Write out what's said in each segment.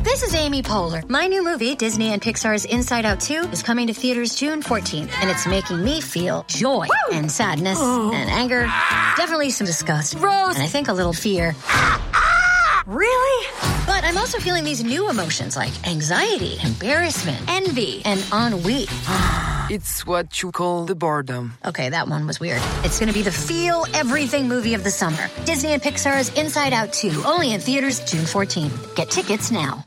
This is Amy Poehler. My new movie, Disney and Pixar's Inside Out 2, is coming to theaters June 14th, and it's making me feel joy and sadness and anger, definitely some disgust, Rose, and I think a little fear. Really? But I'm also feeling these new emotions like anxiety, embarrassment, envy, and ennui. It's what you call the boredom. Okay, that one was weird. It's going to be the feel everything movie of the summer. Disney and Pixar's Inside Out 2, only in theaters June 14th. Get tickets now.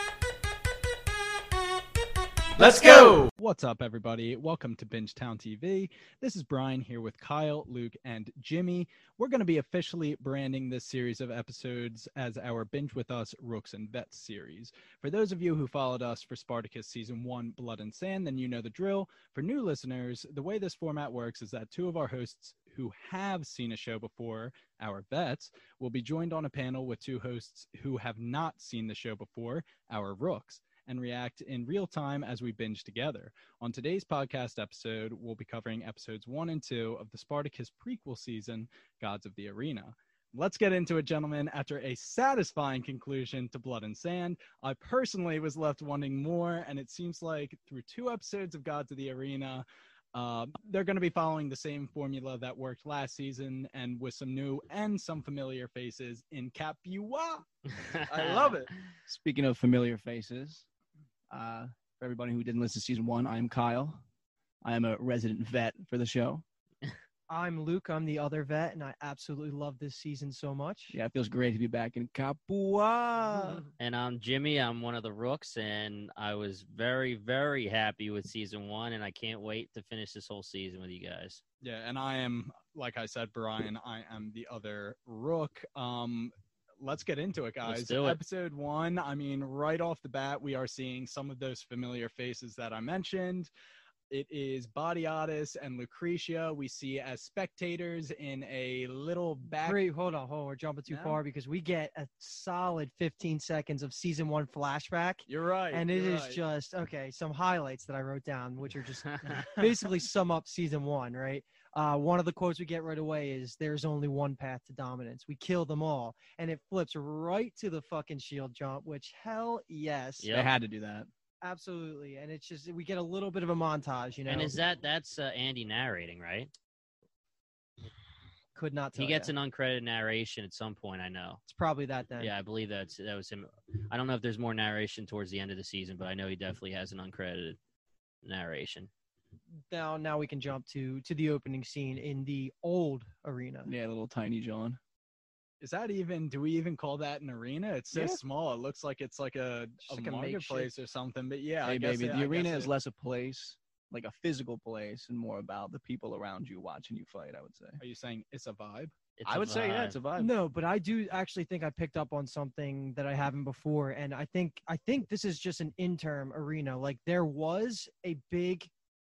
Let's go! What's up, everybody? Welcome to Bingetown TV. This is Brian here with Kyle, Luke, and Jimmy. We're going to be officially branding this series of episodes as our Binge With Us Rooks and Vets series. For those of you who followed us for Spartacus Season 1, Blood and Sand, then you know the drill. For new listeners, the way this format works is that two of our hosts who have seen a show before, our vets, will be joined on a panel with two hosts who have not seen the show before, our rooks, and react in real time as we binge together. On today's podcast episode, we'll be covering episodes 1 and 2 of the Spartacus prequel season, Gods of the Arena. Let's get into it, gentlemen. After a satisfying conclusion to Blood and Sand, I personally was left wanting more, and it seems like through 2 episodes of Gods of the Arena, they're going to be following the same formula that worked last season, and with some new and some familiar faces in Capua. I love it. Speaking of familiar faces, for everybody who didn't listen to season 1, I'm Kyle. I am a resident vet for the show. I'm Luke. I'm the other vet, and I absolutely love this season so much. Yeah, it feels great to be back in Capua. And I'm Jimmy. I'm one of the rooks, and I was very, very happy with season 1, and I can't wait to finish this whole season with you guys. Yeah, and I am, like I said, Brian, I am the other rook. Let's get into it, guys. Let's do it. Episode 1, I mean, right off the bat, we are seeing some of those familiar faces that I mentioned. It is Batiatus and Lucretia we see as spectators in a little back... Wait, hold on. We're jumping too far because we get a solid 15 seconds of season 1 flashback. You're right. And it is just, some highlights that I wrote down, which are just basically sum up season 1, right? One of the quotes we get right away is, "There's only one path to dominance. We kill them all." And it flips right to the fucking shield jump, which hell yes. They had to do that. Absolutely. And it's just, we get a little bit of a montage, you know. And is that's Andy narrating, right? Could not tell He gets ya. an uncredited narration at some point, I know. It's probably that then. Yeah, I believe that was him. I don't know if there's more narration towards the end of the season, but I know he definitely has an uncredited narration. Now we can jump to the opening scene in the old arena. Yeah, little tiny John. Is that even, do we even call that an arena? It's so small. It looks like it's like a like a marketplace or something. But yeah, Hey, I guess baby, the arena is less a place, like a physical place, and more about the people around you watching you fight, I would say. Are you saying it's a vibe? It's I a would say, yeah, vibe. it's a vibe. No, but I do actually think I picked up on something that I haven't before, and I think this is just an interim arena. Like, there was a big,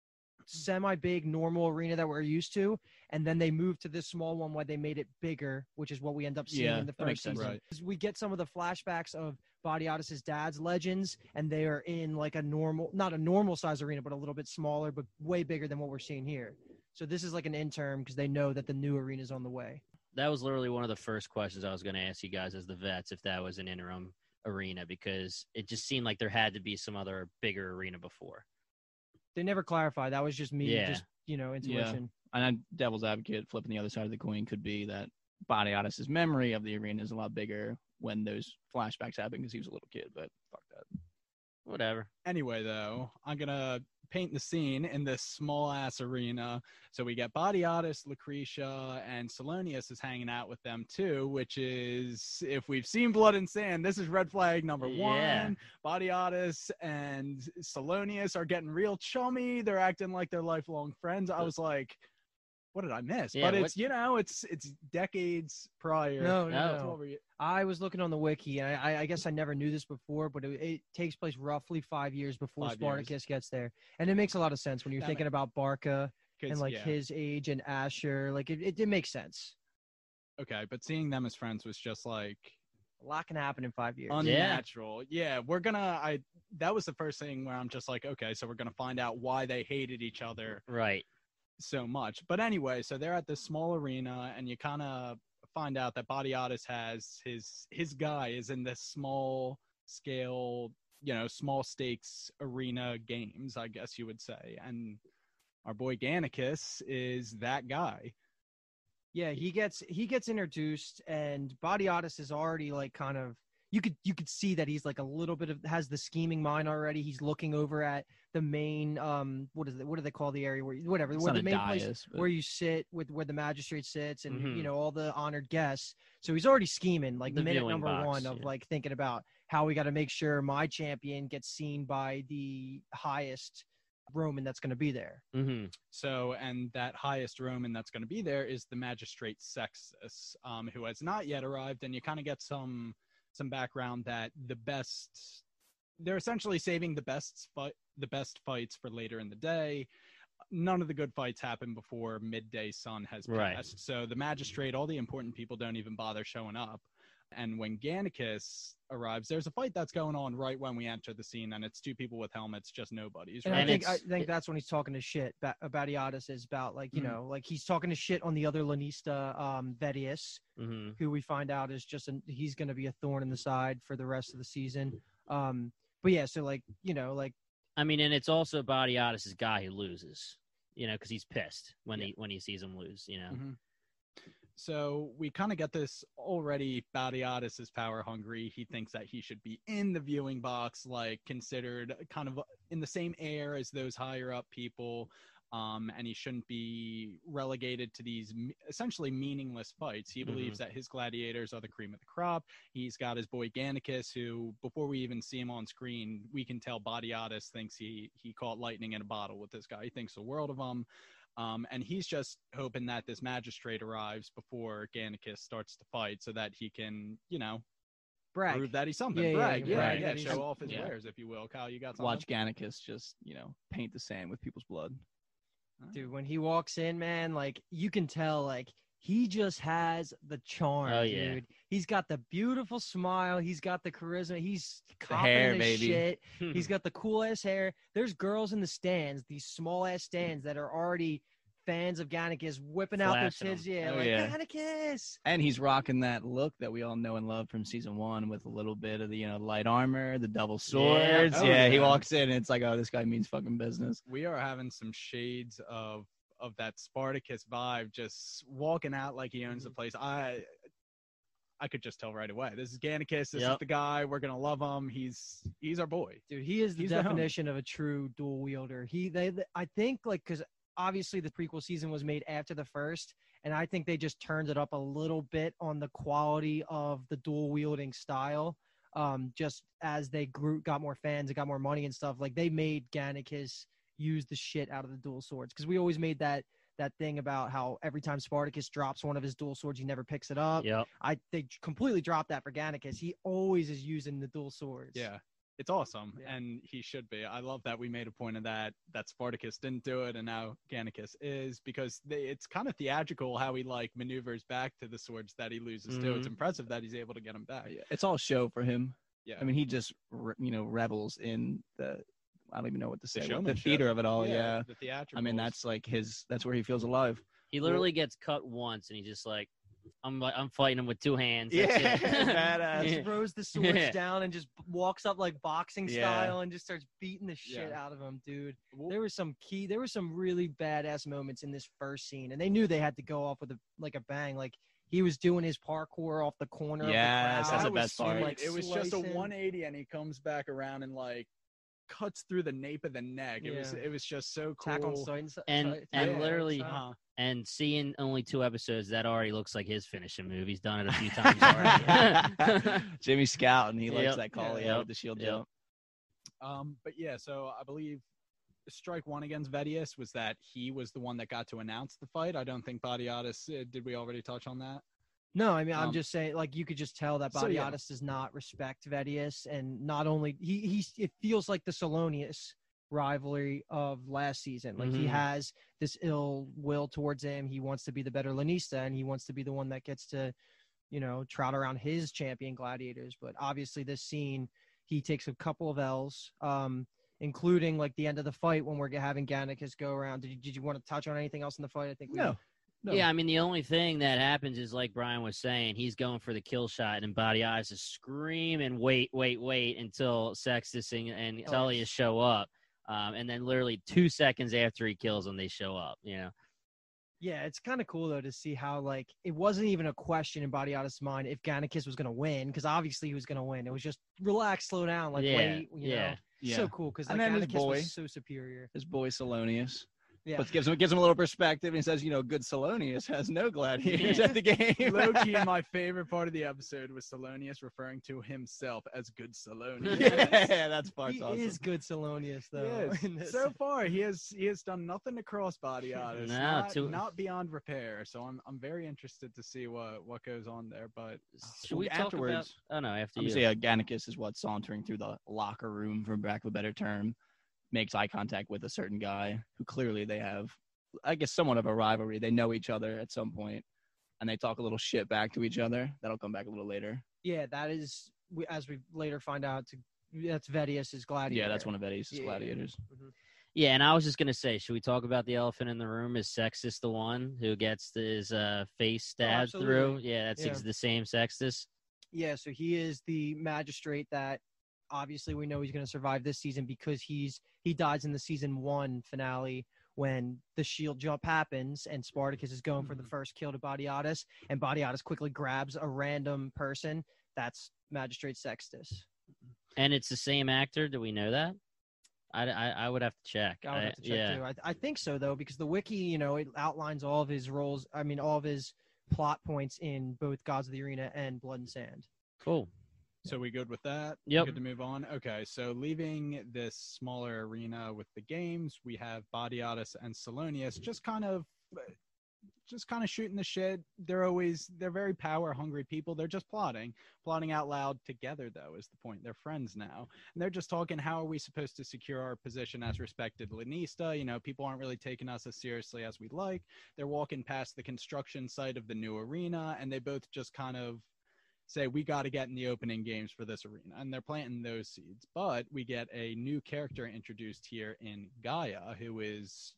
semi-big normal arena that we're used to, and then they moved to this small one where they made it bigger, which is what we end up seeing in the that makes first sense. season. Right. We get some of the flashbacks of Batiatus' dad's legends, and they are in like not a normal size arena, but a little bit smaller, but way bigger than what we're seeing here. So this is like an interim because they know that the new arena is on the way. That was literally one of the first questions I was going to ask you guys as the vets, if that was an interim arena, because it just seemed like there had to be some other bigger arena before. They never clarified. That was just me, intuition. Yeah. And devil's advocate, flipping the other side of the coin, could be that Batiatus' memory of the arena is a lot bigger when those flashbacks happen because he was a little kid, but fuck that. Whatever. Anyway, though, I'm going to paint the scene in this small-ass arena. So we get Batiatus, Lucretia, and Salonius is hanging out with them, too, which is, if we've seen Blood and Sand, this is red flag number 1. Batiatus and Salonius are getting real chummy. They're acting like they're lifelong friends. I was like, what did I miss? Yeah, but it's, it's decades prior. No. I was looking on the wiki, and I guess I never knew this before, but it takes place roughly 5 years before Spartacus gets there. And it makes a lot of sense when you're thinking about Barca and his age and Asher. Like it makes sense. Okay, but seeing them as friends was just like a lot can happen in 5 years. Unnatural. Yeah, that was the first thing where I'm just like, okay, so we're gonna find out why they hated each other so much. But anyway, so they're at this small arena, and you kind of find out that Batiatus has his guy is in this small scale, small stakes arena games, I guess you would say. And our boy Gannicus is that guy. Yeah, he gets introduced, and Badiatus is already like kind of you could see that he's like a little bit of has the scheming mind already. He's looking over at the main what do they call the area where It's where not the a main dais, place but- where you sit with where the magistrate sits and Mhm. all the honored guests. So he's already scheming like The minute viewing number box, one of yeah. like thinking about how we got to make sure my champion gets seen by the highest Roman that's going to be there. Mm-hmm. So, and that highest Roman that's going to be there is the magistrate Sextus, who has not yet arrived. And you kind of get some background that they're essentially saving the best fights for later in the day. None of the good fights happen before midday sun has passed. Right. So the magistrate, all the important people don't even bother showing up. And when Gannicus arrives, there's a fight that's going on right when we enter the scene, and it's two people with helmets, just nobodies. And Right? I think that's when he's talking to shit. Badiatus is about like, like he's talking to shit on the other Lanista, Vedius, Mm-hmm. who we find out is he's going to be a thorn in the side for the rest of the season. But yeah, so like, I mean, and it's also Badiatus' guy who loses, because he's pissed when he sees him lose, Mhm. So we kind of get this already. Badiatus is power hungry. He thinks that he should be in the viewing box, like considered kind of in the same air as those higher up people. And he shouldn't be relegated to these essentially meaningless fights. He believes that his gladiators are the cream of the crop. He's got his boy Gannicus, who, before we even see him on screen, we can tell Badiatus thinks he caught lightning in a bottle with this guy. He thinks the world of him. And he's just hoping that this magistrate arrives before Gannicus starts to fight so that he can, brag. prove that he's something. Yeah, Brag, yeah, yeah, brag. show off his Yeah. wares, if you will. Kyle, you got something? Watch Gannicus just, paint the sand with people's blood. Dude, when he walks in, man, like you can tell, like he just has the charm, Oh, yeah. dude. He's got the beautiful smile. He's got the charisma. He's The hair, confident as baby. shit. He's got the cool ass hair. There's girls in the stands, these small ass stands that are already fans of Gannicus, whipping out their Flashing 'em. tits. Yeah, Oh, like yeah. Gannicus. And he's rocking that look that we all know and love from season 1 with a little bit of the, light armor, the double swords. Oh, Yeah, he yeah. walks in and it's like, oh, this guy means fucking business. We are having some shades of that Spartacus vibe, just walking out like he owns the place. I could just tell right away. This is Gannicus. This is Yep. the guy. We're gonna love him. He's our boy. Dude, he is the He's the homie. definition of a true dual wielder. I think, like, because obviously the prequel season was made after the first, and I think they just turned it up a little bit on the quality of the dual wielding style. Just as they got more fans and got more money and stuff, like they made Gannicus use the shit out of the dual swords, because we always made that thing about how every time Spartacus drops one of his dual swords, he never picks it up. Yep. They completely dropped that for Gannicus. He always is using the dual swords. Yeah, it's awesome, Yeah. and he should be. I love that we made a point of that Spartacus didn't do it, and now Gannicus is, because it's kind of theatrical how he like maneuvers back to the swords that he loses to. It's Mhm. impressive that he's able to get them back. Yeah, it's all show for him. Yeah. I mean, he just, revels in I don't even know what to say. The showmanship. theater of it all, yeah. The theatrical. I mean, that's like that's where he feels alive. He literally gets cut once, and he's just like, I'm fighting him with two hands. That's Yeah, it. badass. Just throws the swords Yeah. down and just walks up like boxing Yeah. style and just starts beating the shit Yeah. out of him, dude. Well, There were some really badass moments in this first scene, and they knew they had to go off with a bang. Like he was doing his parkour off the corner. Yes, of the that's crowd. the that was best part. sweet. Like It was just a slicing. 180, and he comes back around and like cuts through the nape of the neck. It Yeah. was just so cool. Attack on Titan. And Attack on Titan literally- style. Uh-huh. And seeing only 2 episodes, that already looks like his finishing move. He's done it a few times already. Jimmy's scouting. He likes Yep. that call, Yep. with the shield Yep. jump. But yeah, so I believe strike one against Vedius was that he was the one that got to announce the fight. I don't think Badiatus did. We already touch on that? No, I mean, I'm Um, just saying, like, you could just tell that so, yeah. Badiatus does not respect Vedius, and not only it feels like the Salonius rivalry of last season. Like, he Mhm. has this ill will towards him. He wants to be the better Lanista, and he wants to be the one that gets to, trot around his champion gladiators. But obviously, this scene, he takes a couple of L's, including like the end of the fight when we're having Gannicus go around. Did you want to touch on anything else in the fight? I think we No. No. Yeah, I mean, the only thing that happens is, like Brian was saying, he's going for the kill shot, and Badiatus is screaming, wait, until Sextus and Tullius show up. And then literally 2 seconds after he kills them, they show up, you know? Yeah, it's kind of cool, though, to see how, like, it wasn't even a question in Badiatus' mind if Gannicus was going to win, because obviously he was going to win. It was just relax, slow down, like, wait, you know? Yeah. So cool, because, like, And then his Gannicus boy. was so superior. His boy Salonius. Yeah. But gives him a little perspective and says, good Salonius has no gladiators at the game. Low-key, my favorite part of the episode was Salonius referring to himself as good Salonius. Yeah, that's part's He awesome. is good Salonius, though. Yes. in this. So far, he has done nothing to cross Badiatus, not beyond repair. So I'm very interested to see what goes on there. But Should we talk about? afterwards? Oh no, after I'm you. gonna say Gannicus is what sauntering through the locker room, for lack of a better term, makes eye contact with a certain guy who clearly they have, I guess, somewhat of a rivalry. They know each other at some point, and they talk a little shit back to each other. That'll come back a little later. Yeah, that is, as we later find out, that's Vedius' gladiator. Yeah, that's one of Eddie's gladiators. Mhm. Yeah, and I was just gonna say, should we talk about the elephant in the room? Is Sextus the one who gets his face stabbed through? absolutely. Yeah, that's the same Sextus. Yeah, so he is the magistrate that obviously we know he's going to survive this season because he dies in the season 1 finale when the shield jump happens and Spartacus is going for the first kill to Badiatus, and Badiatus quickly grabs a random person. That's Magistrate Sextus. And it's the same actor. Do we know that? I would have to check. I would have to check too. I think so, though, because the wiki, it outlines all of his roles. I mean, all of his plot points in both Gods of the Arena and Blood and Sand. Cool. So we good with that? Yep. Good to move on? Okay, so leaving this smaller arena with the games, we have Badiatus and Salonius just kind of shooting the shit. They're very power-hungry people. They're just plotting out loud together, though, is the point. They're friends now. And they're just talking, how are we supposed to secure our position as respected Lanista? People aren't really taking us as seriously as we'd like. They're walking past the construction site of the new arena, and they both just kind of say, we got to get in the opening games for this arena. And they're planting those seeds. But we get a new character introduced here in Gaia, who is,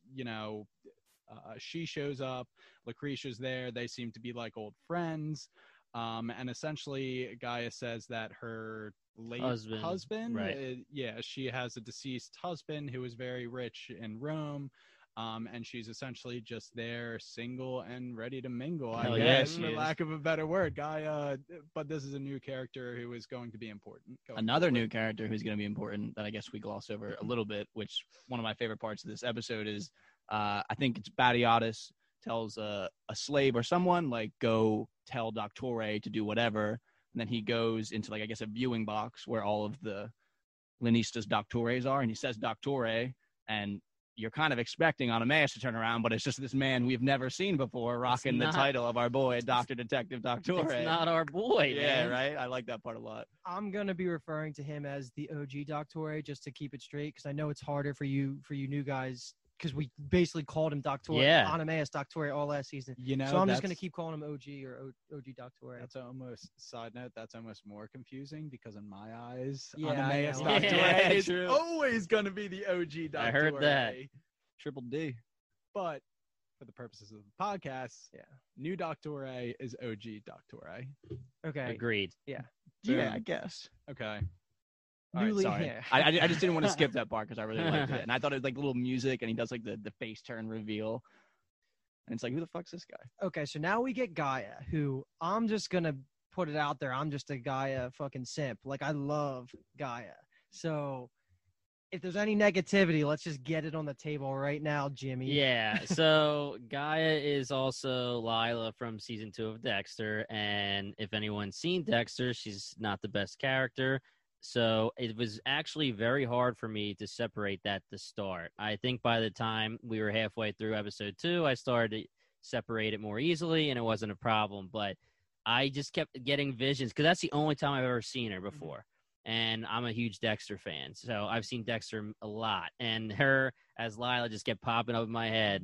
she shows up. Lucretia's there. They seem to be like old friends. And essentially, Gaia says that her late husband right. She has a deceased husband who was very rich in Rome. And she's essentially just there, single and ready to mingle, I guess, for lack of a better word. Gaia, but this is a new character who is going to be important. Another new character who's going to be important that I guess we glossed over a little bit, which one of my favorite parts of this episode is, I think it's Badiatus tells a slave or someone, like, go tell Doctore to do whatever. And then he goes into, like, I guess a viewing box where all of the Lanistas Doctores are. And he says Doctore, and you're kind of expecting Anameus to turn around, but it's just this man we've never seen before rocking the title of our boy, Dr. Detective Doctore. It's not our boy, man. Right? I like that part a lot. I'm going to be referring to him as the OG Doctore, just to keep it straight, because I know it's harder for you new guys, because we basically called him Doctore, Anameus Doctore all last season. So I'm just going to keep calling him OG or OG Doctore. That's almost, side note, that's almost more confusing, because in my eyes, Anameus Doctore is always going to be the OG Doctore. I heard that. Triple D. But for the purposes of the podcast, new Doctore is OG Doctore. Okay. Agreed. Yeah. Yeah, I guess. Okay. Newly, sorry. yeah. I just didn't want to skip that part because I really liked it. And I thought it was like little music, and he does like the face turn reveal. And it's like, who the fuck's this guy? Okay, so now we get Gaia, who I'm just going to put it out there. I'm just a Gaia fucking simp. Like, I love Gaia. So if there's any negativity, let's just get it on the table right now, Jimmy. Yeah, so Gaia is also Lila from season 2 of Dexter. And if anyone's seen Dexter, she's not the best character. So it was actually very hard for me to separate that to start. I think by the time we were halfway through episode 2, I started to separate it more easily, and it wasn't a problem. But I just kept getting visions, because that's the only time I've ever seen her before. And I'm a huge Dexter fan, so I've seen Dexter a lot. And her as Lila just kept popping up in my head,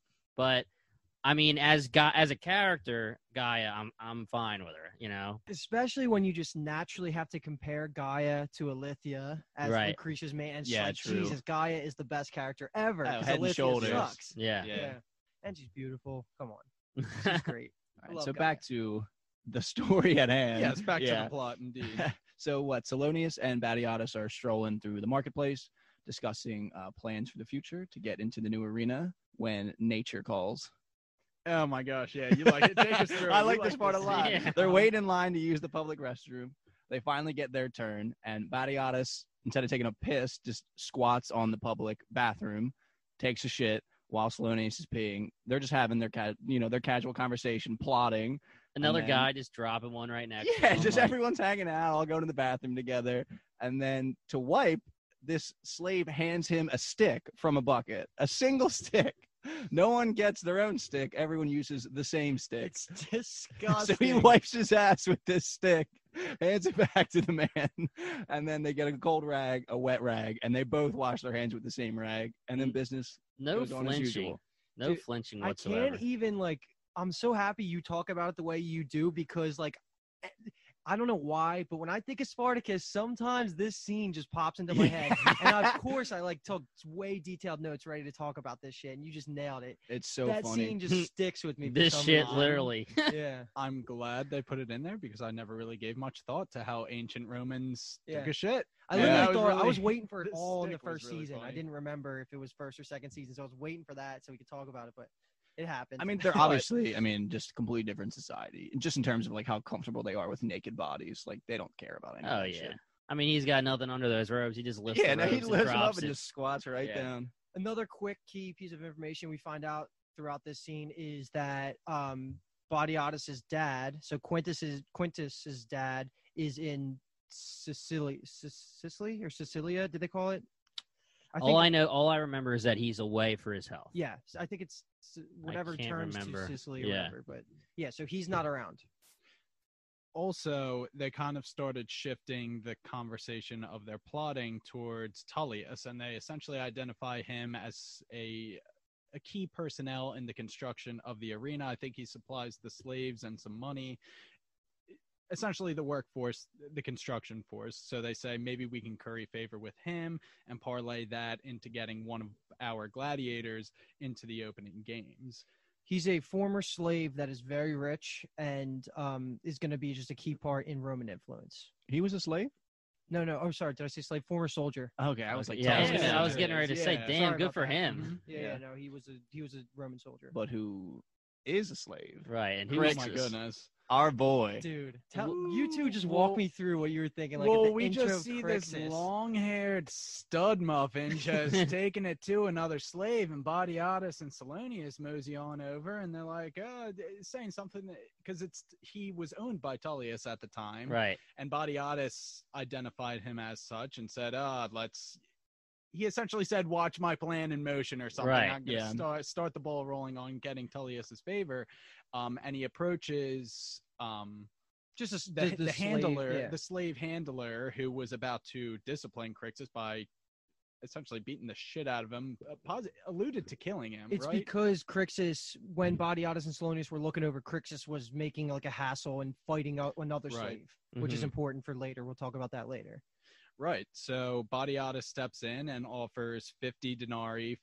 But I mean, as a character, Gaia, I'm fine with her, Especially when you just naturally have to compare Gaia to Alithia as Lucretia's main. And it's true. Jesus, Gaia is the best character ever. Head and Alithia shoulders. sucks. Yeah. And she's beautiful. Come on. She's great. All right, Love so Gaia. back to the story at hand. Yes, back to Yeah. the plot, indeed. So what? Salonius and Batiatus are strolling through the marketplace, discussing plans for the future to get into the new arena when nature calls. Oh my gosh, yeah, you like it. Take us through. I You like this part a lot. Yeah. They're waiting in line to use the public restroom. They finally get their turn, and Batiatus, instead of taking a piss, just squats on the public bathroom, takes a shit while Salonius is peeing. They're just having their their casual conversation, plotting. Another then- guy just dropping one right next to Yeah, him. just like, everyone's hanging out, all going to the bathroom together. And then to wipe, this slave hands him a stick from a bucket, a single stick. No one gets their own stick. Everyone uses the same stick. It's disgusting. So he wipes his ass with this stick, hands it back to the man, and then they get a cold rag, a wet rag, and they both wash their hands with the same rag. And then business no goes on as flinching. usual. No Dude, flinching I whatsoever. can't even I'm so happy you talk about it the way you do because I don't know why, but when I think of Spartacus, sometimes this scene just pops into my head. And of course, I took way detailed notes ready to talk about this shit, and you just nailed it. It's so that funny. scene just sticks with me. for This some shit reason. literally. Yeah. I'm glad they put it in there because I never really gave much thought to how ancient Romans took Yeah. a shit. I Yeah, literally that was thought I really- was waiting for it this all in the stick was first really season. I funny. didn't remember if it was first or second season, so I was waiting for that so we could talk about it. But it happened. I mean, they're obviously, just a completely different society, just in terms of how comfortable they are with naked bodies. Like they don't care about any of Oh that yeah. shit. I mean, he's got nothing under those robes. He just lifts Yeah, the no, he robes and lifts them up drops and it. just squats right Yeah. down. Another quick key piece of information we find out throughout this scene is that Batiatus's dad, so Quintus's dad, is in Sicily or Sicilia. Did they call it? All I remember is that he's away for his health. Yeah, I think it's whatever can't turns remember. to Sicily or Yeah. whatever. But yeah, so he's not around. Also, they kind of started shifting the conversation of their plotting towards Tullius, and they essentially identify him as a key personnel in the construction of the arena. I think he supplies the slaves and some money, essentially the workforce, the construction force. So they say maybe we can curry favor with him and parlay that into getting one of our gladiators into the opening games. He's a former slave that is very rich and is going to be just a key part in Roman influence. He was a slave? No. Oh, sorry. Did I say slave? Former soldier. Okay, I was like, Yeah, Tullius I was is- getting ready to say, Yeah. damn, Sorry good about for that. him. Yeah. No, he was a Roman soldier. but who is a slave? Right, and who Correct. was Oh my goodness. Our boy. Dude, you two just walk me through what you were thinking. Like at well, the we intro just of see Crixus. this long-haired stud muffin just taking it to another slave, and Batiatus and Salonius mosey on over, and they're like, saying something because he was owned by Tullius at the time, Right. and Batiatus identified him as such and said, he essentially said, watch my plan in motion or something. Right, I'm going to start the ball rolling on getting Tullius's favor. And he approaches Just the slave, handler, yeah. the slave handler, who was about to discipline Crixus by essentially beating the shit out of him, alluded to killing him, It's right? because Crixus, when Batiatus and Salonius were looking over, Crixus was making like a hassle and fighting another Right. slave, which is Mhm. important for later. We'll talk about that later. Right. So Batiatus steps in and offers 50 denarii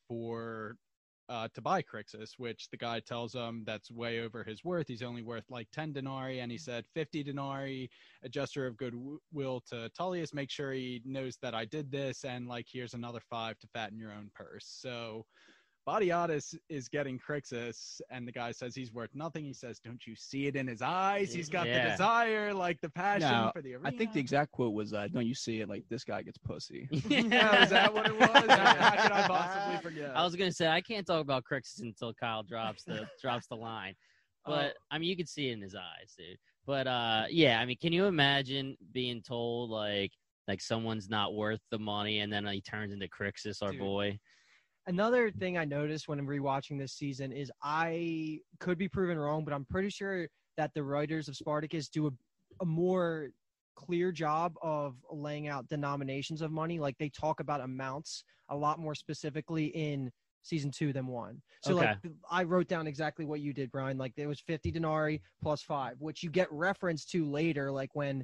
to buy Crixus, which the guy tells him that's way over his worth. He's only worth like 10 denarii, and he said 50 denarii, a gesture of goodwill to Tullius. Make sure he knows that I did this, and here's another 5 to fatten your own purse. So Batiatus is getting Crixus, and the guy says he's worth nothing. He says, don't you see it in his eyes? He's got the Yeah. desire, the passion No, for the arena. I think the exact quote was, "Don't you see it? This guy gets pussy." Yeah, is that what it was? How could I possibly forget? I was gonna say I can't talk about Crixus until Kyle drops the line, but I mean you could see it in his eyes, dude. But yeah, I mean, can you imagine being told like someone's not worth the money, and then he turns into Crixus, our Dude. boy? Another thing I noticed when I'm rewatching this season is I could be proven wrong, but I'm pretty sure that the writers of Spartacus do a more clear job of laying out denominations of money. Like they talk about amounts a lot more specifically in season 2 than 1. So Okay. I wrote down exactly what you did, Brian. Like there was 50 denarii plus 5, which you get reference to later, like when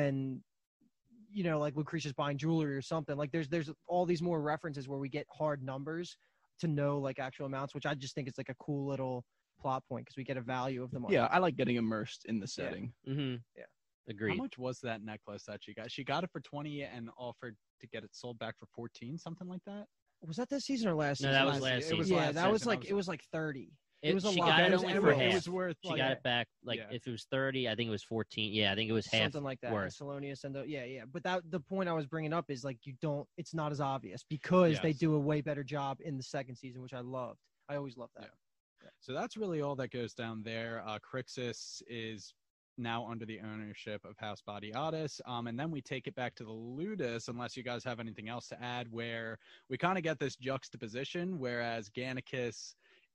Lucretia's buying jewelry or something. Like there's all these more references where we get hard numbers to know actual amounts, which I just think is a cool little plot point because we get a value of the money. Yeah, I like getting immersed in the setting. Mm-hmm. Yeah. Agreed. How much was that necklace that she got? She got it for 20 and offered to get it sold back for 14, something like that. Was that this season or last No, season? that was last season. It was Yeah, last that was season. like it was like 30. It was a she lot. got it It was- only it for was- half. It was worth She like, got it back like Yeah. if it was 30, I think it was 14. Yeah, I think it was half Something like that. worth. Salonius and yeah. But the point I was bringing up is like it's not as obvious because they Yes. do a way better job in the second season, which I loved. I always loved that. Yeah. So that's really all that goes down there. Crixus is now under the ownership of House Badiatus. And then we take it back to the Ludus, unless you guys have anything else to add, where we kind of get this juxtaposition, whereas Gannicus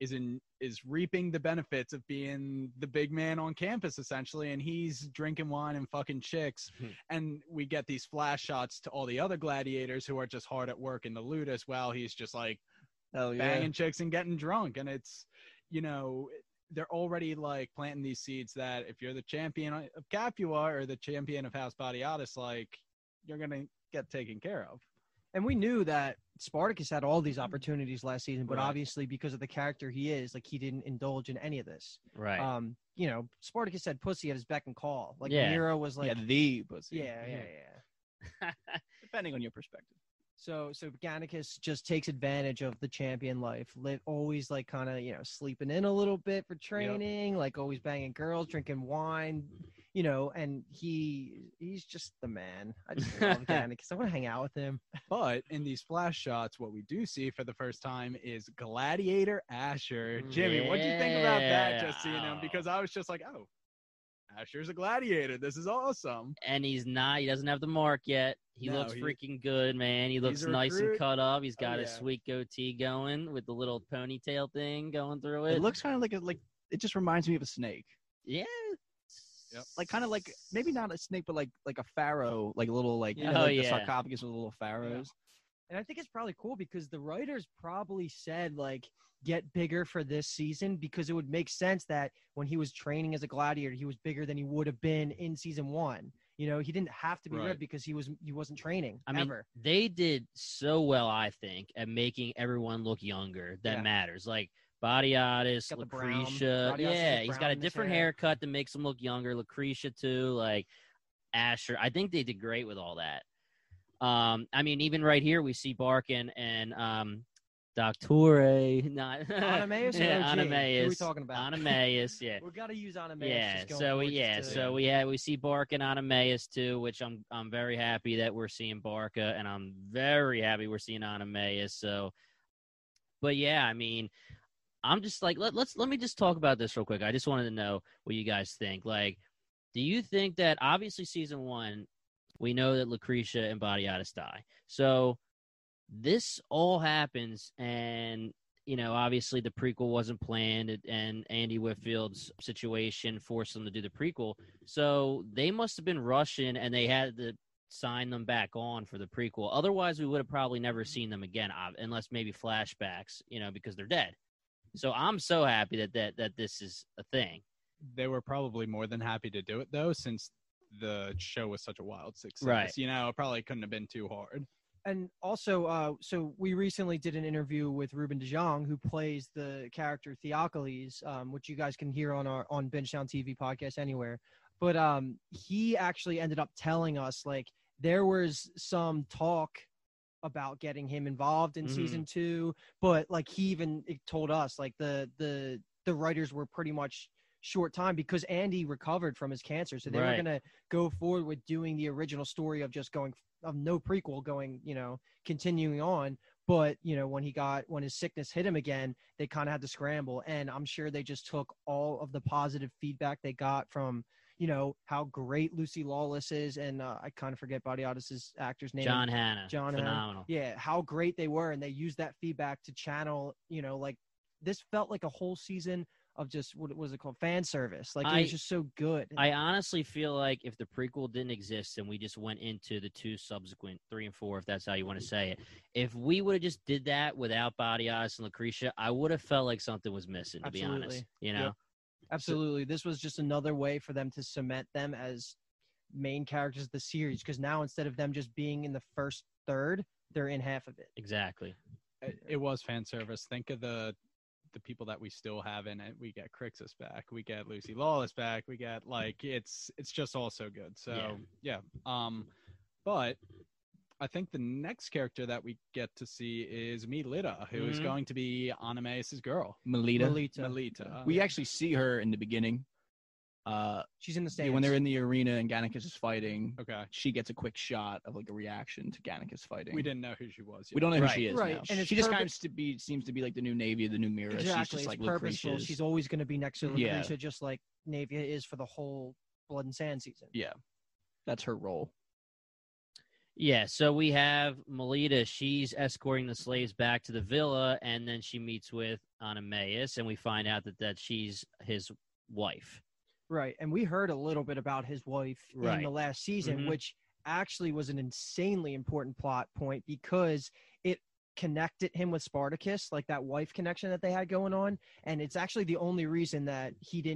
is reaping the benefits of being the big man on campus, essentially, and he's drinking wine and fucking chicks. And we get these flash shots to all the other gladiators who are just hard at work in the Ludus while he's just like Hell yeah. banging chicks and getting drunk. And it's, they're already like planting these seeds that if you're the champion of Capua or the champion of House Badiatus, like you're going to get taken care of. And we knew that Spartacus had all these opportunities last season, but Right. obviously because of the character he is, like he didn't indulge in any of this. Right. Spartacus had pussy at his beck and call. Like Yeah. Nero was like, Yeah, the pussy. yeah. Depending on your perspective. So Gannicus just takes advantage of the champion life. Always like kind of sleeping in a little bit for training, like always banging girls, drinking wine, and he's just the man. I just love Gannicus. I want to hang out with him. But in these flash shots, what we do see for the first time is Gladiator Asher. Jimmy, what'd you think about that, just seeing him? Because I was just like, oh, Asher's a gladiator. This is awesome. And he doesn't have the mark yet. He No, looks freaking good, man. He looks a nice and recruit. cut up. He's got Oh, his yeah. sweet goatee going with the little ponytail thing going through it. It looks kind of like it just reminds me of a snake. yeah. Yep. Like kind of like maybe not a snake, but like a pharaoh, like a little like Oh, like the yeah. sarcophagus with little pharaohs. And I think it's probably cool because the writers probably said like get bigger for this season because it would make sense that when he was training as a gladiator, he was bigger than he would have been in season 1. He didn't have to be Right. ripped because he wasn't training I mean, ever. they did so well, I think, at making everyone look younger. That Yeah. matters. Like Badiatus, Got the brown. Lucretia. Badiatus has Yeah, he's brown got a in his different hair. haircut that makes him look younger. Lucretia too. Like Asher. I think they did great with all that. I mean, even right here we see Barkin and Doctore. Not Animaeus or yeah, OG? Who are we Animaeus. talking about? Animaeus, yeah. We got to use Animaeus. Yeah, just going so forward yeah, just to- so we see Barca and Animaeus too, which I'm very happy that we're seeing Barca, and I'm very happy we're seeing Animaeus. So, but yeah, I mean, I'm just like let me just talk about this real quick. I just wanted to know what you guys think. Like, do you think that obviously season 1, we know that Lucretia and Badiatus die, so this all happens and. Obviously the prequel wasn't planned and Andy Whitfield's situation forced them to do the prequel. So they must have been rushing and they had to sign them back on for the prequel. Otherwise, we would have probably never seen them again, unless maybe flashbacks, because they're dead. So I'm so happy that this is a thing. They were probably more than happy to do it, though, since the show was such a wild success. Right. It probably couldn't have been too hard. And also, so we recently did an interview with Ruben de Jong, who plays the character Theocles, which you guys can hear on Bingetown TV podcast anywhere. But he actually ended up telling us like there was some talk about getting him involved in season 2, but like he even told us like the writers were pretty much short time because Andy recovered from his cancer, so they were Right. gonna go forward with doing the original story of just going of no prequel going, continuing on. But, when his sickness hit him again, they kind of had to scramble. And I'm sure they just took all of the positive feedback they got from, how great Lucy Lawless is. And I kind of forget Badiatus's actor's name. John Hannah. John Hannah. Phenomenal. Yeah, how great they were. And they used that feedback to channel, like this felt like a whole season of just what was it called? Fan service. Like it was just so good. I honestly feel like if the prequel didn't exist and we just went into the 2 subsequent 3 and 4, if that's how you want to say it, if we would have just did that without Badiatus and Lucretia, I would have felt like something was missing, to be honest. Yep. Absolutely. This was just another way for them to cement them as main characters of the series. Because now instead of them just being in the first third, they're in half of it. Exactly. It was fan service. Think of the the people that we still have in it. We get Crixus back, we get Lucy Lawless back, we get like it's just all so good. So yeah. But I think the next character that we get to see is Melita, who is going to be Animeus's girl. Melita. We actually see her in the beginning. She's in the stands. When they're in the arena and Gannicus is fighting. Okay. She gets a quick shot of like a reaction to Gannicus fighting. We didn't know who she was yet. We don't know who she is. Right. Now. And she just kind of seems to be like the new Navia, the new Mira. Exactly. She's just like it's purposeful. Lucretia's. She's always going to be next to Lucretia, Yeah. just like Navia is for the whole Blood and Sand season. Yeah, that's her role. Yeah, so we have Melita. She's escorting the slaves back to the villa, and then she meets with Animeus, and we find out that she's his wife. Right. And we heard a little bit about his wife in the last season, which actually was an insanely important plot point because it connected him with Spartacus, like that wife connection that they had going on. And it's actually the only reason that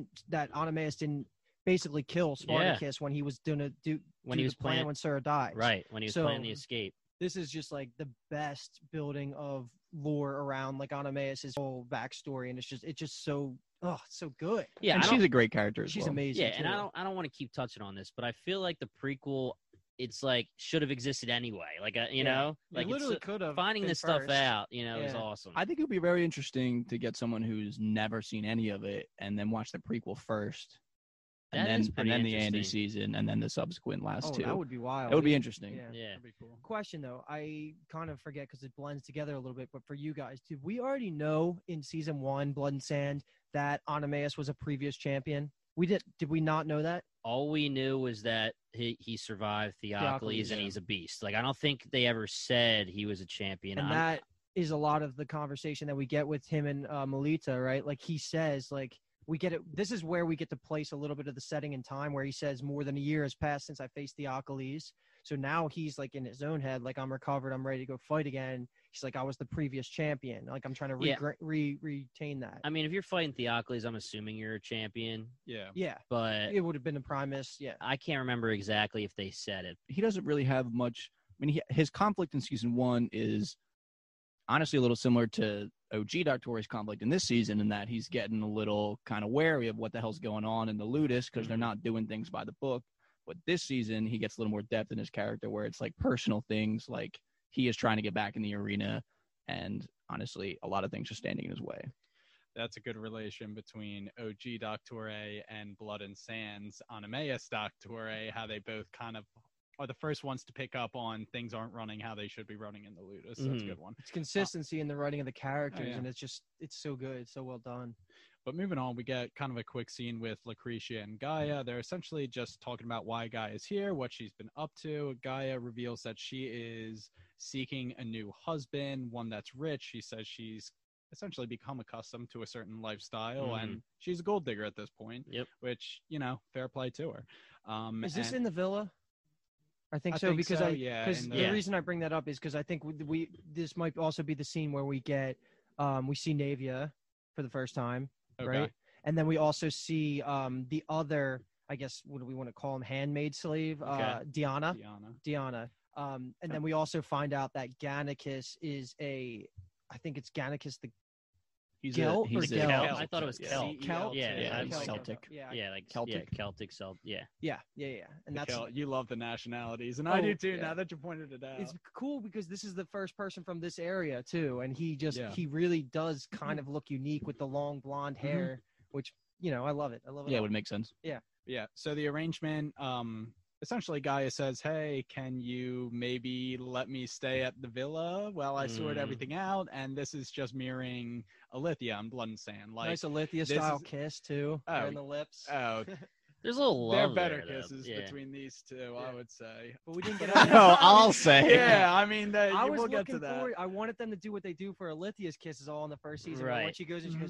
Animeus didn't basically kill Spartacus when he was doing when he was playing when Sura died. Right, when he was planning the escape. This is just like the best building of lore around like Animeus's whole backstory, and it's just so so good. Yeah, and she's a great character as she's well. amazing. Yeah, too. and I don't want to keep touching on this, but I feel like the prequel, it's like should have existed anyway. Like you know, like it literally could have finding been this stuff first. out. You know, is awesome. I think it would be very interesting to get someone who's never seen any of it and then watch the prequel first. And then the Andy season, and then the subsequent last two. That would be wild. That would be interesting. Yeah. That'd be cool. Question though, I kind of forget because it blends together a little bit. But for you guys, did we already know in season 1, Blood and Sand, that Animeus was a previous champion? Did we not know that? All we knew was that he survived Theocles and he's a beast. Like I don't think they ever said he was a champion. And that is a lot of the conversation that we get with him and Melita, right? Like he says, like. We get it. This is where we get to place a little bit of the setting in time where he says more than a year has passed since I faced Theocles. So now he's like in his own head, like I'm recovered. I'm ready to go fight again. He's like, I was the previous champion. Like I'm trying to retain that. I mean, if you're fighting Theocles, I'm assuming you're a champion. Yeah. Yeah. But it would have been a Primus. Yeah. I can't remember exactly if they said it. He doesn't really have much. I mean, his conflict in season 1 is honestly a little similar to OG Doctori's conflict in this season, in that he's getting a little kind of wary of what the hell's going on in the Ludus because they're not doing things by the book. But this season, he gets a little more depth in his character where it's like personal things, like he is trying to get back in the arena, and honestly, a lot of things are standing in his way. That's a good relation between OG Doctore and Blood and Sands Animeus Doctore, how they both kind of are the first ones to pick up on things aren't running how they should be running in the Ludus. That's a good one. It's consistency in the writing of the characters, and it's so good. It's so well done. But moving on, we get kind of a quick scene with Lucretia and Gaia. They're essentially just talking about why Gaia is here, what she's been up to. Gaia reveals that she is seeking a new husband, one that's rich. She says she's essentially become accustomed to a certain lifestyle, and she's a gold digger at this point, which, fair play to her. Is this in the villa? I think so, because the reason I bring that up is because I think this might also be the scene where we get we see Navia for the first time, right? And then we also see the other, I guess, what do we want to call him, handmaid slave, Diana. And then we also find out that Gannicus is I think it's Gannicus the Gelt or Gelt? I thought it was Celt. Celt? Yeah, Celt. Celtic. Yeah, like Celtic. Yeah, Celtic, Celt. Yeah. And that's you love the nationalities, and I do too. Now that you pointed it out, it's cool because this is the first person from this area too, and he really does kind of look unique with the long blonde hair, which I love it. Yeah, it would make sense. Yeah. So the arrangement, essentially, Gaia says, "Hey, can you maybe let me stay at the villa while I sort everything out?" And this is just mirroring Alithia on Blood and Sand. Like nice Alithia style kiss too, right in the lips. Oh, there's a little they're love better there, kisses between these two, I would say. But we didn't get. I'll say. Yeah, I mean, we'll get to that. I wanted them to do what they do for Alithia's kisses all in the first season. Right. But when she goes and she goes,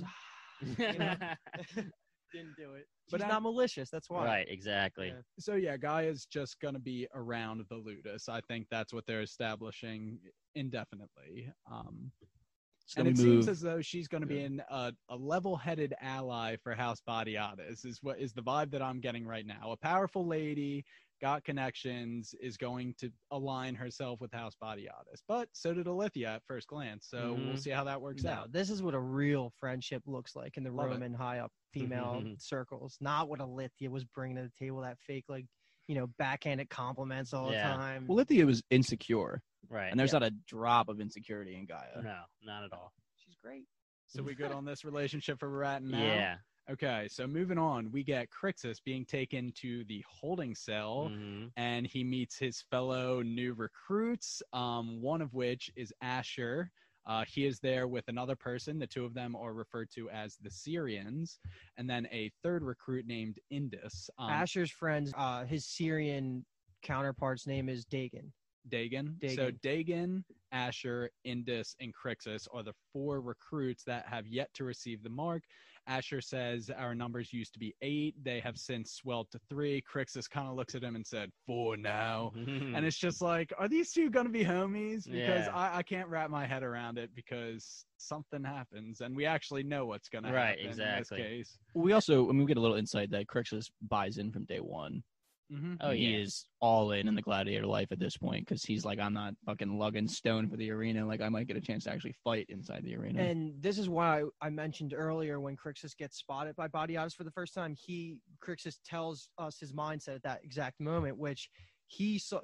didn't do it. She's not malicious. That's why. Right. Exactly. Yeah. So yeah, Gaia's just gonna be around the Ludus. I think that's what they're establishing indefinitely. And it seems as though she's going to be a level-headed ally for House Badiatas is what is the vibe that I'm getting right now. A powerful lady got connections, is going to align herself with House Badiatus. But so did Alithia at first glance. So we'll see how that works No, out. this is what a real friendship looks like in the Love it. Roman high up female circles. Not what Alithia was bringing to the table. That fake, like, backhanded compliments all the Yeah. time. Well, Lithia was insecure, Right. and there's not a drop of insecurity in Gaia. No, not at all. She's great. So we good on this relationship for we're at now? Yeah. Okay, so moving on, we get Crixus being taken to the holding cell, Mhm. and he meets his fellow new recruits, one of which is Asher. He is there with another person. The two of them are referred to as the Syrians, and then a third recruit named Indus. Asher's friends, his Syrian counterpart's name is Dagon. Dagon. So Dagon, Asher, Indus, and Crixus are the 4 recruits that have yet to receive the mark. Asher says our numbers used to be 8. They have since swelled to 3. Crixus kind of looks at him and said 4 now. And it's just like, are these two going to be homies? Because Yeah. I can't wrap my head around it because something happens and we actually know what's going to Right, happen exactly. in this case. We also, we get a little insight that Crixus buys in from day one. Oh, He yeah. is all in the gladiator life at this point because he's like, I'm not fucking lugging stone for the arena. Like, I might get a chance to actually fight inside the arena. And this is why I mentioned earlier when Crixus gets spotted by Badiatus for the first time, Crixus tells us his mindset at that exact moment, which he saw,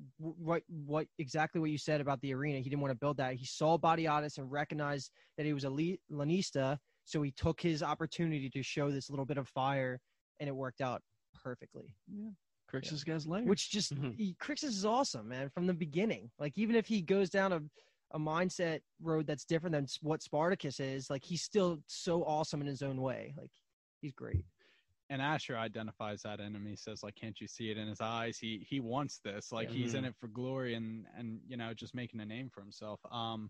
what exactly what you said about the arena. He didn't want to build that. He saw Badiatus and recognized that he was a Lanista, so he took his opportunity to show this little bit of fire, and it worked out perfectly. Crixus guy's layer. Which just Crixus is awesome, man, from the beginning. Like, even if he goes down a mindset road that's different than what Spartacus is, like, he's still so awesome in his own way. Like, he's great. And Asher identifies that in him. He says, like, can't you see it in his eyes? He wants this. Like, he's in it for glory and just making a name for himself.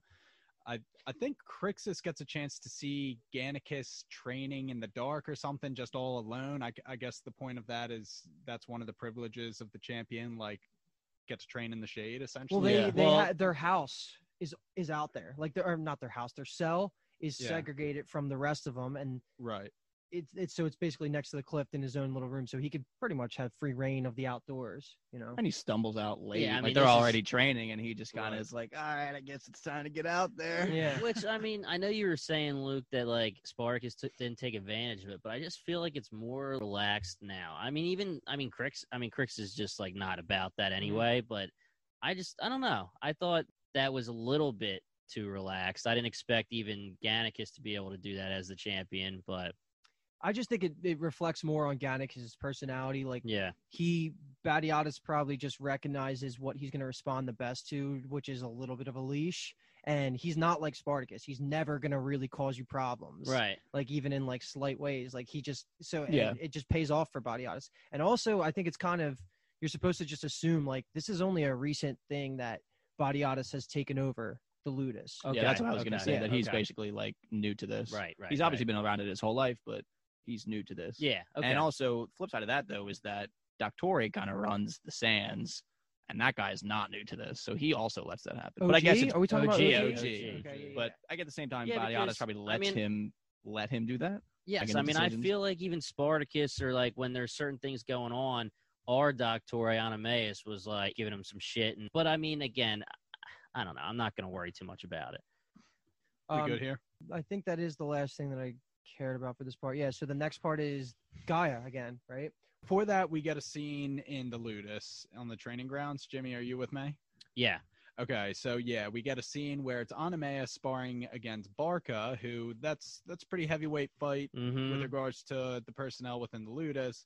I think Crixus gets a chance to see Gannicus training in the dark or something, just all alone. I guess the point of that is that's one of the privileges of the champion, like, get to train in the shade, essentially. Well, their house is out there. Like, not their house, their cell is segregated from the rest of them, and right. It's basically next to the cliff in his own little room, so he could pretty much have free reign of the outdoors, And he stumbles out late. Yeah, I mean, like, they're this is- already training, and he just kind of is like, all right, I guess it's time to get out there. Yeah. Which, I mean, I know you were saying, Luke, that, like, Spartacus didn't take advantage of it, but I just feel like it's more relaxed now. Crix is just, like, not about that anyway, but I don't know. I thought that was a little bit too relaxed. I didn't expect even Gannicus to be able to do that as the champion, but I just think it reflects more on Gannicus' personality. Like, yeah. Badiatus probably just recognizes what he's going to respond the best to, which is a little bit of a leash. And he's not like Spartacus. He's never going to really cause you problems. Right. Like, even in, like, slight ways. Like, it just pays off for Badiatus. And also, I think it's kind of, you're supposed to just assume, like, this is only a recent thing that Badiatus has taken over the Ludus. Yeah, that's what I was going to say, Yeah, that he's basically, like, new to this. Right. He's obviously been around it his whole life, but he's new to this. Yeah. Okay. And also, the flip side of that, though, is that Doctore kind of runs the Sands, and that guy is not new to this, so he also lets that happen. But I guess it's Are we talking OG. about OG? Okay, But I get the same time, Yeah, Badiatus because, probably I lets mean- let him do that. Yes, making I the mean, I decisions. feel like even Spartacus, or like when there's certain things going on, our Doctore Animaeus was like giving him some shit. But I mean, again, I don't know. I'm not going to worry too much about it. We good here? I think that is the last thing that I cared about for this part. Yeah, so the next part is Gaia again, right? Before that, we get a scene in the Ludus on the training grounds. Jimmy, are you with me? Yeah. Okay, so yeah, we get a scene where it's Animaeus sparring against Barca, who that's a pretty heavyweight fight with regards to the personnel within the Ludus.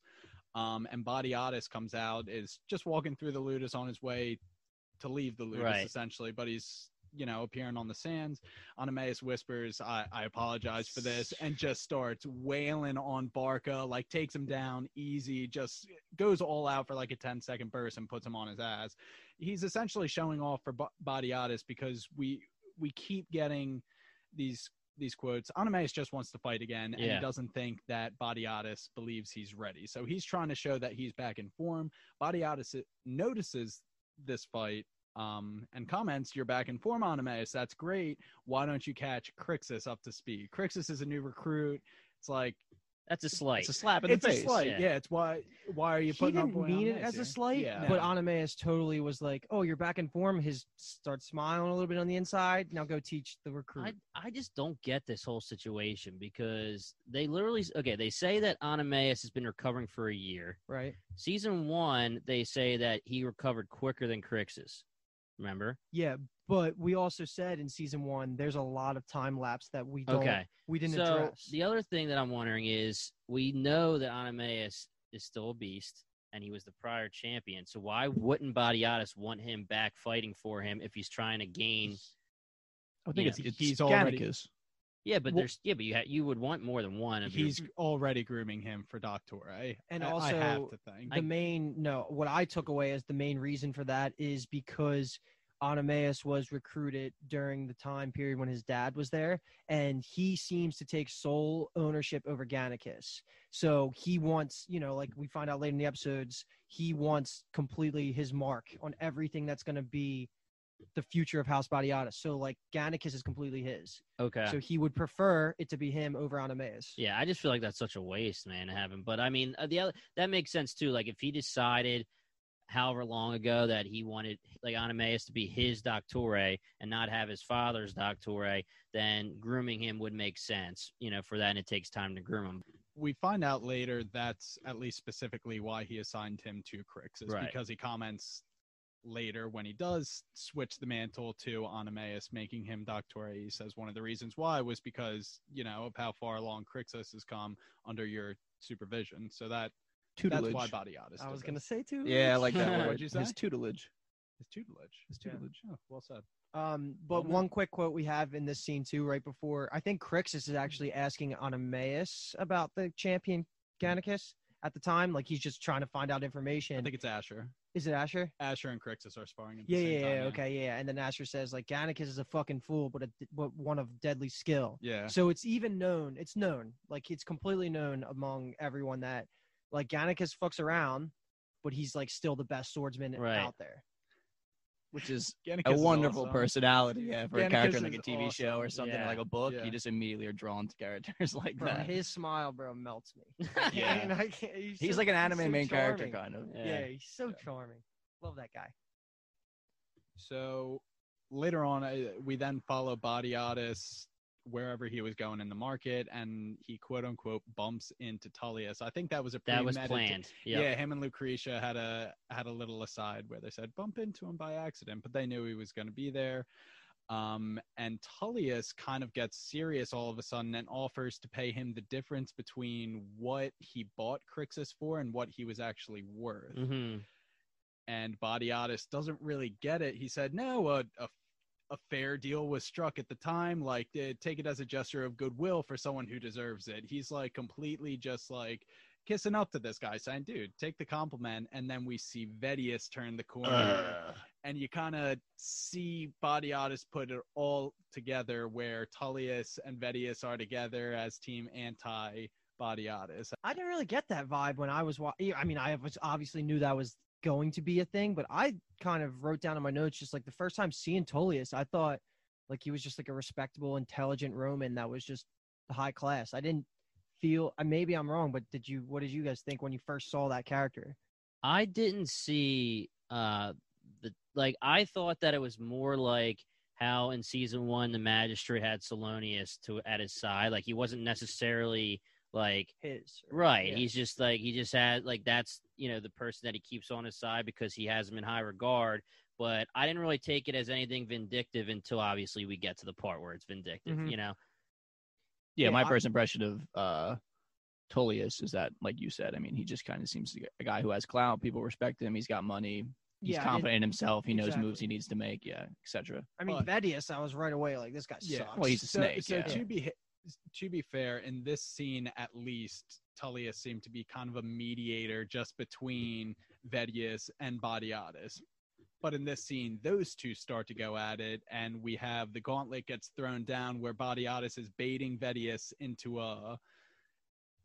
And Badiatus comes out, is just walking through the Ludus on his way to leave the Ludus, essentially, but he's appearing on the sands. Animaeus whispers, I apologize for this, and just starts wailing on Barca, like takes him down easy, just goes all out for like a 10-second burst and puts him on his ass. He's essentially showing off for Badiatus because we keep getting these quotes. Animaeus just wants to fight again, and he doesn't think that Badiatus believes he's ready. So he's trying to show that he's back in form. Badiatus notices this fight and comments, "You're back in form, Animaeus. That's great. Why don't you catch Crixus up to speed?" Crixus is a new recruit. It's like, That's a slight. It's a slap in It's the a face. slight. Yeah. Yeah. It's why are you He putting didn't up mean it as a slight, Yeah. but No. Anameus totally was like, "Oh, you're back in form." His starts smiling a little bit on the inside. Now go teach the recruit. I just don't get this whole situation because they literally they say that Anameus has been recovering for a year. Right? Season 1, they say that he recovered quicker than Crixus. Remember? Yeah, but we also said in season 1, there's a lot of time lapse that we didn't So address. the other thing that I'm wondering is we know that Anameus is still a beast and he was the prior champion. So why wouldn't Badiatus want him back fighting for him if he's trying to gain? I think Yeah. it's He's already- Gannicus. Yeah, but Well- you would want more than one of your He's already grooming him for Doctor. And I also, have to think. what I took away as the main reason for that is because Anameus was recruited during the time period when his dad was there, and he seems to take sole ownership over Gannicus. So he wants, like we find out later in the episodes, he wants completely his mark on everything that's going to be the future of House Badiatus. So like Gannicus is completely his. okay. So he would prefer it to be him over Anameus. Yeah, I just feel like that's such a waste, man, to have him. But I mean, that makes sense too. Like if he decided however long ago that he wanted like Anameus to be his Doctore and not have his father's Doctore, then grooming him would make sense, for that, and it takes time to groom him. We find out later that's at least specifically why he assigned him to Crixus, Right. because he comments later when he does switch the mantle to Anameus, making him Doctore. He says one of the reasons why was because, of how far along Crixus has come under your supervision. So that's Tutelage. why Badiatus I was did going to this. say too. Yeah, I like that word. What'd you say? His tutelage. His tutelage. His tutelage. Oh, well said. But one quick quote we have in this scene too, right before, I think Crixus is actually asking Anameus about the champion Gannicus at the time. Like he's just trying to find out information. I think it's Asher. Is it Asher? Asher and Crixus are sparring at the Yeah, same time. okay, yeah. And then Asher says like Gannicus is a fucking fool, but one of deadly skill. Yeah. So it's even known. It's known. Like it's completely known among everyone that like Gannicus fucks around, but he's like still the best swordsman Right. out there. Which is Gannicus a is wonderful awesome. personality, for a character in Gannicus like a is TV show or awesome. something, Yeah. like a book. Yeah. You just immediately are drawn to characters like Bro, that. his smile, bro, melts me. Yeah. And I can't, He's so- like an he's anime so main character, charming. kind of. Yeah, he's so charming. Love that guy. So later on, we then follow Badiatus wherever he was going in the market, and he quote unquote bumps into Tullius. I think that was That was premeditated- planned. Yep. Yeah, him and Lucretia had a little aside where they said bump into him by accident, but they knew he was going to be there. And Tullius kind of gets serious all of a sudden and offers to pay him the difference between what he bought Crixus for and what he was actually worth. Mm-hmm. And Badiatus doesn't really get it. He said, no, a fair deal was struck at the time. Like, take it as a gesture of goodwill for someone who deserves it. He's like completely just like kissing up to this guy, saying, dude, take the compliment. And then we see Vedius turn the corner. And you kind of see Badiatus put it all together where Tullius and Vedius are together as team anti-Badiatus. I didn't really get that vibe when I was I mean, I was obviously knew that was going to be a thing, but I kind of wrote down in my notes just like the first time seeing Tullius, I thought like he was just like a respectable, intelligent Roman that was just high class. I didn't feel, maybe I'm wrong, but what did you guys think when you first saw that character? I didn't see I thought that it was more like how in season 1 the magistrate had Salonius at his side. Like he wasn't necessarily like right. Yeah. He's just like he just had like that's the person that he keeps on his side because he has him in high regard. But I didn't really take it as anything vindictive until obviously we get to the part where it's vindictive. Mhm. Yeah, my I- first impression of Tullius is that, like you said, I mean, he just kind of seems to be a guy who has clout. People respect him. He's got money. He's Yeah, confident in himself. He knows exactly. moves he needs to make. Yeah, etc. I mean, Vedius, I was right away like, this guy sucks. Well, he's a snake. So yeah. to be fair, in this scene at least, Tullius seemed to be kind of a mediator just between Vedius and Badiatus. But in this scene, those two start to go at it, and we have the gauntlet gets thrown down where Badiatus is baiting Vedius into a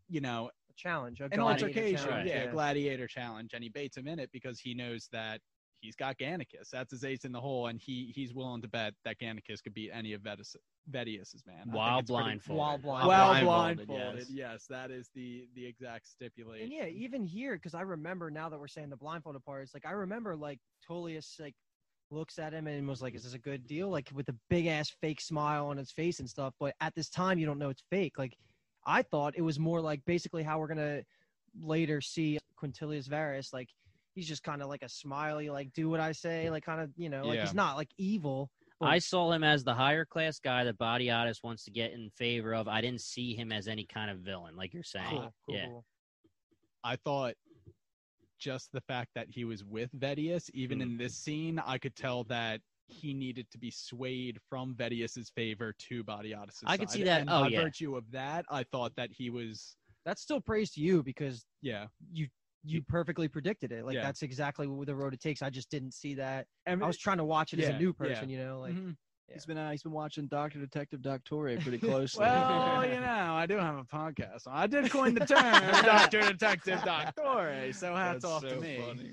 challenge. an gladiator altercation, challenge, a gladiator challenge, and he baits him in it because he knows that he's got Gannicus. That's his ace in the hole, and he's willing to bet that Gannicus could beat any of Vedius's, man. While blindfolded. While blindfolded. Yes, that is the exact stipulation. And yeah, even here, because I remember now that we're saying the blindfolded part, it's like I remember like Tullius like looks at him and was like, "Is this a good deal?" Like with a big ass fake smile on his face and stuff. But at this time, you don't know it's fake. Like I thought it was more like basically how we're gonna later see Quintilius Varus. Like he's just kind of like a smiley, like do what I say, like kind of like he's not like evil. I saw him as the higher class guy that Badiatus wants to get in favor of. I didn't see him as any kind of villain, like you're saying. Cool. I thought just the fact that he was with Vedius, even in this scene, I could tell that he needed to be swayed from Vedius's favor to Badiatus' I could side. see that. And by virtue of that, I thought that he was. That's still praise to you because Yeah. you perfectly predicted it. Like Yeah. that's exactly what the road it takes. I just didn't see that. And I was trying to watch it as a new person, like Mhm. he's been watching Dr. Detective Doctore pretty closely. Well, I do have a podcast. So I did coin the term Dr. Detective Doctore, so hats off to me. Funny.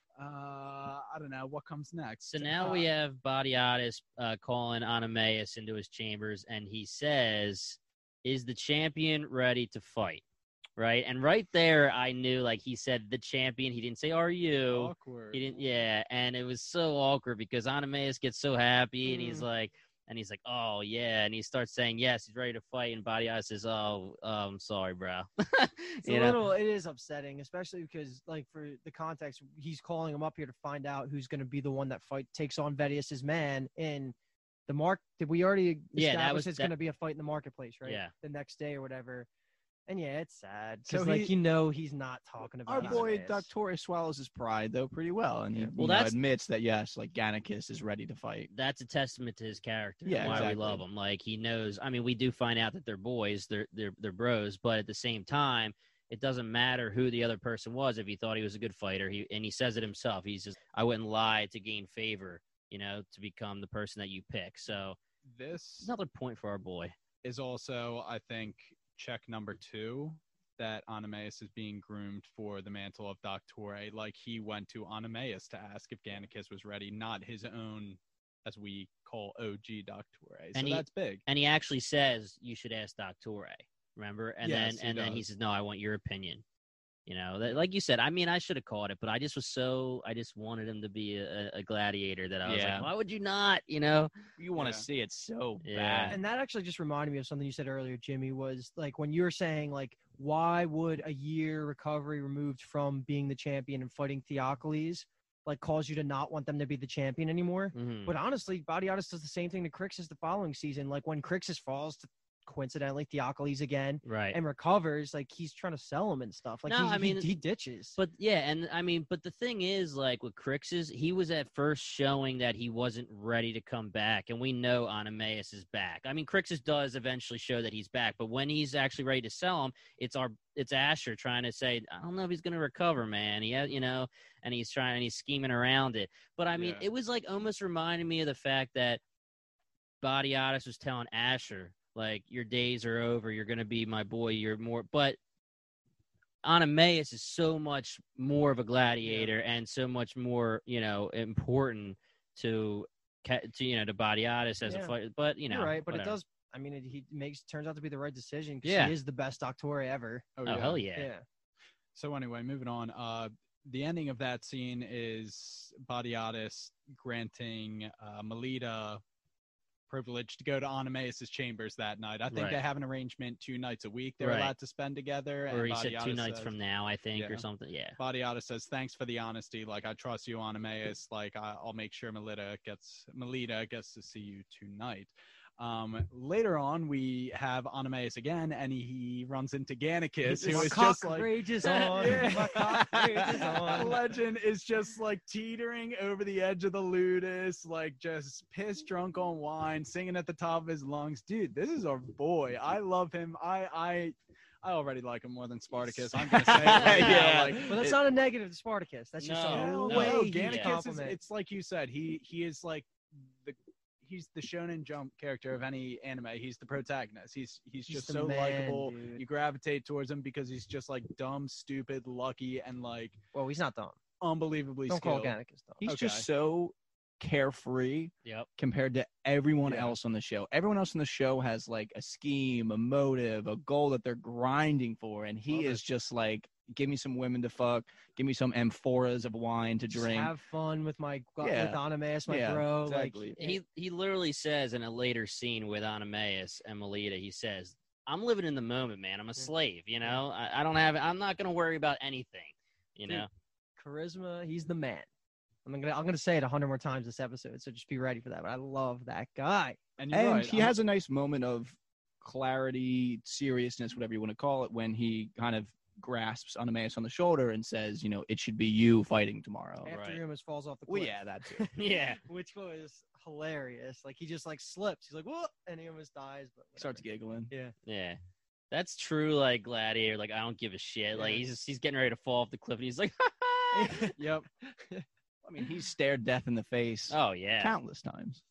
I don't know what comes next. So now we have Badiatus calling Anameus into his chambers, and he says, "Is the champion ready to fight?" Right, and right there, I knew, like he said, the champion. He didn't say, "Are you?" Awkward. He didn't. Yeah, and it was so awkward because Anameus gets so happy, and he's like, "Oh yeah," and he starts saying, "Yes, he's ready to fight." And Badiatus says, "Oh, I'm sorry, bro." It is upsetting, especially because like for the context, he's calling him up here to find out who's going to be the one that takes on Vedius's man in the Did we already establish it's going to be a fight in the marketplace, right? Yeah. The next day or whatever. And yeah, it's sad So because he's not talking about Our boy Anameus. Doctore swallows his pride though pretty well, and he that's- admits that yes, like Gannicus is ready to fight. That's a testament to his character. Yeah, and why exactly. we love him. Like he knows. I mean, we do find out that they're boys, they're bros, but at the same time, it doesn't matter who the other person was. If he thought he was a good fighter, he says it himself. He's just, I wouldn't lie to gain favor, to become the person that you pick. So This another point for our boy. is also, I think, check number 2. That Anameus is being groomed for the mantle of Doctore. Like he went to Anameus to ask if Gannicus was ready, not his own, as we call OG Doctore. So that's big. And he actually says you should ask Doctore. Remember? And Yes, then he says, "No, I want your opinion." Like you said, I mean, I should have caught it, but I just wanted him to be a gladiator that I was like, why would you not, You want to see it so bad. And that actually just reminded me of something you said earlier, Jimmy, was like when you were saying like, why would a year recovery removed from being the champion and fighting Theocles like cause you to not want them to be the champion anymore? Mhm. But honestly, Badiatus does the same thing to Crixus the following season. Like when Crixus falls to coincidentally Theocles again Right. and recovers, like he's trying to sell him and stuff. Like No, he ditches. But yeah, and I mean, but the thing is, like with Crixus, he was at first showing that he wasn't ready to come back, and we know Anameus is back. I mean, Crixus does eventually show that he's back, but when he's actually ready to sell him, it's Asher trying to say, I don't know if he's going to recover, man. He and he's scheming around it. But I mean, it was like almost reminding me of the fact that Badiatus was telling Asher, like, your days are over. You're going to be my boy. You're more, but Anameus is so much more of a gladiator and so much more, important to Badiatus as a fighter. But You're right, but whatever. it does. I mean, turns out to be the right decision because he is the best Doctore ever. Oh hell yeah. So anyway, moving on. The ending of that scene is Badiatus granting Melita privilege to go to Anameus' chambers that night. I think they have an arrangement 2 nights a week they're allowed to spend together. Or and he said 2 nights says, from now, I think, or something. Yeah. Badiatus says, thanks for the honesty. Like, I trust you, Anameus. Like, I'll make sure Melita gets to see you tonight. Later on, we have Anameus again, and he runs into Gannicus, who is just like, rages on. My cock rages on. Legend is just like teetering over the edge of the ludus, like just piss drunk on wine, singing at the top of his lungs. Dude, this is our boy. I love him. I already like him more than Spartacus. I'm gonna say it right now. Like, But that's not a negative to Spartacus. That's just No, a no. way Gannicus is, compliment. it's like you said, he is like he's the Shonen Jump character of any anime. He's the protagonist. He's just the so man, likable. dude. You gravitate towards him because he's just like dumb, stupid, lucky, and like, Well, he's not dumb. unbelievably Don't call skilled. Gannicus though. He's Okay. just so carefree Yep. compared to everyone Yeah. else on the show. Everyone else on the show has like a scheme, a motive, a goal that they're grinding for, and he Love is just like, give me some women to fuck, give me some amphoras of wine to Just drink. have fun with Yeah. with Anameus, my Yeah, bro. exactly. Like He literally says in a later scene with Anameus and Melita, he says, "I'm living in the moment, man. I'm a slave. You know, I don't have. I'm not gonna worry about anything. You Dude, know." charisma, he's the man. I'm gonna say it 100 more times this episode, so just be ready for that. But I love that guy. And you're And right. he has a nice moment of clarity, seriousness, whatever you want to call it, when he kind of grasps Anameus on the shoulder and says, you know, it should be you fighting tomorrow. After right. Umas falls off the Well, cliff. yeah, that too. Yeah. Which was hilarious. Like he just like slips. He's like, "Whoa," and he almost dies. But He starts whatever. giggling. Yeah. That's true, like Gladiator. Like I don't give a shit. Like Yeah. he's getting ready to fall off the cliff, and he's like, Yep. I mean, he's stared death in the face "Oh yeah." countless times.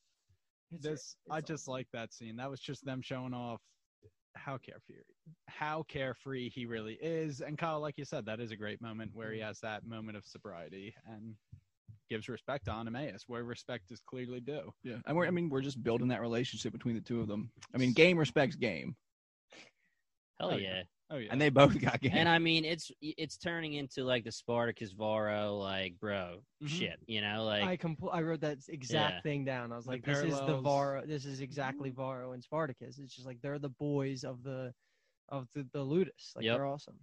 I just like that scene. That was just them showing off how carefree he really is. And Kyle, like you said, that is a great moment where he has that moment of sobriety and gives respect to Anameus, where respect is clearly due. Yeah, and we're just building that relationship between the two of them. I mean, game respects game, Hell Oh, yeah. yeah. Oh yeah. and they both got game. And I mean, it's turning into like the Spartacus Varro, like bro, Mhm. shit. You know, like I wrote that exact Yeah. thing down. I was The like, this is the parallels. Varro. This is exactly Varro and Spartacus. It's just like they're the boys of the Ludus. Like Yep. they're awesome.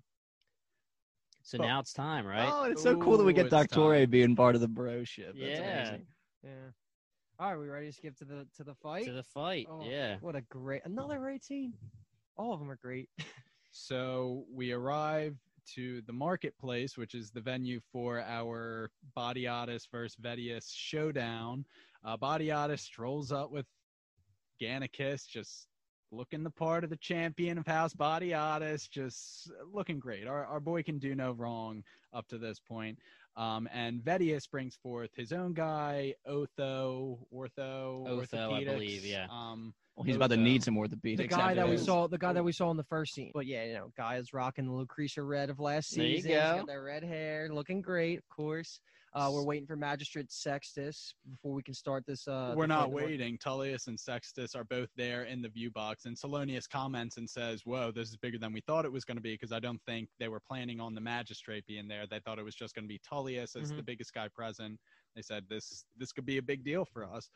so now it's time, right? Oh, it's so cool that we Ooh, get it's Doctore time. being part of the bro ship. That's Yeah. amazing. Yeah. All right, we ready to skip to the fight? To the fight. Oh, Yeah. What a another great scene. All of them are great. So we arrive to the marketplace, which is the venue for our Badiatus versus Vedius showdown. Badiatus strolls up with Gannicus, just looking the part of the champion of House Badiatus, just looking great. Our boy can do no wrong up to this point. And Vedius brings forth his own guy, Otho, I Orthopedics. believe, yeah. Well, he's about to Otho. need some orthopedics. The guy after that we this. saw, in the first scene. But yeah, you know, guy is rocking the Lucretia red of last There you season. He's go. got that red hair, looking great, of course. We're waiting for Magistrate Sextus before we can start this. We're not waiting. Tullius and Sextus are both there in the view box, and Salonius comments and says, "Whoa, this is bigger than we thought it was going to be," because I don't think they were planning on the magistrate being there. They thought it was just going to be Tullius as the biggest guy present. They said this could be a big deal for us,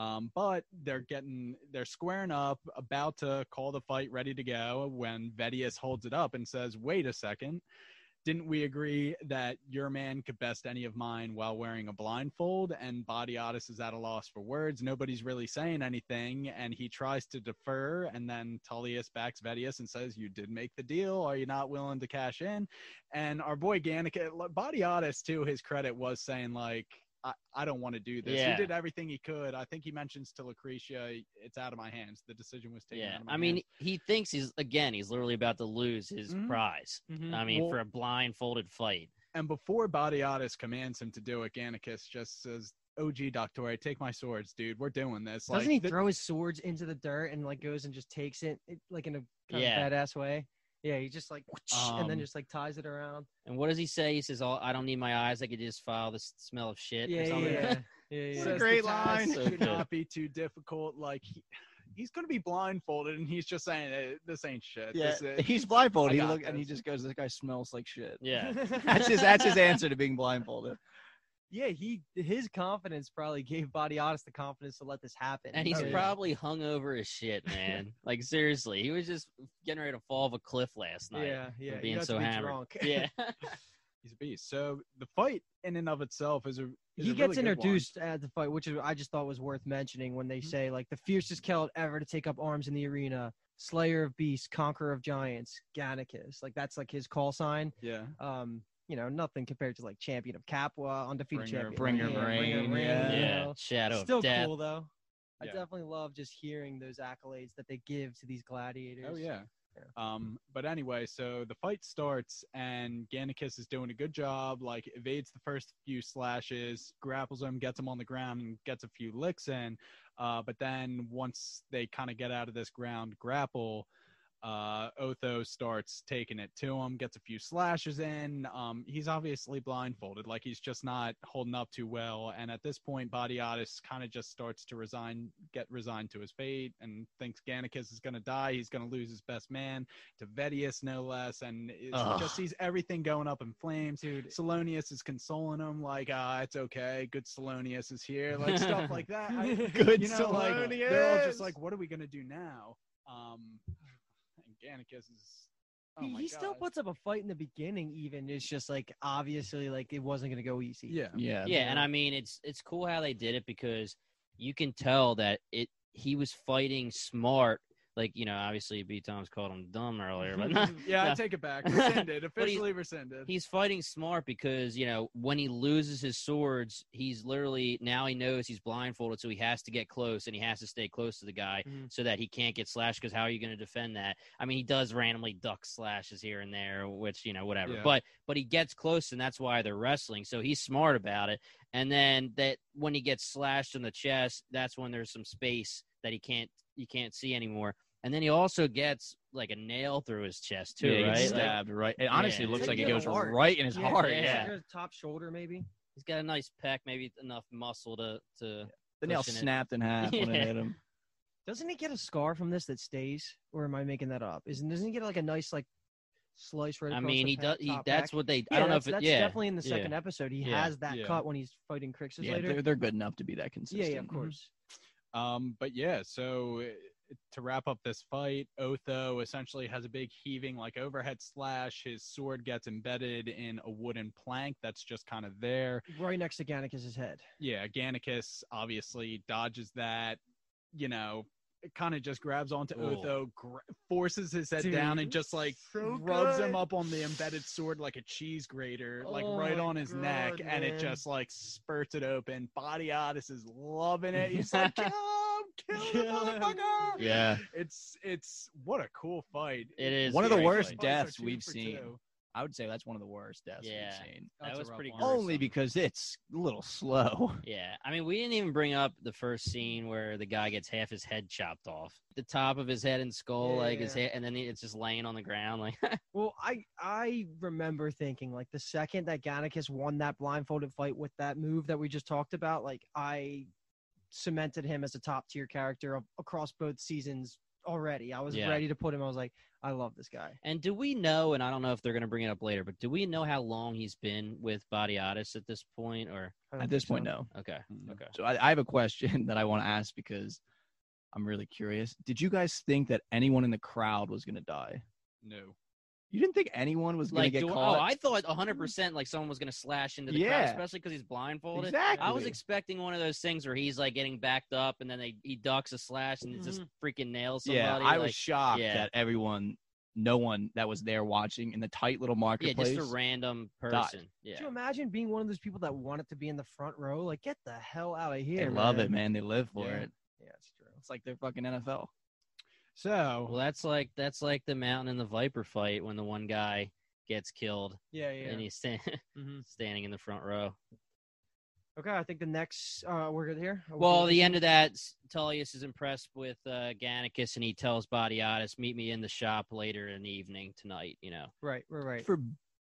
but they're squaring up, about to call the fight, ready to go, when Vedius holds it up and says, "Wait a second. Didn't we agree that your man could best any of mine while wearing a blindfold?" And Badiatus is at a loss for words. Nobody's really saying anything, and he tries to defer, and then Tullius backs Vedius and says, "You did make the deal. Are you not willing to cash in?" And our boy Gannicus, Badiatus, to his credit, was saying, like, I don't want to do this. Yeah. He did everything he could. I think he mentions to Lucretia, "It's out of my hands. The decision was taken Yeah. out of my I mean, hands." he thinks he's literally about to lose his Mhm. prize. Mhm. I mean, Well- for a blindfolded fight. And before Badiatus commands him to do it, Gannicus just says, "OG Doctore, take my swords, dude. We're doing this." Doesn't he throw his swords into the dirt and like goes and just takes it like in a kind Yeah. of badass way? Yeah, he just like and then Um, just like ties it around. And what does he say? He says, "Oh, I don't need my eyes. I could just follow the smell of shit." Yeah, or something. yeah. It's a great the task line. So Could good. not be too difficult. Like he's going to be blindfolded, and he's just saying, "This ain't shit." Yeah, This he's blindfolded. I got And he this. just goes, "This guy smells like shit." Yeah. That's his answer to being blindfolded. Yeah, his confidence probably gave Badiatus the confidence to let this happen. And he's Oh, yeah. probably hung over as shit, man. Like seriously, he was just getting ready to fall off a cliff last night. yeah. from He being got so to be hammered. drunk. Yeah. He's a beast. So the fight in and of itself is a He a gets really good one. introduced at the fight, which I just thought was worth mentioning when they Mhm. say like the fiercest Celt ever to take up arms in the arena, Slayer of beasts, Conqueror of giants, Gannicus. Like that's like his call sign. Yeah. You know, nothing compared to like champion of Capua, undefeated champion. Bringer Yeah, of Rain, you Yeah. know. Shadow Still of Death. cool though. I Yeah. definitely love just hearing those accolades that they give to these gladiators. Oh yeah. Yeah. But anyway, so the fight starts, and Gannicus is doing a good job. Like evades the first few slashes, grapples him, gets him on the ground, and gets a few licks in. But then once they kind of get out of this ground grapple, Otho starts taking it to him, gets a few slashes in. He's obviously blindfolded, like he's just not holding up too well. And at this point, Badiatus kind of just starts to get resigned to his fate, and thinks Gannicus is going to die. He's going to lose his best man to Vedius, no less, and just sees everything going up in flames. Dude, Salonius is consoling him, like, it's okay. Good Salonius is here, like stuff like that. Good Like, they're all just like, what are we going to do now? Gannicus is he still puts up a fight in the beginning. Even it's just like obviously like it wasn't going to go easy. Yeah. And I mean it's cool how they did it, because you can tell that he was fighting smart. Like, obviously B. Tom's called him dumb earlier, but I take it back. Rescinded, officially rescinded. He's fighting smart because, when he loses his swords, he's literally, now he knows he's blindfolded, so he has to get close, and he has to stay close to the guy so that he can't get slashed, because how are you going to defend that? I mean, he does randomly duck slashes here and there, which, whatever. Yeah. But he gets close, and that's why they're wrestling, so he's smart about it. And then that when he gets slashed in the chest, that's when there's some space that you can't see anymore. And then he also gets like a nail through his chest too, he right? gets stabbed right. It honestly looks like it goes heart. right in his heart. Yeah. His top shoulder maybe. He's got a nice pec, maybe enough muscle to The nail pushing it. snapped in half when it hit him. Doesn't he get a scar from this that stays, or am I making that up? Doesn't he get like a nice like slice right? I across mean, the he does. top That's back? what they. Yeah, I don't know if that's yeah. definitely in the second episode. He Yeah. has that cut when he's fighting Crixus Yeah, later. they're good enough to be that consistent. Yeah, of course. But yeah, so to wrap up this fight, Otho essentially has a big heaving like overhead slash. His sword gets embedded in a wooden plank that's just kind of there. Right next to Gannicus's head. Yeah, Gannicus obviously dodges that, it kind of just grabs onto Otho, forces his head down, and just like rubs him up on the embedded sword like a cheese grater, like right on his neck, and it just like spurts it open. Badiatus is loving it. He's like, kill him, motherfucker. Yeah. It's what a cool fight. It is One of the very worst funny. deaths Two we've for seen. two. I would say that's one of the worst deaths Yeah. we've seen. That That's a was rough pretty one. gruesome. Only because it's a little slow. Yeah, I mean, we didn't even bring up the first scene where the guy gets half his head chopped off, the top of his head and skull, like his head, and then it's just laying on the ground, like. Well, I remember thinking like the second that Gannicus won that blindfolded fight with that move that we just talked about, like I cemented him as a top tier character across both seasons already. I was ready to put him. I was like, I love this guy. And do we know? And I don't know if they're going to bring it up later, but do we know how long he's been with Badiatus at this point? Or At this point, no. okay. So I have a question that I want to ask because I'm really curious. Did you guys think that anyone in the crowd was going to die? No. You didn't think anyone was going to get caught? I thought 100% like someone was going to slash into the crowd, especially because he's blindfolded. Exactly. I was expecting one of those things where he's like getting backed up and then he ducks a slash and it just freaking nails somebody. Yeah, I was like, shocked that no one that was there watching in the tight little marketplace. Yeah, just a random person. Yeah. Could you imagine being one of those people that wanted to be in the front row? Like, get the hell out of here. They love it, man. They live for it. Yeah, it's true. It's like they're fucking NFL. So Well, that's like the Mountain and the Viper fight when the one guy gets killed Yeah. and he's standing in the front row. Okay, I think the next we're good here. Are we Well, good the with end of that, Tullius is impressed with Gannicus, and he tells Badiatus, "Meet me in the shop later in the evening tonight." this? Right. For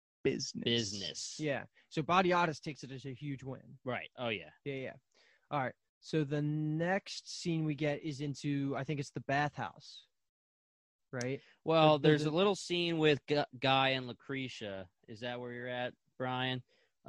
business. Yeah. So Badiatus takes it as a huge win. Right. Oh yeah. Yeah. All right. So the next scene we get is into, I think it's the bathhouse. Right? Well, There's there's a little scene with Guy and Lucretia. Is that where you're at, Brian?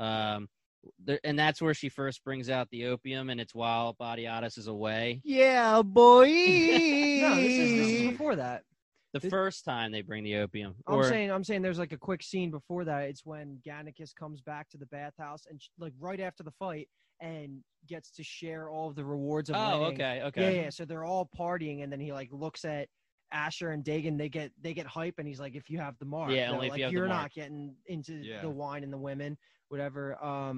And that's where she first brings out the opium, and it's while Badiatus is away. Yeah, boy. No, this is before that. The first time they bring the opium. I'm saying there's like a quick scene before that. It's when Gannicus comes back to the bathhouse and like right after the fight and gets to share all of the rewards of winning. okay. Yeah. So they're all partying, and then he like looks at Asher and Dagon. They get hype, and he's like, "If you have the mark, Yeah, only if like, you have the you're mark." not getting into the wine and the women, whatever."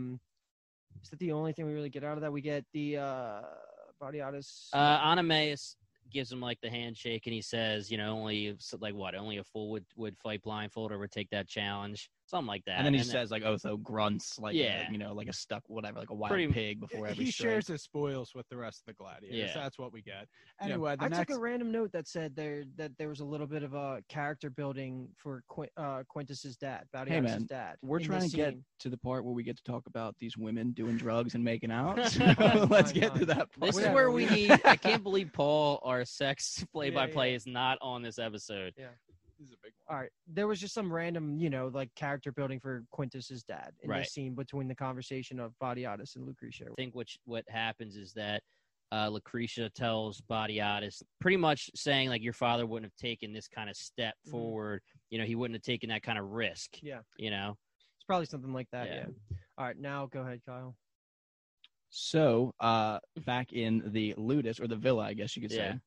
Is that the only thing we really get out of that? We get the Badiatus. Anameus gives him like the handshake, and he says, only a fool would fight blindfold or would take that challenge. something like that. And then he says like Otho grunts like Yeah. like a stuck whatever, like a wild Pretty- pig before every He strike. shares his spoils with the rest of the gladiators. Yeah. That's what we get. Anyway, the I next took a random note that said that there was a little bit of a character building for Quintus's dad, Hey, Badiatus' man, dad. We're in trying this to get scene. to the part where we get to talk about these women doing drugs and making out. So Fine, let's fine, get to fine. that part. This is Whatever, where we- we need. I can't believe Paul, our sex play-by-play, yeah. is not on this episode. This is a big one. All right, there was just some random, like character building for Quintus's dad in Right. this scene between the conversation of Badiatus and Lucretia. I think what happens is that Lucretia tells Badiatus pretty much saying like your father wouldn't have taken this kind of step Mhm. forward. He wouldn't have taken that kind of risk. Yeah. It's It's probably something like that. Yeah. Yeah. All right, now go ahead, Kyle. So, back in the Ludus, or the villa, I guess you could say.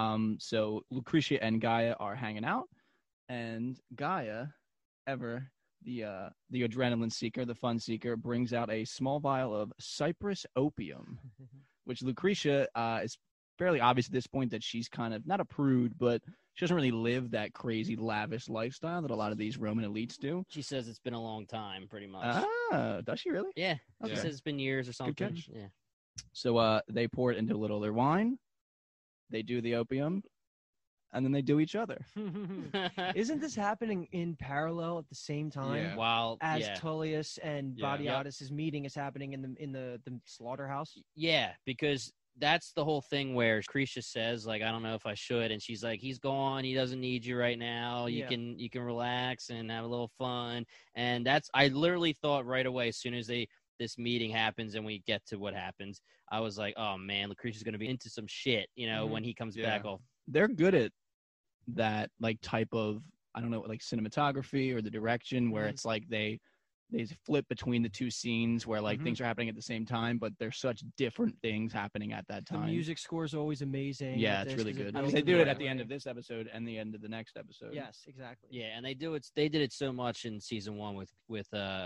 So Lucretia and Gaia are hanging out, and Gaia, ever the adrenaline seeker, the fun seeker, brings out a small vial of Cyprus opium, which Lucretia is fairly obvious at this point that she's kind of not a prude, but she doesn't really live that crazy lavish lifestyle that a lot of these Roman elites do. She says it's been a long time, pretty much. Does she really? Yeah. Okay. She says it's been years or something. catch. Yeah. So they pour it into a little of their wine. They do the opium, and then they do each other. Isn't this happening in parallel at the same time Yeah. While as Tullius and Yeah. Badiatus' meeting is happening in the slaughterhouse? Yeah, because that's the whole thing where Lucretia says, like, I don't know if I should, and she's like, he's gone, he doesn't need you right now. You Yeah. can relax and have a little fun. And I literally thought right away, as soon as this meeting happens and we get to what happens, I was like, oh man, Lucretia's gonna be into some shit, when he comes back off. They're good at that, like, type of, I don't know, like cinematography or the direction where Mhm. it's like they flip between the two scenes where like Mhm. things are happening at the same time, but there's such different things happening at that The time. music score is always amazing. Yeah, with it's this really 'cause good. builds They in do the it right at the end way. of this episode and the end of the next episode. Yes, exactly. Yeah, and they did it so much in season 1 with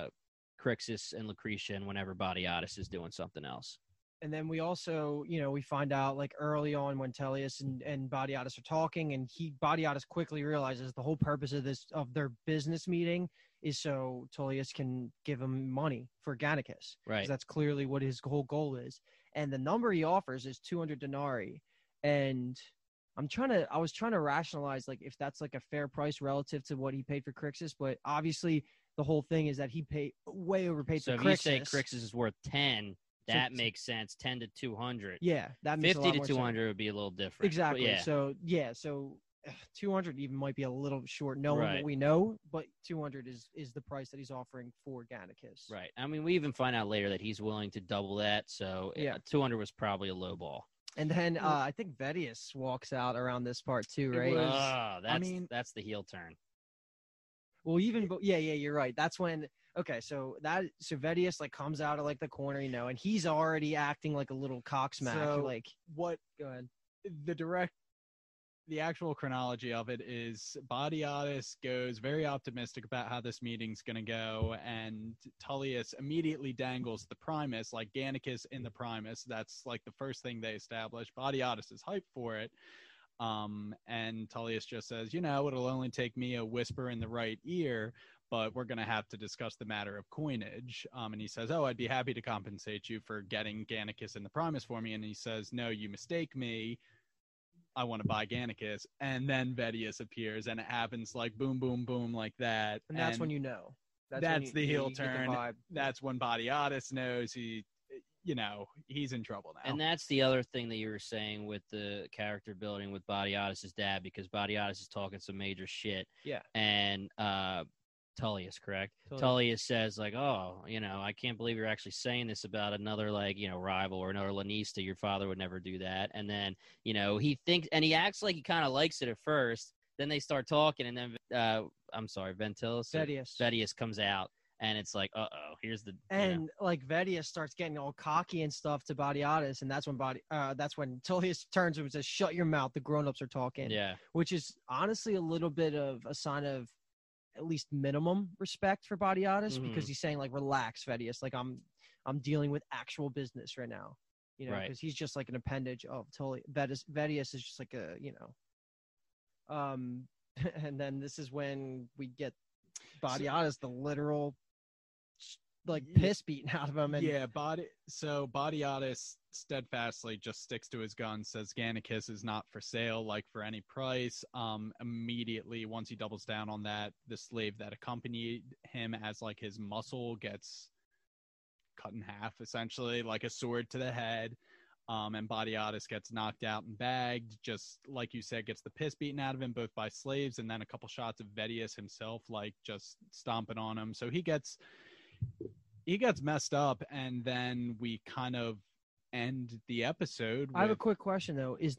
Crixus and Lucretia, and whenever Badiatus is doing something else. And then we also, we find out like early on when Tullius and Badiatus are talking, and Badiatus quickly realizes the whole purpose of their business meeting is so Tullius can give him money for Gannicus. 'Cause Right. that's clearly what his whole goal is. And the number he offers is 200 denarii. And I was trying to rationalize like if that's like a fair price relative to what he paid for Crixus, but obviously the whole thing is that he paid way overpaid So for if you say Crixus. Crixus is worth 10, that makes sense. 10 to 200. Yeah, that makes a 50 lot to more sense. 200 would be a little different. But Exactly. yeah. So 200 even might be a little short knowing Right. what we know, but 200 is the price that he's offering for Gannicus. Right. I mean, we even find out later that he's willing to double that. So Yeah. 200 was probably a low ball. And then I think Vedius walks out around this part too, It right? was- That's the heel turn. Well, yeah, you're right. That's when so Vedius like comes out of like the corner, and he's already acting like a little cocksmack. So- like, What go ahead. the actual chronology of it is Badiatus goes very optimistic about how this meeting's going to go, and Tullius immediately dangles the Primus, like Gannicus in the Primus. That's like the first thing they establish. Badiatus is hyped for it. And Tullius just says, it'll only take me a whisper in the right ear, but we're going to have to discuss the matter of coinage. And he says, I'd be happy to compensate you for getting Gannicus in the Primus for me. And he says, no, you mistake me. I want to buy Gannicus. And then Vedius appears, and it happens like boom, boom, boom, like that. And that's when you know. That's when you- the heel you get the turn. vibe. That's when Badiatus knows he's in trouble now. And that's the other thing that you were saying with the character building with Badiatus' dad, because Badiatus is talking some major shit. Yeah. And Tullius, correct? Tullius. Tullius says, like, oh, I can't believe you're actually saying this about another, like, rival or another Lanista. Your father would never do that. And then, he thinks, and he acts like he kind of likes it at first. Then they start talking, and then, Ventilis? Vedius comes out. And it's like, here's the And like Vedius starts getting all cocky and stuff to Badiatus, and that's when Tullius turns to him and says, "Shut your mouth. The grown-ups are talking." Yeah. Which is honestly a little bit of a sign of at least minimum respect for Badiatus, Mhm. because he's saying like, "Relax, Vedius. Like I'm dealing with actual business right now." Right. Because he's just like an appendage of Tullius. Vedius is just like a. And then this is when we get Badiada's the literal piss beaten out of him. And Yeah, Badiatus steadfastly just sticks to his gun, says Gannicus is not for sale, like for any price. Immediately, once he doubles down on that, the slave that accompanied him as like his muscle gets cut in half, essentially, like a sword to the head. And Badiatus gets knocked out and bagged, just like you said, gets the piss beaten out of him, both by slaves and then a couple shots of Vedius himself, like just stomping on him. So he gets messed up, and then we kind of end the episode. I have a quick question though. Is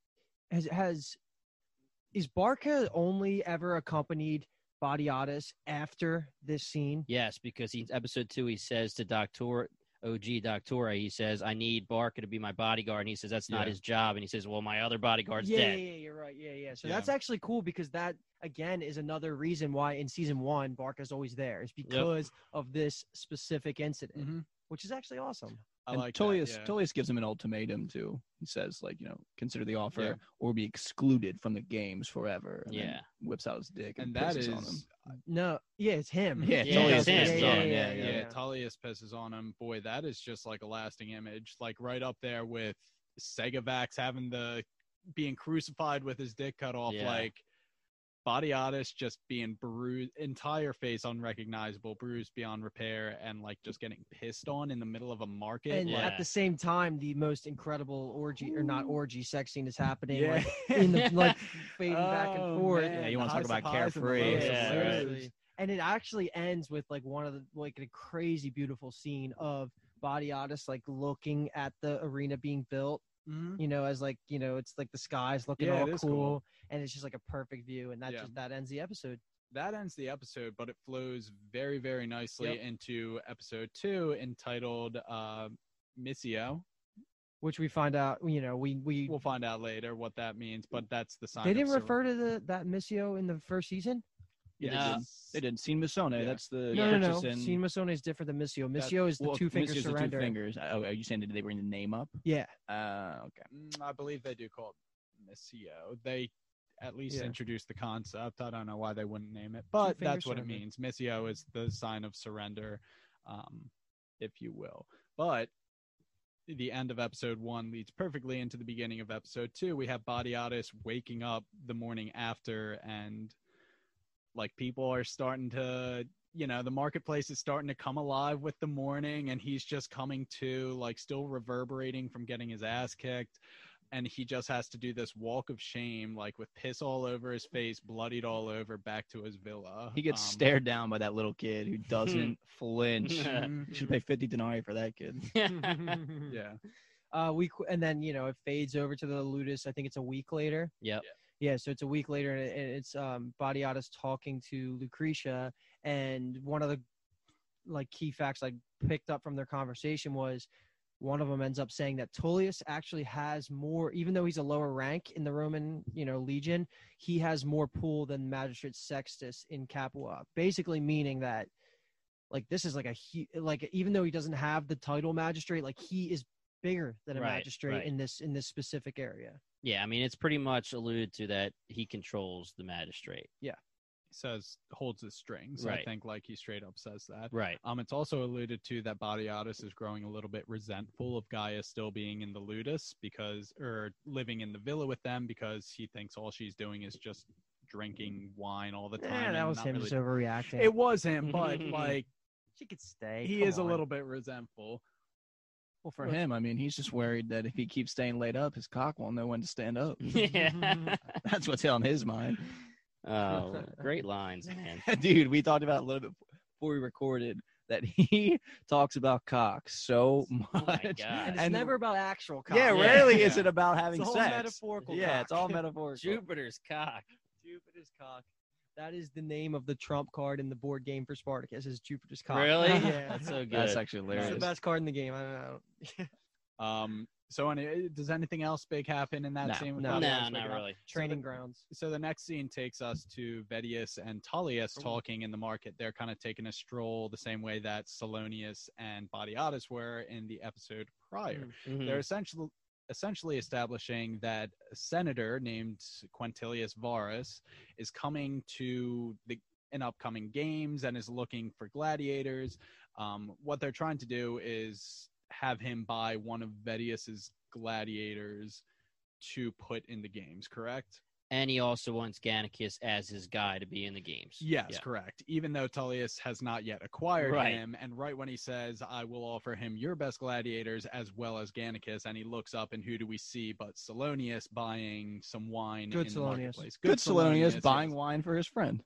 Barca only ever accompanied Badiatus after this scene? Yes, because episode 2, he says to OG Doctora, he says, I need Barca to be my bodyguard. And he says, that's not his job. And he says, well, my other bodyguard's dead. Yeah, you're right. Yeah. So that's actually cool, because that, again, is another reason why in season 1, Barca's always there, is because of this specific incident, which is actually awesome. I like Tullius gives him an ultimatum too. He says, consider the offer or be excluded from the games forever. And then whips out his dick and that pisses is on him. It's him. Tullius pisses on him. Yeah, Tullius pisses on him. Boy, that is just like a lasting image, like right up there with Segavax being crucified with his dick cut off, like Badiatus just being bruised, entire face unrecognizable, bruised beyond repair, and like just getting pissed on in the middle of a market. And at the same time, the most incredible sex scene is happening, fading back and forth. Yeah, you want to talk about carefree? Seriously. And it actually ends with one of the a crazy beautiful scene of Badiatus looking at the arena being built. As it's the skies looking all cool, and it's just a perfect view, and that ends the episode. That ends the episode, but it flows very, very nicely into episode 2, entitled Missio, which we find out. We'll find out later what that means, but that's the sign. They didn't refer to that Missio in the first season. Yeah, they didn't. Scene Masone. Yeah. That's the no. Scene Masone is different than Missio. Missio is the two-finger surrender. The 2 fingers. Oh, are you saying did they bring the name up? Yeah. Okay. I believe they do call it Missio. They at least introduced the concept. I don't know why they wouldn't name it, but that's what it means. Missio is the sign of surrender, if you will. But the end of episode 1 leads perfectly into the beginning of episode 2. We have Badiatus waking up the morning after, and people are starting to, the marketplace is starting to come alive with the morning, and he's just coming to, still reverberating from getting his ass kicked. And he just has to do this walk of shame, with piss all over his face, bloodied all over, back to his villa. He gets stared down by that little kid who doesn't flinch. You should pay 50 denarii for that kid. Yeah. And then, it fades over to the Ludus. I think it's a week later. Yep. Yeah, so it's a week later, and it's Badiatus talking to Lucretia, and one of the key facts I picked up from their conversation was one of them ends up saying that Tullius actually has more, even though he's a lower rank in the Roman, legion, he has more pull than Magistrate Sextus in Capua. Basically meaning that, this is even though he doesn't have the title magistrate, he is bigger than a magistrate in this specific area. Yeah, I mean, it's pretty much alluded to that he controls the magistrate. Yeah. He says, holds the strings. I think, he straight up says that. Right. It's also alluded to that Badiatus is growing a little bit resentful of Gaia still being in the Ludus or living in the villa with them, because he thinks all she's doing is just drinking wine all the time. Yeah, that was him just overreacting. It was him, but, she could stay. He is a little bit resentful. Well, for him, I mean, he's just worried that if he keeps staying laid up, his cock won't know when to stand up. Yeah. That's what's on his mind. Oh, great lines, man. Dude, we talked about a little bit before we recorded that he talks about cock so much. Oh my God. And it's never about actual cock. Yeah, rarely is it about having it's sex. All metaphorical yeah, cock. It's all metaphorical. Jupiter's cock. Jupiter's cock. That is the name of the trump card in the board game for Spartacus, is Jupiter's cock. Really? Yeah. That's so good. That's actually hilarious. It's the best card in the game. I don't know. So does anything else big happen in that scene? No, not really. Training grounds. So the next scene takes us to Vedius and Tullius talking in the market. They're kind of taking a stroll the same way that Salonius and Badiatus were in the episode prior. Mm-hmm. They're essentially establishing that a senator named Quintilius Varus is coming to in upcoming games and is looking for gladiators. What they're trying to do is have him buy one of Vedius's gladiators to put in the games, correct? And he also wants Gannicus as his guy to be in the games. Yes, Yeah. correct. Even though Tullius has not yet acquired Right. him, and right when he says, I will offer him your best gladiators as well as Gannicus, and he looks up, and who do we see but Salonius buying some wine Good in the Salonius. marketplace. Good Salonius yes. buying wine for his friend.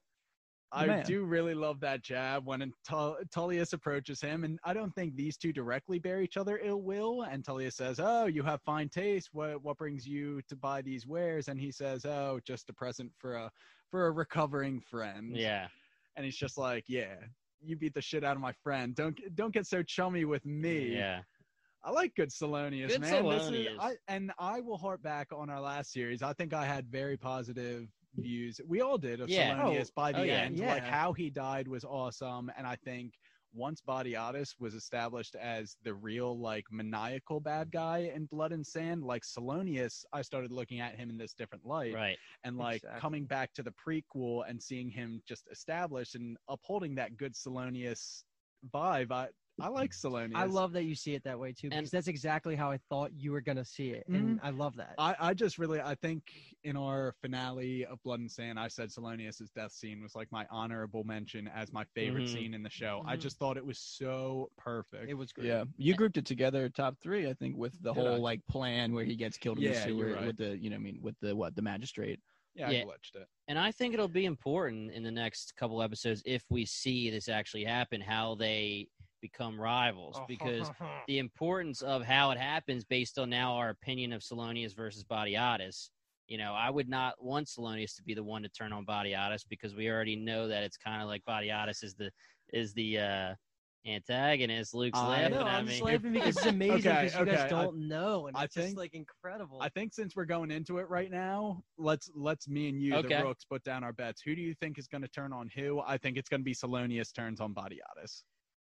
I Man. do really love that jab when Tullius approaches him, and I don't think these two directly bear each other ill will. And Tullius says, "Oh, you have fine taste. What brings you to buy these wares?" And he says, "Oh, just a present for a recovering friend." Yeah. And he's just like, "Yeah, you beat the shit out of my friend. Don't get so chummy with me." Yeah. I like good Salonius, Good man. Salonius. I will harp back on our last series. I think I had very positive views. We all did of Yeah. Salonius by the yeah. end. Yeah. Like how he died was awesome. And I think once Badiatus was established as the real like maniacal bad guy in Blood and Sand, like Salonius, I started looking at him in this different light. Right. And like Exactly. coming back to the prequel and seeing him just established and upholding that good Salonius vibe. I like Salonius. I love that you see it that way too, because And- that's exactly how I thought you were gonna see it, and I love that. I just really, I think in our finale of Blood and Sand, I said Salonius' death scene was like my honorable mention as my favorite Mhm. scene in the show. I Mhm. just thought it was so perfect. It was great. Yeah, you grouped it together top 3, I think, with the Did I? whole like plan where he gets killed in the Yeah, you're sewer right. with the, with the magistrate. yeah, Yeah. I glitched it. And I think it'll be important in the next couple episodes if we see this actually happen, how they become rivals, because the importance of how it happens based on now our opinion of Salonius versus Badiatus. I would not want Salonius to be the one to turn on Badiatus, because we already know that it's kind of like Badiatus is the antagonist. Luke's I laughing no, at I'm me. just laughing because it's amazing Okay, because you guys okay, don't know, and I it's just think- like incredible. I think since we're going into it right now, let's me and you, Okay. the Rooks, put down our bets. Who do you think is going to turn on who? I think it's going to be Salonius turns on Badiatus.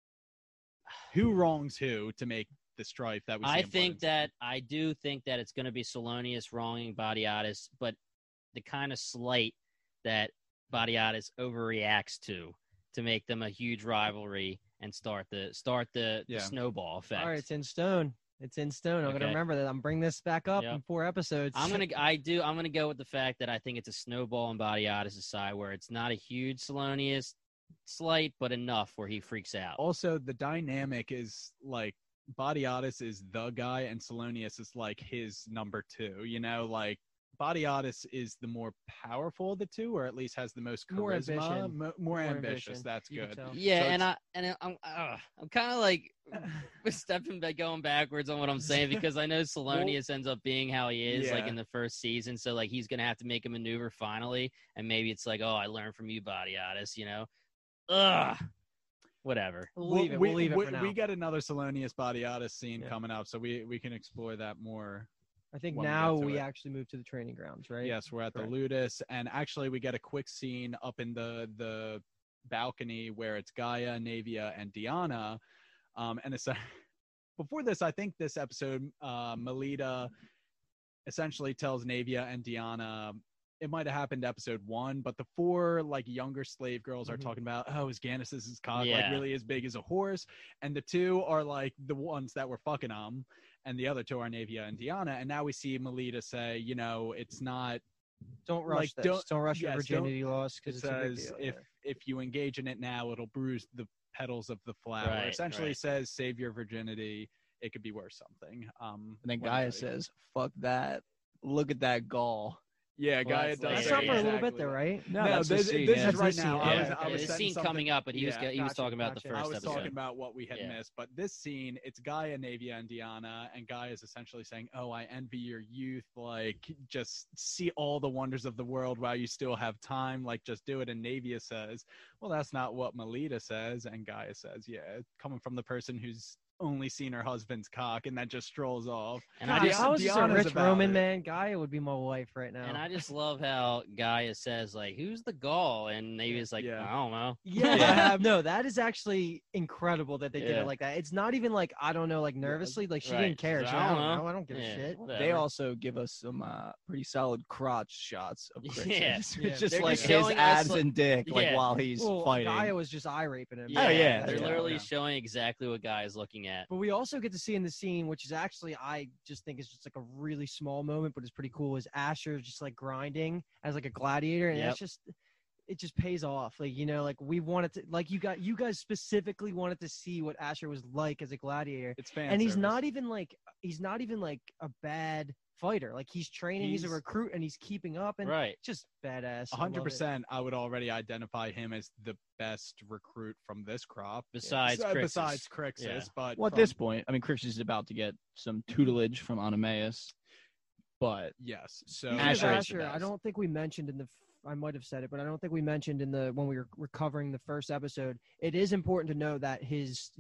Who wrongs who to make the strife that we see I in Blood think and Sand? that I do think that it's going to be Salonius wronging Badiatus, but the kind of slight that Badiatus overreacts to make them a huge rivalry and start the Yeah. snowball effect. All right, it's in stone. It's in stone. I'm Okay. gonna remember that. I'm bringing this back up Yep. in 4 episodes. I'm gonna go with the fact that I think it's a snowball on Badiatus' side, where it's not a huge Salonius slight, but enough where he freaks out. Also, the dynamic is like Badiatus is the guy and Salonius is like his number 2. Like Badiatus is the more powerful of the two, or at least has the most More charisma, ambition. more ambitious. ambition. That's You can good. tell. Yeah, So I'm kind of like stepping back, going backwards on what I'm saying, because I know Salonius ends up being how he is, like Yeah. in the first season. So like he's gonna have to make a maneuver finally, and maybe it's like, oh, I learned from you, Badiatus. Whatever. We'll leave it. We'll leave it for now. We got another Salonius Badiatus scene Yeah. coming up, so we can explore that more. I think when we now get to we it. actually move to the training grounds, right? Yes, we're at Correct. the Ludus, and actually we get a quick scene up in the balcony where it's Gaia, Navia, and Diana. And it's before this, I think this episode, Melita essentially tells Navia and Diana. It might have happened episode 1, but the 4 like younger slave girls are Mhm. talking about, oh, is Gannis's cock like Yeah. really as big as a horse? And the 2 are like the ones that were fucking them, and the other 2 are Navia and Diana. And now we see Melita say, it's not. Don't rush Like, this. Don't rush your yes, don't- virginity loss It because it's a big says deal. if you engage in it now, it'll bruise the petals of the flower. Right, Essentially right. says save your virginity. It could be worth something. And then what Gaia I'm telling you. says, "Fuck that! Look at that gall." Yeah, Well, Gaia that's does. That's later, not for a little exactly bit, though, that. right? No, No, that's the this scene, is yeah. That's right the now. scene. I Yeah, was okay. The setting scene something- coming up, but he was Yeah. he was talking about the Gotcha. first I was episode. talking about what we had Yeah. missed, but this scene, it's Gaia, Navia, and Diana, and Gaia is essentially saying, "Oh, I envy your youth. Like, just see all the wonders of the world while you still have time. Like, just do it." And Navia says, "Well, that's not what Melita says." And Gaia says, "Yeah, coming from the person who's only seen her husband's cock and then just strolls off. And God, I if I was just a Deanna's rich about Roman it. man, Gaia would be my wife right now. And I just love how Gaia says, like, who's the Gaul? And Navy's like, Yeah. I don't know. Yeah, Yeah. no, that is actually incredible that they did Yeah. it like that. It's not even like, I don't know, like nervously, like she Right. didn't care. She's She, like, I don't know, I don't give Yeah, a shit. whatever. They also give us some pretty solid crotch shots of Crixus. Yeah. It's Yeah. just They're like just his showing us, abs like- and dick, like Yeah. while he's Well, fighting. Gaia was just eye raping him. Yeah, Oh, yeah, they're yeah, literally yeah. showing exactly what Guy is looking at. But we also get to see in the scene, which is actually, I just think is just like a really small moment, but it's pretty cool, is Asher just like grinding as like a gladiator. And Yep. it's just, it just pays off. Like, you know, like we wanted to, like you guys specifically wanted to see what Asher was like as a gladiator. It's fan And he's service. not even like a bad fighter. Like he's training, he's a He's- recruit, and he's keeping up, and Right. just badass. I love it. 100%. I would already identify him as the best recruit from this crop. Besides Crixus. Yeah. But Well, at from- this point, I mean, Crixus is about to get some tutelage from Anameus, but yes. So Speaking of Asher is the Asher, I best. don't think we mentioned in the. I might have said it, but I don't think we mentioned in the when we were covering the first episode. It is important to know that his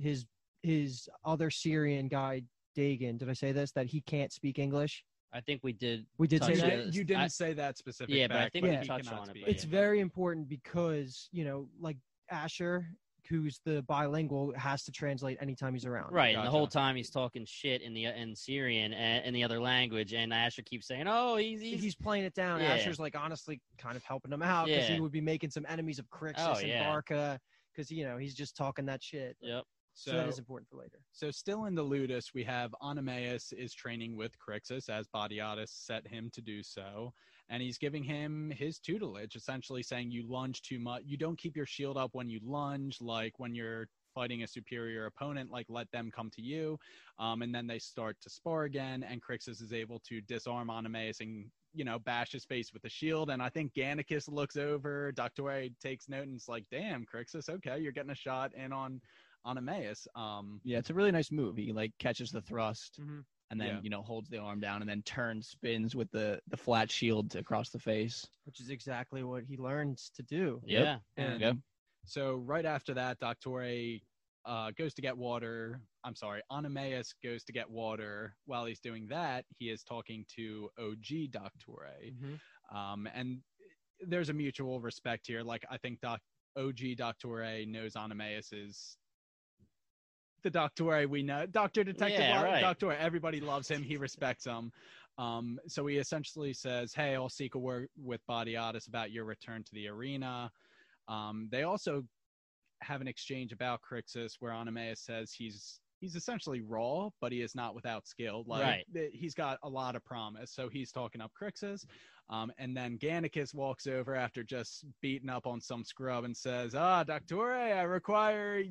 other Syrian guy, Dagon. Did I say this? That he can't speak English. I think we did. We did say touch that. it. you didn't I- say that specific Yeah, but I fact, think we he touched cannot on it, speak. but It's very important because like Asher, who's the bilingual, has to translate anytime he's around. Right, and the whole Gotcha. time he's talking shit in Syrian and in the other language, and Asher keeps saying, "Oh, he's He's playing it down. Yeah. Asher's like honestly kind of helping him out because he Yeah. would be making some enemies of Crixus Oh, and yeah. Barca because he's just talking that shit. yep." So that is important for later. So still in the Ludus, we have Anameus is training with Crixus as Badiatus set him to do so. And he's giving him his tutelage, essentially saying you lunge too much. You don't keep your shield up when you lunge, like when you're fighting a superior opponent, like let them come to you. And then they start to spar again, and Crixus is able to disarm Anameus and, bash his face with the shield. And I think Gannicus looks over, Doctore takes note and is like, damn, Crixus, okay, you're getting a shot in on Anameus. yeah, it's a really nice move. He like catches the thrust Mhm. and then Yeah. holds the arm down and then turns, spins with the flat shield across the face. Which is exactly what he learns to do. Yep. Yeah. And Yep. so right after that, Doctore goes to get water. I'm sorry, Anameus goes to get water. While he's doing that, he is talking to OG Doctore. And there's a mutual respect here. Like, I think OG Doctore knows Anameus is the Doctore we know. Dr. Detective Yeah, right. Doctore, everybody loves him. He respects him. So he essentially says, hey, I'll seek a word with Badiatus about your return to the arena. They also have an exchange about Crixus where Anameus says he's essentially raw, but he is not without skill. Like, Right. He's got a lot of promise. So he's talking up Crixus. And then Gannicus walks over after just beating up on some scrub and says, Doctore, I require,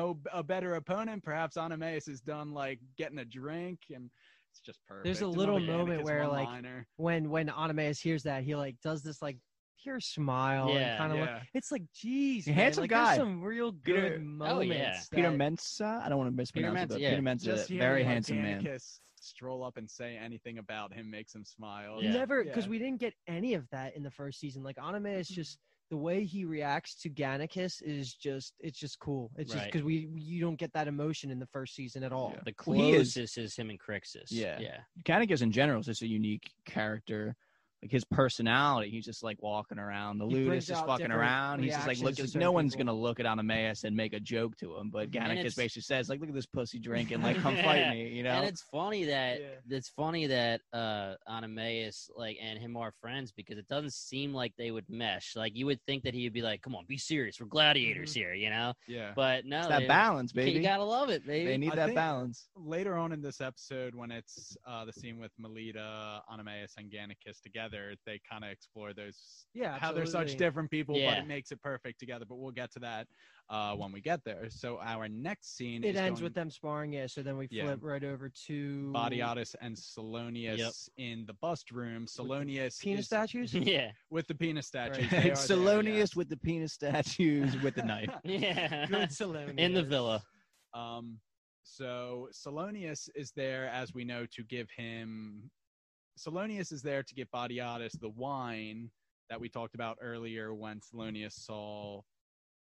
a better opponent. Perhaps Anameus is done, like, getting a drink. And it's just perfect. There's a Another little moment Gannicus where, like, one-liner. When Anameus hears that, he like does this like pure smile Yeah, and kind of yeah. like it's like, geez, He's a man, handsome like, guy. There's some real good Peter- moments. yeah. Peter that- Mensa? I don't want to mispronounce it, Mensa, but yeah. Peter Mensa, Just very hearing, like, handsome man. Gannicus stroll up and say anything about him makes him smile. Yeah. Never, because Yeah. we didn't get any of that in the first season. Like Anameus, just the way he reacts to Gannicus is it's just cool. It's just Right. because you don't get that emotion in the first season at all. Yeah. The Well, he is- closest is him and Crixus. Yeah. Yeah. Gannicus in general is just a unique character. Like his personality, he's just like walking around the He Ludus, brings just out fucking different around. He's just like, reactions look, to no certain one's people. gonna look at Anameus and make a joke to him. But And Gannicus it's- basically says, like, look at this pussy drinking, like, come fight me, you know? And it's funny that Yeah. Anameus and him are friends because it doesn't seem like they would mesh. Like you would think that he would be like, "Come on, be serious. We're gladiators here," Yeah. But no, It's that balance, baby. You gotta love it, baby. They need I that think- balance. Later on in this episode, when it's the scene with Melita, Anameus, and Gannicus together, they kind of explore those, Yeah, how they're such absolutely. different people, but Yeah. it makes it perfect together. But we'll get to that when we get there. So our next scene It is ends going with them sparring, yeah. So then we Yeah. flip right over to Badiatus and Salonius in the bust room. Salonius penis is statues. yeah, with the penis statues. Right. They are there, Salonius yes. with the penis statues with the knife. yeah. Good Salonius. In the villa. So Salonius is there, as we know, to give him. Salonius is there to give Badiatus the wine that we talked about earlier when Salonius saw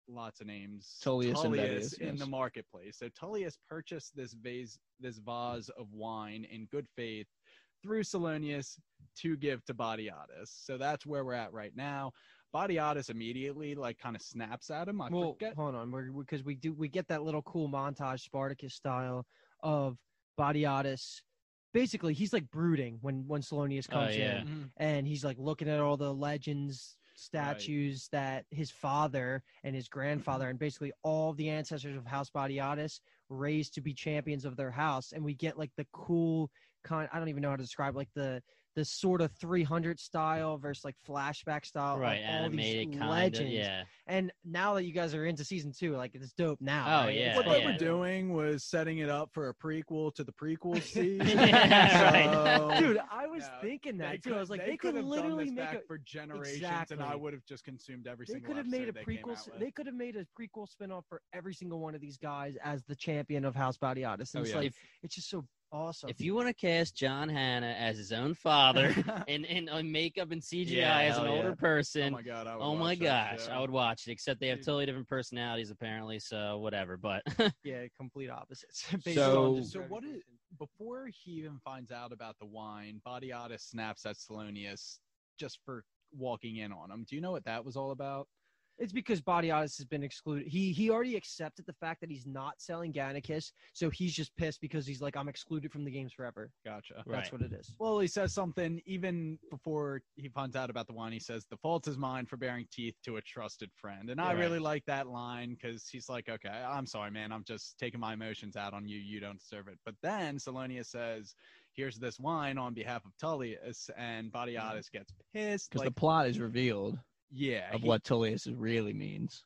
lots of names. Tullius and Vedius, in yes. the marketplace. So Tullius purchased this vase of wine in good faith through Salonius to give to Batiatus. So that's where we're at right now. Batiatus immediately like kind of snaps at him. I forget. Hold on, because we get that little cool montage Spartacus style of Batiatus. Basically, he's like brooding when Salonius comes in, and he's like looking at all the legends, statues that his father and his grandfather and basically all the ancestors of House Batiatus raised to be champions of their house. And we get like the cool kind, I don't even know how to describe, like the sort of 300 style versus like flashback style, right? Of all Animated these kind legends. of, yeah. And now that you guys are into season 2, like it's dope now. Oh, right? yeah. What they were doing was setting it up for a prequel to the prequel season. Yeah, So, Dude, I was thinking that too. I was like, they could have done literally this make back a for generations, Exactly. and I would have just consumed every They single. could have made a episode they came prequel. out with. They could have made a prequel spinoff for every single one of these guys as the champion of House Batiatus. And Oh, it's yeah. like it's just so awesome. If you want to cast John Hanna as his own father in makeup and CGI Yeah, as an hell older yeah. person, Oh my god! I would oh my watch that gosh, show. I would watch it. Except they have Dude. totally different personalities, apparently. So whatever. But yeah, complete opposites. based So- on just So every what is person. before he even finds out about the wine? Batiatus snaps at Salonius just for walking in on him. Do you know what that was all about? It's because Batiatus has been excluded. He already accepted the fact that he's not selling Gannicus, so he's just pissed because he's like, I'm excluded from the games forever. Gotcha. That's what it is. Well, he says something even before he finds out about the wine. He says, "The fault is mine for bearing teeth to a trusted friend," and I Right. really like that line because he's like, "Okay, I'm sorry, man. I'm just taking my emotions out on you. You don't deserve it." But then Salonius says, "Here's this wine on behalf of Tullius," and Batiatus gets pissed. Because Like, the plot is revealed yeah, of what Tullius really means.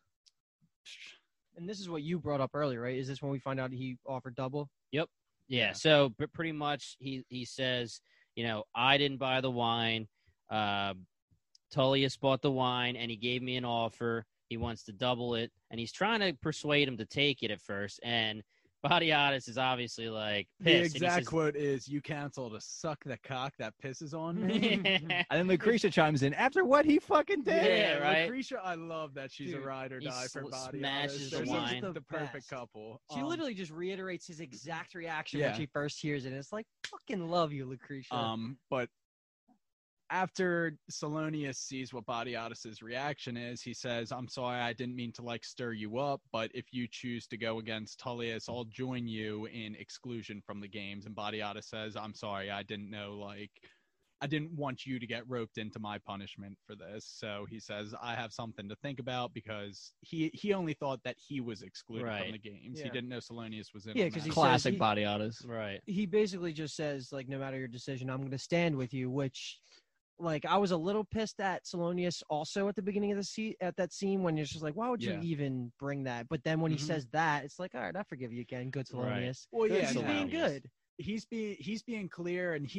And this is what you brought up earlier, right? Is this when we find out he offered double? Yeah. Yeah. So pretty much he says, I didn't buy the wine. Tullius bought the wine and he gave me an offer. He wants to double it. And he's trying to persuade him to take it at first. And Batiatus is obviously like the pissed. and he exact says, quote is, "You cancel to suck the cock that pisses on me." And then Lucretia chimes in after what he fucking did. Yeah, right. Lucretia, I love that she's Dude, a ride or he die for Batiatus. smashes the They're wine. the The perfect best. couple. She literally just reiterates his exact reaction Yeah. when she first hears it. And it's like, fucking love you, Lucretia. But after Salonius sees what Batiatus's reaction is, he says, "I'm sorry, I didn't mean to stir you up, but if you choose to go against Tullius, I'll join you in exclusion from the games." And Batiatus says, "I'm sorry, I didn't know, I didn't want you to get roped into my punishment for this." So he says, "I have something to think about," because he only thought that he was excluded Right. from the games. He Yeah. didn't know Salonius was in. Yeah, on 'cause that. he Classic says Batiatus. right. He basically just says, like, no matter your decision, I'm going to stand with you, which, like, I was a little pissed at Salonius also at the beginning of the at that scene when it's just like, why would you Yeah. even bring that? But then when he Mhm. says that, it's like, all right, I forgive you again. Good Right. Salonius. Well, yeah, He's no. being good. he's being clear, and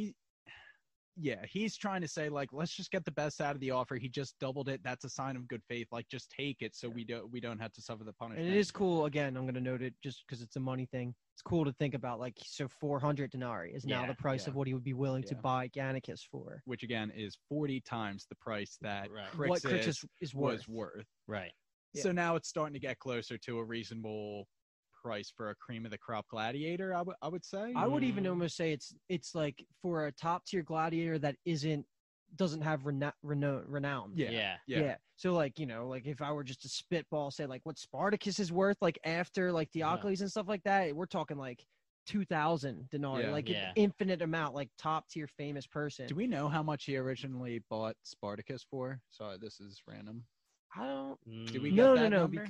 he's trying to say, let's just get the best out of the offer. He just doubled it. That's a sign of good faith. Just take it so we don't have to suffer the punishment. And it is cool. Again, I'm going to note it just because it's a money thing. It's cool to think about, like, so 400 denarii is now Yeah, the price of what he would be willing to yeah. buy Gannicus for. Which again is 40 times the price that Right. What Crixus Crixus is worth. was worth. Right. Yeah. So now it's starting to get closer to a reasonable price for a cream of the crop gladiator. I would say. I would even almost say it's like for a top tier gladiator that doesn't have renown. Yeah. Yeah. So if I were just to spitball, say what Spartacus is worth, after Diocles and stuff like that, we're talking 2,000 denarii, Yeah. an infinite amount, top tier famous person. Do we know how much he originally bought Spartacus for? Sorry, this is random. I don't. Did we No, get that no. number?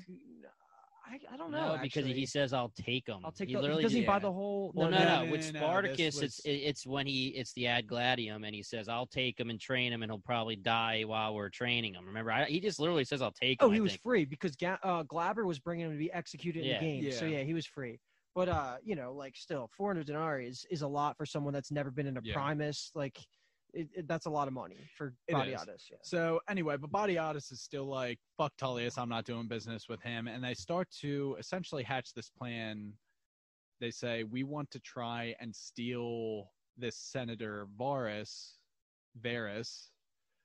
I don't know. No, because actually. he says, "I'll take them." I'll take. He He literally doesn't just- buy the whole. Well, No, no. no, With no, Spartacus, this it's when it's the ad gladium, and he says, "I'll take him and train him, and he'll probably die while we're training him." Remember, he just literally says, "I'll take him." Oh, he I was think. free because Glaber was bringing him to be executed in Yeah. the game. So Yeah. yeah, he was free. But still, 400 denarii is a lot for someone that's never been in a Yeah. Primus. That's a lot of money for It is. Batiatus. Yeah. So anyway, but Batiatus is still fuck Tullius, I'm not doing business with him. And they start to essentially hatch this plan. They say, we want to try and steal this Senator Varus,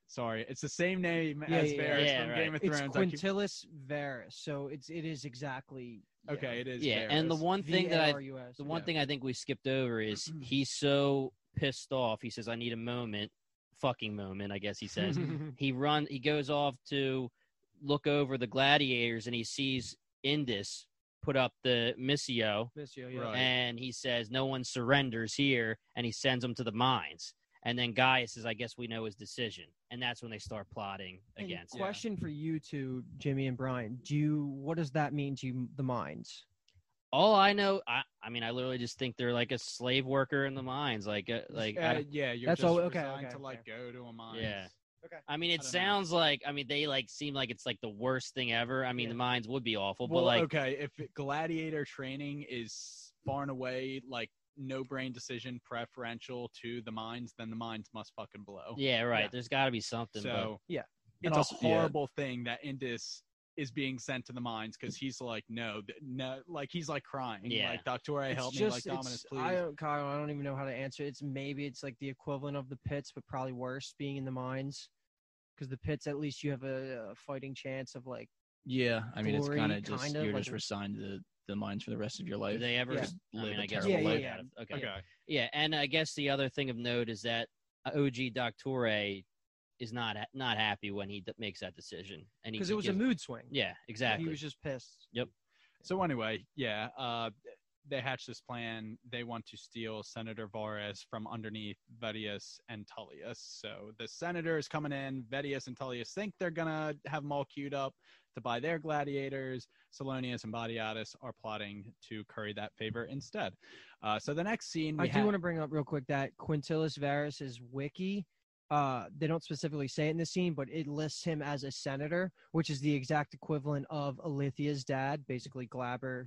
Sorry, it's the same name Yeah, as yeah, Varys yeah, from right. Game of It's Thrones. I keep- Quintilis Varys, so it is exactly Okay, it is. Yeah, and the Varys. one thing that VARUS. the one Yeah. thing I think we skipped over is he's so pissed off. He says, "I need a moment, fucking moment." I guess he says. He goes off to look over the gladiators, and he sees Indus put up the missio, Missio, yeah. Right. and he says, "No one surrenders here," and he sends them to the mines. And then Gaius says, "I guess we know his decision," and that's when they start plotting And against. him. question for you two, Jimmy and Brian. What does that mean to you, the mines? All I know, I mean, I literally just think they're like a slave worker in the mines, like I don't- yeah, you're That's just all- okay, resigned okay, to like go to a mine. Yeah. Okay. I mean, I it don't know. sounds like, I mean, they like seem like it's like the worst thing ever. I mean, Yeah. the mines would be awful, Well, but like, okay, if gladiator training is far and away like no brain decision preferential to the mines, then the mines must fucking blow. yeah, right. Yeah. There's got to be something. So Yeah. it's And a also- yeah. horrible thing that Indus is being sent to the mines because he's like, no, like he's like crying. Yeah. Like, Doctor, help me, like Dominus, please. Kyle, I don't even know how to answer it. It's like the equivalent of the pits, but probably worse being in the mines. Because the pits, at least you have a fighting chance of like. Yeah, I mean, it's Glory, kind of just kind of, you're like just a- resigned to the mines for the rest of your life. do they ever? Yeah. Just I live mean, a I guess terrible we'll Yeah, look yeah, at it. Okay. Okay. Yeah, and I guess the other thing of note is that OG Doctore is not happy when he makes that decision, and Because it was a mood swing. Yeah, exactly. He was just pissed. So anyway, yeah, they hatched this plan. They want to steal Senator Varys from underneath Vedius and Tullius. So the senator is coming in. Vedius and Tullius think they're gonna have them all queued up to buy their gladiators. Salonius and Batiatus are plotting to curry that favor instead. So the next scene, I do want to bring up real quick that Quintilis Varys' wiki. They don't specifically say it in the scene, but it lists him as a senator, which is the exact equivalent of Alithia's dad, basically Glaber,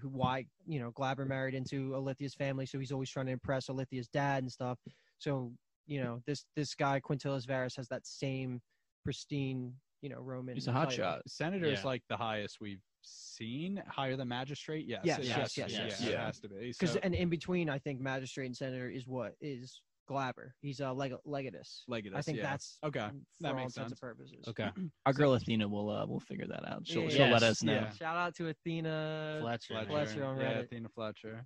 Glaber married into Alithia's family, so he's always trying to impress Alithia's dad and stuff. So, this guy, Quintilis Varys, has that same pristine, Roman. He's a hot title. shot. Senator is Yeah. like the highest we've seen, higher than magistrate. Yes, Yes, it yes, has to yes, be. yes. Yeah, it Yeah. has to be. Because So, and in between, I think magistrate and senator is Glaber. He's a legatus. Legatus, I think yeah. that's Okay, for that all makes intents and sense. purposes. Okay. Our girl Athena will figure that out. She'll Yeah. she'll let Yes. us know. Yeah. Shout out to Athena Fletcher. Fletcher on yeah, Reddit. Athena Fletcher,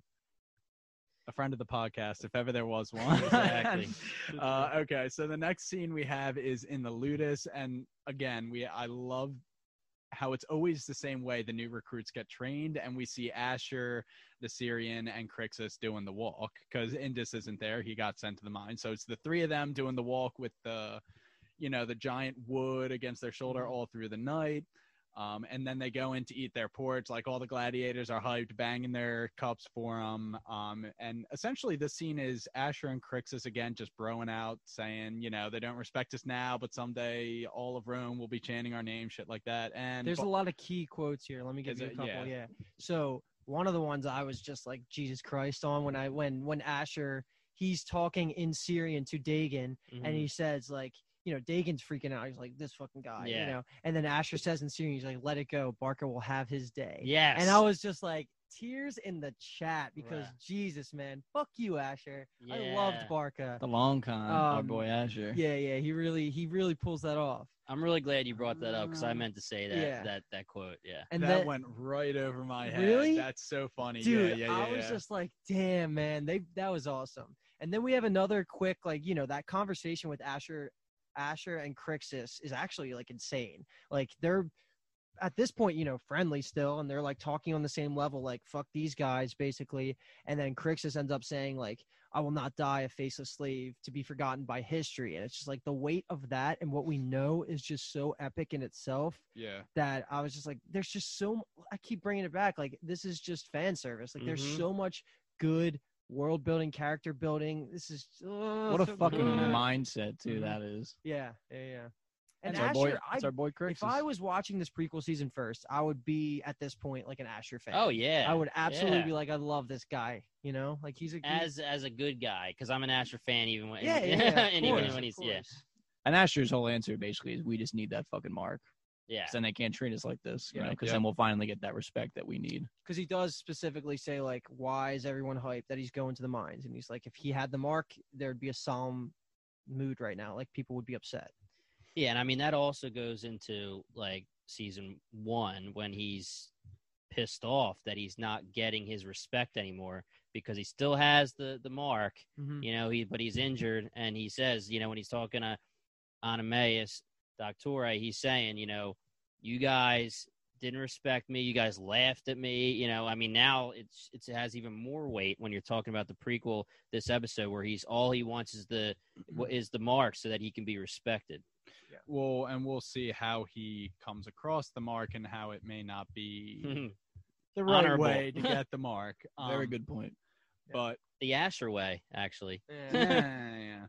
a friend of the podcast, if ever there was one. Exactly. Okay, so the next scene we have is in the Ludus, and again, I love how it's always the same way the new recruits get trained, and we see Asher, the Syrian, and Crixus doing the walk because Indus isn't there. He got sent to the mine, so it's the three of them doing the walk with the giant wood against their shoulder all through the night. And then they go in to eat their porch. Like all the gladiators are hyped, banging their cups for them. And essentially this scene is Asher and Crixus again, just broing out, saying, they don't respect us now, but someday all of Rome will be chanting our name, shit like that. And There's a lot of key quotes here. Let me give Is you a it? couple. Yeah. Yeah. So one of the ones I was just like Jesus Christ on when Asher, he's talking in Syrian to Dagon, and he says like, Dagon's freaking out. He's like, this fucking guy, Yeah. And then Asher says in Syrian, he's like, let it go. Barca will have his day. Yes. And I was just like, tears in the chat because Right. Jesus, man, fuck you, Asher. I Yeah. loved Barca. The long con, our Um, boy Asher. Yeah, he really pulls that off. I'm really glad you brought that up because I meant to say that Yeah. that quote. Yeah. And that then, went right over my head. Really? That's so funny. dude, yeah, I was just like, damn, man, that was awesome. And then we have another quick, that conversation with Asher and Crixus is actually like insane. Like they're at this point, friendly still, and they're like talking on the same level, like fuck these guys, basically. And then Crixus ends up saying like, I will not die a faceless slave to be forgotten by history. And it's just like the weight of that and what we know is just so epic in itself yeah. that I was just like, there's just I keep bringing it back. Like, this is just fan service. Like, there's Mhm. so much good world building, character building. This is What a so fucking good. mindset too Mhm. that is. Yeah. And That's our boy. Asher, That's our boy Crixus. if I was watching this prequel season first, I would be at this point like an Asher fan. Oh yeah. I would absolutely Yeah. be like, I love this guy. Like he's a as a good guy because I'm an Asher fan even when yeah, and even course, when of he's course. And Asher's whole answer basically is we just need that fucking mark. yeah. 'Cause then they can't treat us like this, Yeah. because Yeah. then we'll finally get that respect that we need. Because he does specifically say like, why is everyone hyped that he's going to the mines? And he's like, if he had the mark, there'd be a solemn mood right now. Like people would be upset. Yeah, and I mean that also goes into like season 1 when he's pissed off that he's not getting his respect anymore because he still has the mark, but he's injured, and he says, when he's talking to Anameus Doctor, he's saying, you guys didn't respect me, you guys laughed at me, I mean now it has even more weight when you're talking about the prequel this episode where all he wants is the mark so that he can be respected. Yeah. Well, and we'll see how he comes across the mark and how it may not be the right Honorable way to get the mark. Very good point. But the Asher way, actually. Yeah.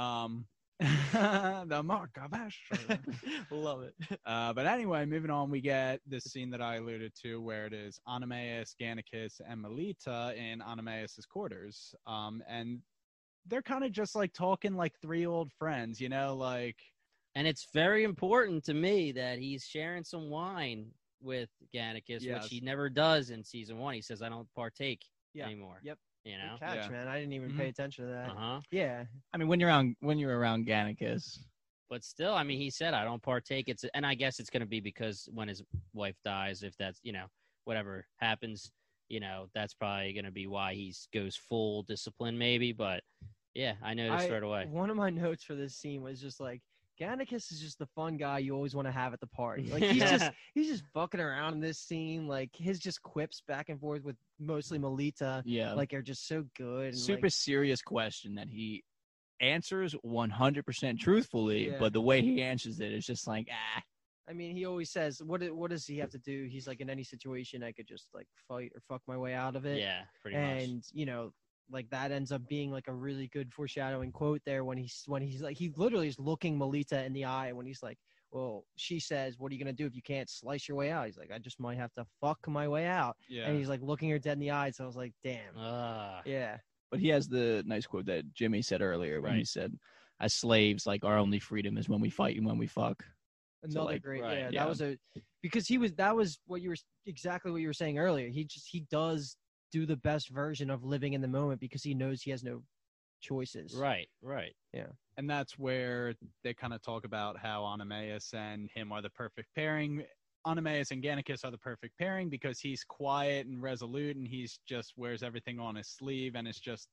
The mark of Asher. Love it. But anyway, moving on, we get this scene that I alluded to where it is Anameus, Gannicus, and Melita in Anameus's quarters. And they're kind of just like talking like three old friends, like. And it's very important to me that he's sharing some wine with Gannicus, Yes. which he never does in season 1. He says, I don't partake anymore. Yep. You know? Good catch, Yeah. man. I didn't even pay attention to that. Uh-huh. Yeah. I mean, when you're around Gannicus, But still, I mean, he said, I don't partake. And I guess it's going to be because when his wife dies, if that's, whatever happens, that's probably going to be why he goes full discipline maybe. But, yeah, I noticed right away. One of my notes for this scene was just like, Gannicus is just the fun guy you always want to have at the party. Like he's just fucking around in this scene. Like his just quips back and forth with mostly Melita. yeah, Like are just so good. And super serious question that he answers 100% truthfully, Yeah. but the way he answers it is just like, I mean, he always says, what does he have to do? He's like, in any situation, I could just like fight or fuck my way out of it. Yeah, pretty much. And, like that ends up being like a really good foreshadowing quote there when he's like, he literally is looking Melita in the eye when he's like, well, she says, what are you going to do if you can't slice your way out? He's like, I just might have to fuck my way out. Yeah. And he's like looking her dead in the eye. So I was like, damn. Yeah. but he has the nice quote that Jimmy said earlier when he Right. said, as slaves, like our only freedom is when we fight and when we fuck. Another like, great, right, yeah. yeah. That was that was exactly what you were saying earlier. He does do the best version of living in the moment because he knows he has no choices. Right. And that's where they kind of talk about how Anameus and him are the perfect pairing. Anameus and Gannicus are the perfect pairing because he's quiet and resolute and he's just wears everything on his sleeve and it's just,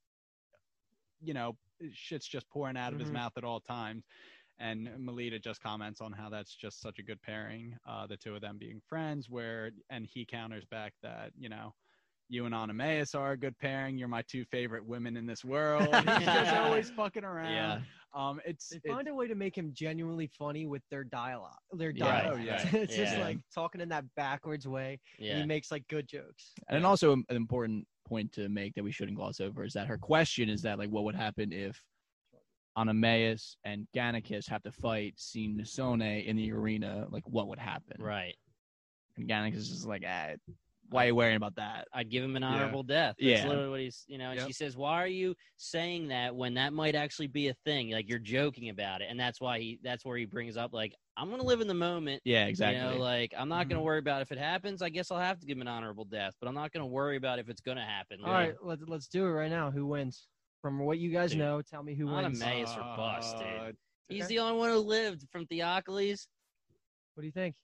shit's just pouring out of his mouth at all times. And Melita just comments on how that's just such a good pairing, the two of them being friends, and he counters back that, you and Anameus are a good pairing. You're my two favorite women in this world. He's just always fucking around. Yeah. They find a way to make him genuinely funny with their dialogue. Yeah. Oh, yeah. It's just Yeah. like talking in that backwards way. And Yeah. he makes like good jokes. And then also an important point to make that we shouldn't gloss over is that her question is that, like, what would happen if Anameus and Gannicus have to fight Sin Nisone in the arena? Like, what would happen? Right. And Gannicus is like, why are you worrying about that? I'd give him an honorable death. That's Yeah. literally what he's, and Yep. she says, why are you saying that when that might actually be a thing? Like, you're joking about it. And that's where he brings up, like, I'm going to live in the moment. Yeah, exactly. Like, I'm not going to worry about if it happens. I guess I'll have to give him an honorable death, but I'm not going to worry about if it's going to happen. All right, let's do it right now. Who wins? From what you guys Dude. know, tell me who wins. Anameus or bust, dude. He's Okay. the only one who lived from Theocles. What do you think?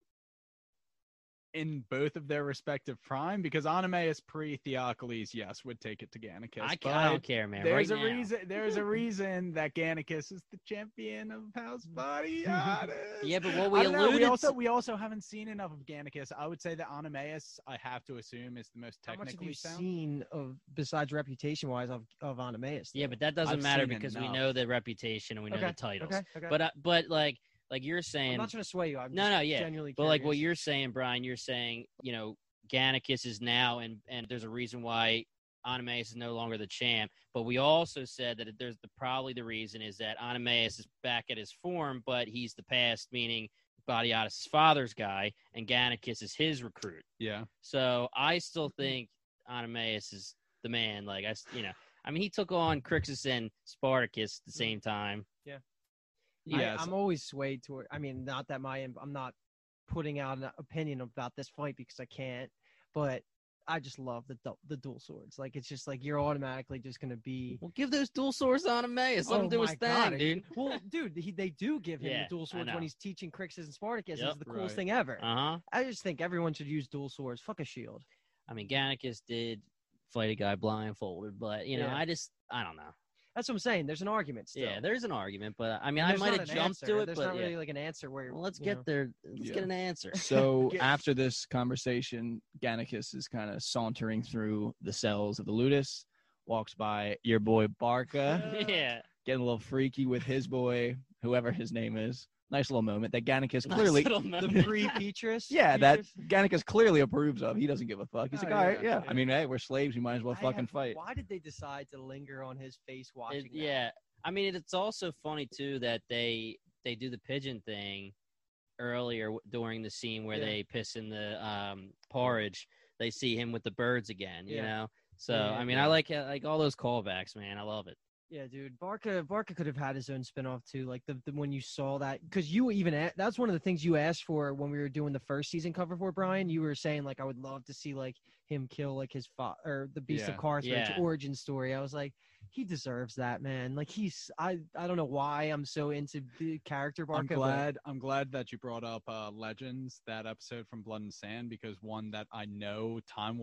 In both of their respective prime, because Anameus pre-Theocles, yes, would take it to Gannicus. I but don't care, man. There's right a now. reason. There's a reason that Gannicus is the champion of House Badiatus. Yeah, but what we I don't know, alluded to. we also haven't seen enough of Gannicus. I would say that Anameus, I have to assume, is the most How much have technically you sound. seen of besides reputation-wise of Anameus? Yeah, but that doesn't I've matter seen because we enough. know the reputation and we know Okay, the titles. Okay. But like you're saying, I'm not trying to sway you. I'm No, just no, yeah. genuinely but like what curious. you're saying, Brian, you're saying, Gannicus is now, and there's a reason why Anameus is no longer the champ. But we also said that probably the reason is that Anameus is back at his form, but he's the past, meaning Badiatus' father's guy, and Gannicus is his recruit. Yeah. So I still think Anameus is the man. Like I mean, he took on Crixus and Spartacus at the same time. Yes. I'm always swayed toward. I mean, not that I'm not putting out an opinion about this fight because I can't. But I just love the dual swords. Like it's just like you're automatically just gonna be. Well, give those dual swords on Emmaus. Let him do his my thing, God. dude. Well, dude, they do give him Yeah, the dual I swords know. when he's teaching Crixus and Spartacus. Yep. It's the coolest Right. thing ever. Uh-huh. I just think everyone should use dual swords. Fuck a shield. I mean, Gannicus did fight a guy blindfolded, but, you know, Yeah. I don't know. That's what I'm saying. There's an argument still. Yeah, there's an argument, but, I mean, I There's might not have an jumped answer. to it, There's but, not yeah. really like an answer where. Well, let's you get know. there. Let's get an answer. So Get- after this conversation, Gannicus is kind of sauntering through the cells of the Ludus, walks by your boy Barca, Yeah. getting a little freaky with his boy, whoever his name is. Nice little moment that Gannicus Nice clearly, little The moment. pre-Petrus. yeah, that Petrus? Gannicus clearly approves of. He doesn't give a fuck. He's Oh, like, all right, yeah, yeah. yeah. I mean, hey, we're slaves. We might as well I fucking have- fight. Why did they decide to linger on his face watching? that? Yeah, I mean, it's also funny too that they do the pigeon thing earlier during the scene where Yeah. they piss in the porridge. They see him with the birds again, you Yeah. know. So Yeah, I mean, yeah. I like all those callbacks, man. I love it. Yeah, dude. Barca could have had his own spinoff too. Like the when you saw that, because you even that's one of the things you asked for when we were doing the first season cover for Brian. You were saying like I would love to see like him kill like his or the Beast Yeah. of Carthage Yeah. origin story. I was like, he deserves that, man. Like I don't know why I'm so into the character Barca. I'm glad that you brought up Legends, that episode from Blood and Sand, because one that I know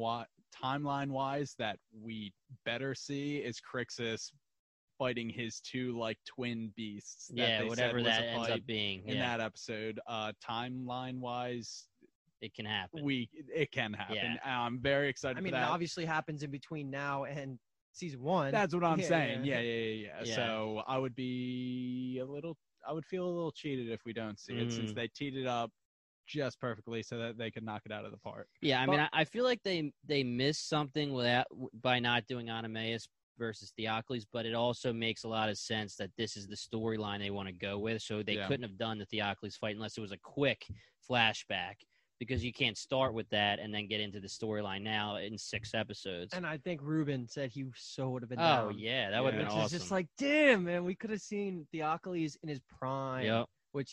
timeline wise that we better see is Crixus fighting his two like twin beasts. That Yeah, they whatever said was that a ends fight up being. in Yeah, that episode. Timeline wise, it can happen. it can happen. Yeah. I'm very excited. I mean, for it that. obviously happens in between now and season 1. That's what I'm Yeah, saying. yeah. Yeah. Yeah. So I would feel a little cheated if we don't see it, since Mhm. they teed it up just perfectly so that they could knock it out of the park. Yeah, I mean, I feel like they missed something by not doing Animaeus versus Theocles, but it also makes a lot of sense that this is the storyline they want to go with. So they Yeah. couldn't have done the Theocles fight unless it was a quick flashback, because you can't start with that and then get into the storyline now in 6 episodes. And I think Ruben said he so would have been Oh down. yeah, that would have Yeah. been Which awesome. is just like, damn, man, we could have seen Theocles in his prime. Yep. Which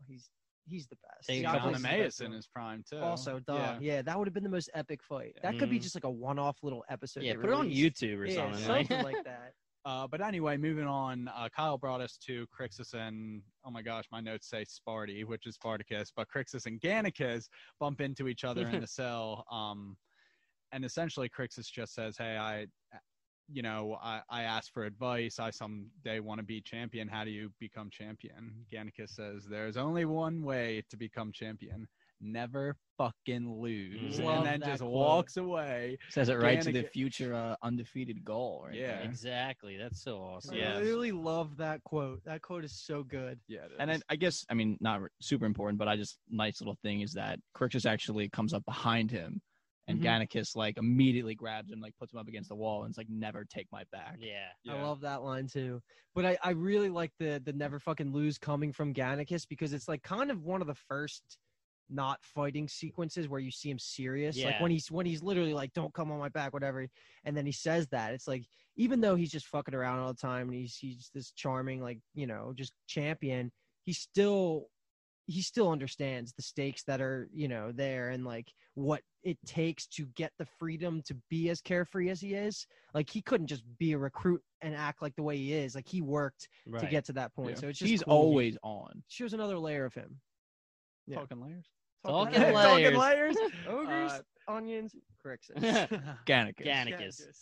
he's the best. Take Theocles John is the Animaeus best in one. his prime too. Also, duh. Yeah. That would have been the most epic fight. Yeah. That could be Mhm. just like a one-off little episode. Yeah, they put it on released. YouTube or Yeah, something. something like that. But anyway, moving on. Kyle brought us to Crixus and, oh my gosh, my notes say Sparty, which is Spartacus, but Crixus and Gannicus bump into each other in the cell. And essentially Crixus just says, hey, I asked for advice. I someday want to be champion. How do you become champion? Gannicus says, there's only one way to become champion. Never fucking lose. Love And then that just quote. walks away. Says it right to the Gannicus- future undefeated goal. Right Yeah. there. Exactly. That's so awesome. I literally love that quote. That quote is so good. Yeah. it And is. then I guess, I mean, not super important, but nice little thing is that Crixus actually comes up behind him, and Mhm. Gannicus like immediately grabs him, like puts him up against the wall, and it's like, never take my back. Yeah. Yeah. I love that line too. But I really like the never fucking lose coming from Gannicus, because it's like kind of one of the first not fighting sequences where you see him serious. Like Yeah. when he's literally like, don't come on my back, whatever. And then he says that. It's like, even though he's just fucking around all the time and he's this charming, like, just champion, he still understands the stakes that are, there, and like what it takes to get the freedom to be as carefree as he is. Like he couldn't just be a recruit and act like the way he is. Like he worked Right. to get to that point. Yeah. So it's just He's cool. always on. Shows another layer of him. Yeah. Talking layers. Talking Talking layers. layers. Ogres, Uh, onions, Crixus. Gannicus. Gannicus.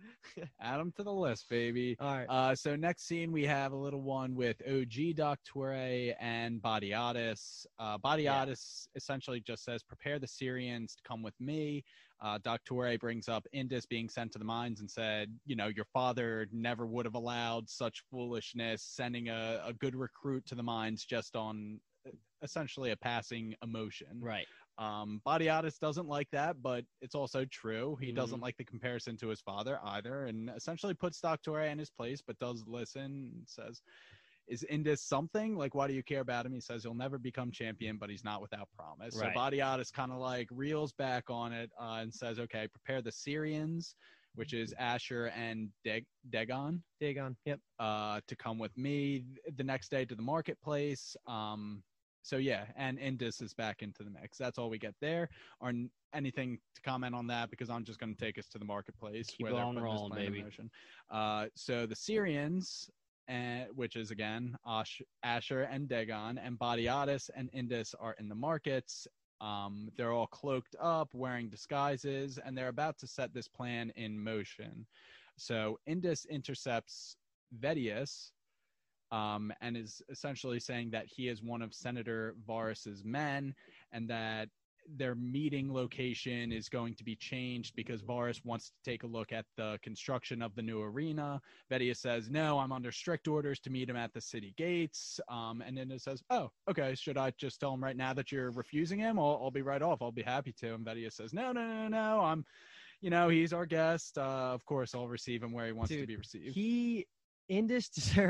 Add them to the list, baby. All right. So next scene, we have a little one with OG Doctore and Badiatus. Badiatus essentially just says, prepare the Syrians to come with me. Doctore brings up Indus being sent to the mines and said, your father never would have allowed such foolishness, sending a good recruit to the mines just on essentially a passing emotion. Right. Badiatus doesn't like that, but it's also true. He Mhm. doesn't like the comparison to his father either, and essentially puts Doctore in his place, but does listen and says, is Indus something? Like, why do you care about him? He says he'll never become champion, but he's not without promise. Right. So Badiatus kind of like reels back on it and says, okay, prepare the Syrians, which is Asher and Dagon, Dagon. Yep. to come with me the next day to the marketplace. So yeah, and Indus is back into the mix. That's all we get there. Or anything to comment on that, because I'm just going to take us to the marketplace. Keep where they're on putting this rolling, plan in baby. motion. So the Syrians, which is again Asher and Dagon, and Badiatus and Indus are in the markets. They're all cloaked up, wearing disguises, and they're about to set this plan in motion. So Indus intercepts Vedius, and is essentially saying that he is one of Senator Varus's men, and that their meeting location is going to be changed because Varus wants to take a look at the construction of the new arena. Vedius says, no, I'm under strict orders to meet him at the city gates. And then it says, oh, okay, should I just tell him right now that you're refusing him? I'll be right off. I'll be happy to. And Vedius says, no, I'm, he's our guest. Of course, I'll receive him where he wants to be received. Indus's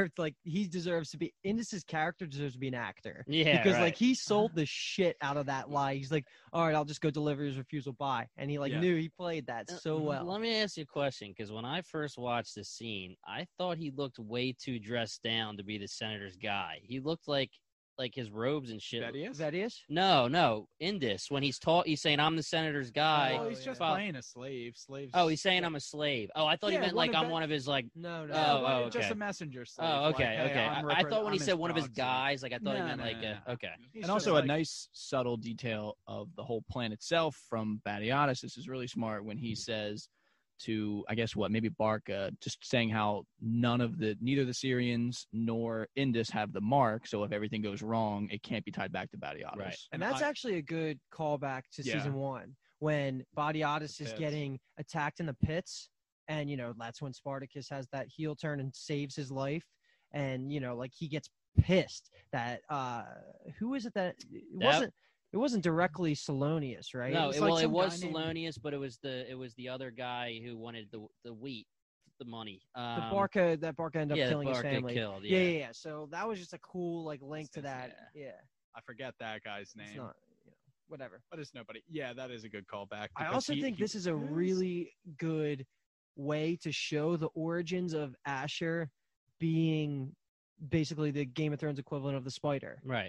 character deserves to be an actor. Yeah, because right. he sold the shit out of that lie. He's like, all right, I'll just go deliver his refusal by, and he knew he played that so well. Let me ask you a question, because when I first watched this scene, I thought he looked way too dressed down to be the senator's guy. He looked like his robes and shit. Vedius? No. Indus, when he's saying I'm the senator's guy. Oh, he's just playing a slave. Slaves. Oh, he's saying I'm a slave. Oh, I thought he meant I'm one of his No. Okay. Just a messenger slave. Oh, okay, Like, hey, okay. I thought when he said one of his guys, I thought he meant okay. And also a nice subtle detail of the whole plan itself from Badiatus. This is really smart when he says to, I guess maybe Barca, just saying how neither the Syrians nor Indus have the mark. So if everything goes wrong, it can't be tied back to Badiatus. Right. And that's actually a good callback to season 1 when Badiatus is getting attacked in the pits. And, that's when Spartacus has that heel turn and saves his life. And, he gets pissed that, who is it that it wasn't directly Salonius, right? No, it was Salonius, but it was the other guy who wanted the wheat, the money. That Barca ended up killing his family. Killed, yeah. So that was just a cool link to that. Yeah. I forget that guy's name. It's not, whatever. But it's nobody. Yeah, that is a good callback. I also think this is a really good way to show the origins of Asher being basically the Game of Thrones equivalent of the Spider. Right.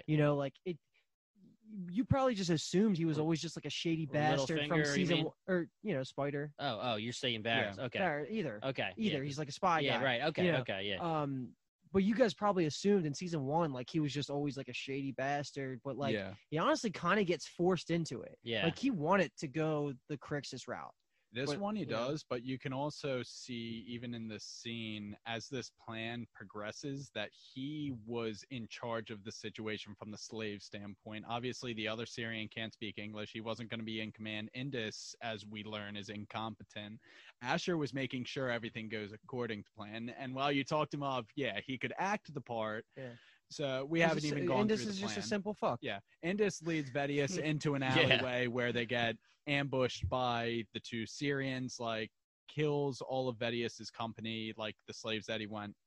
You probably just assumed he was always just like a shady bastard from season one, or Spider. Oh, you're saying Varys. Yeah. Okay. Or either. Okay. Either. He's like a spy guy. Yeah, right. Okay. Okay, yeah. But you guys probably assumed in season 1 he was just always like a shady bastard, but he honestly kind of gets forced into it. Yeah. He wanted to go the Crixus route. This one he does, but you can also see even in this scene as this plan progresses that he was in charge of the situation from the slave standpoint. Obviously, the other Syrian can't speak English. He wasn't going to be in command. Indus, as we learn, is incompetent. Asher was making sure everything goes according to plan. And while you talked him up, he could act the part. Yeah. So we haven't even gone Indus through the plan. Indus is just a simple fuck. Yeah. Indus leads Vedius into an alleyway where they get ambushed by the two Syrians, kills all of Vedius's company, the slaves that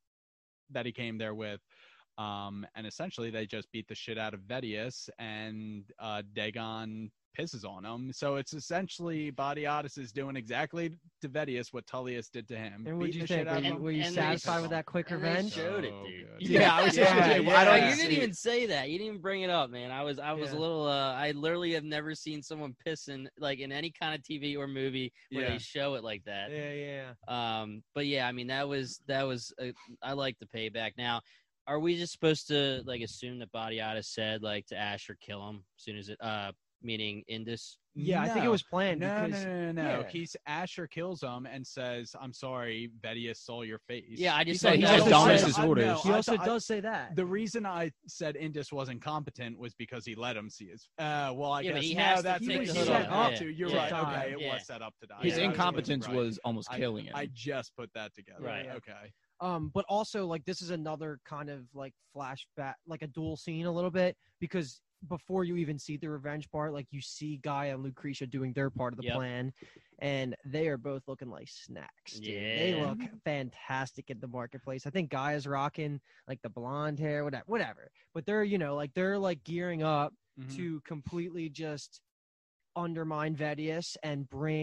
he came there with. And essentially they just beat the shit out of Vedius, and Dagon pisses on him. So it's essentially Badiatus is doing exactly to Vedius what Tullius did to him. And what did you think? Were you satisfied with that quick revenge? They showed it, dude. Yeah, I was. You didn't even say that. You didn't even bring it up, man. I was a little. I literally have never seen someone pissing in any kind of TV or movie where they show it like that. Yeah. But yeah, I mean that was. I like the payback. Now, are we just supposed to assume that Badiatus said to Asher kill him as soon as it meaning Indus? Yeah, I think it was planned. No. Yeah. Asher kills him and says, "I'm sorry, Vedius saw your face." Yeah, I just he just dumps his orders. He also does say that. The reason I said Indus was incompetent was because he let him see his. Well, I guess but he has that's to take the the set hood off. up to. You're Yeah. right. Okay, Yeah. it was set up to die. His Yeah, incompetence right. was almost killing him. I just put that together. Right. Okay. But also this is another kind of flashback, a dual scene a little bit, because before you even see the revenge part, you see Guy and Lucretia doing their part of the plan, and they are both looking like snacks. Dude. Yeah. They look fantastic in the marketplace. I think Guy is rocking the blonde hair, whatever. But they're they're gearing up to completely just undermine Vedius and bring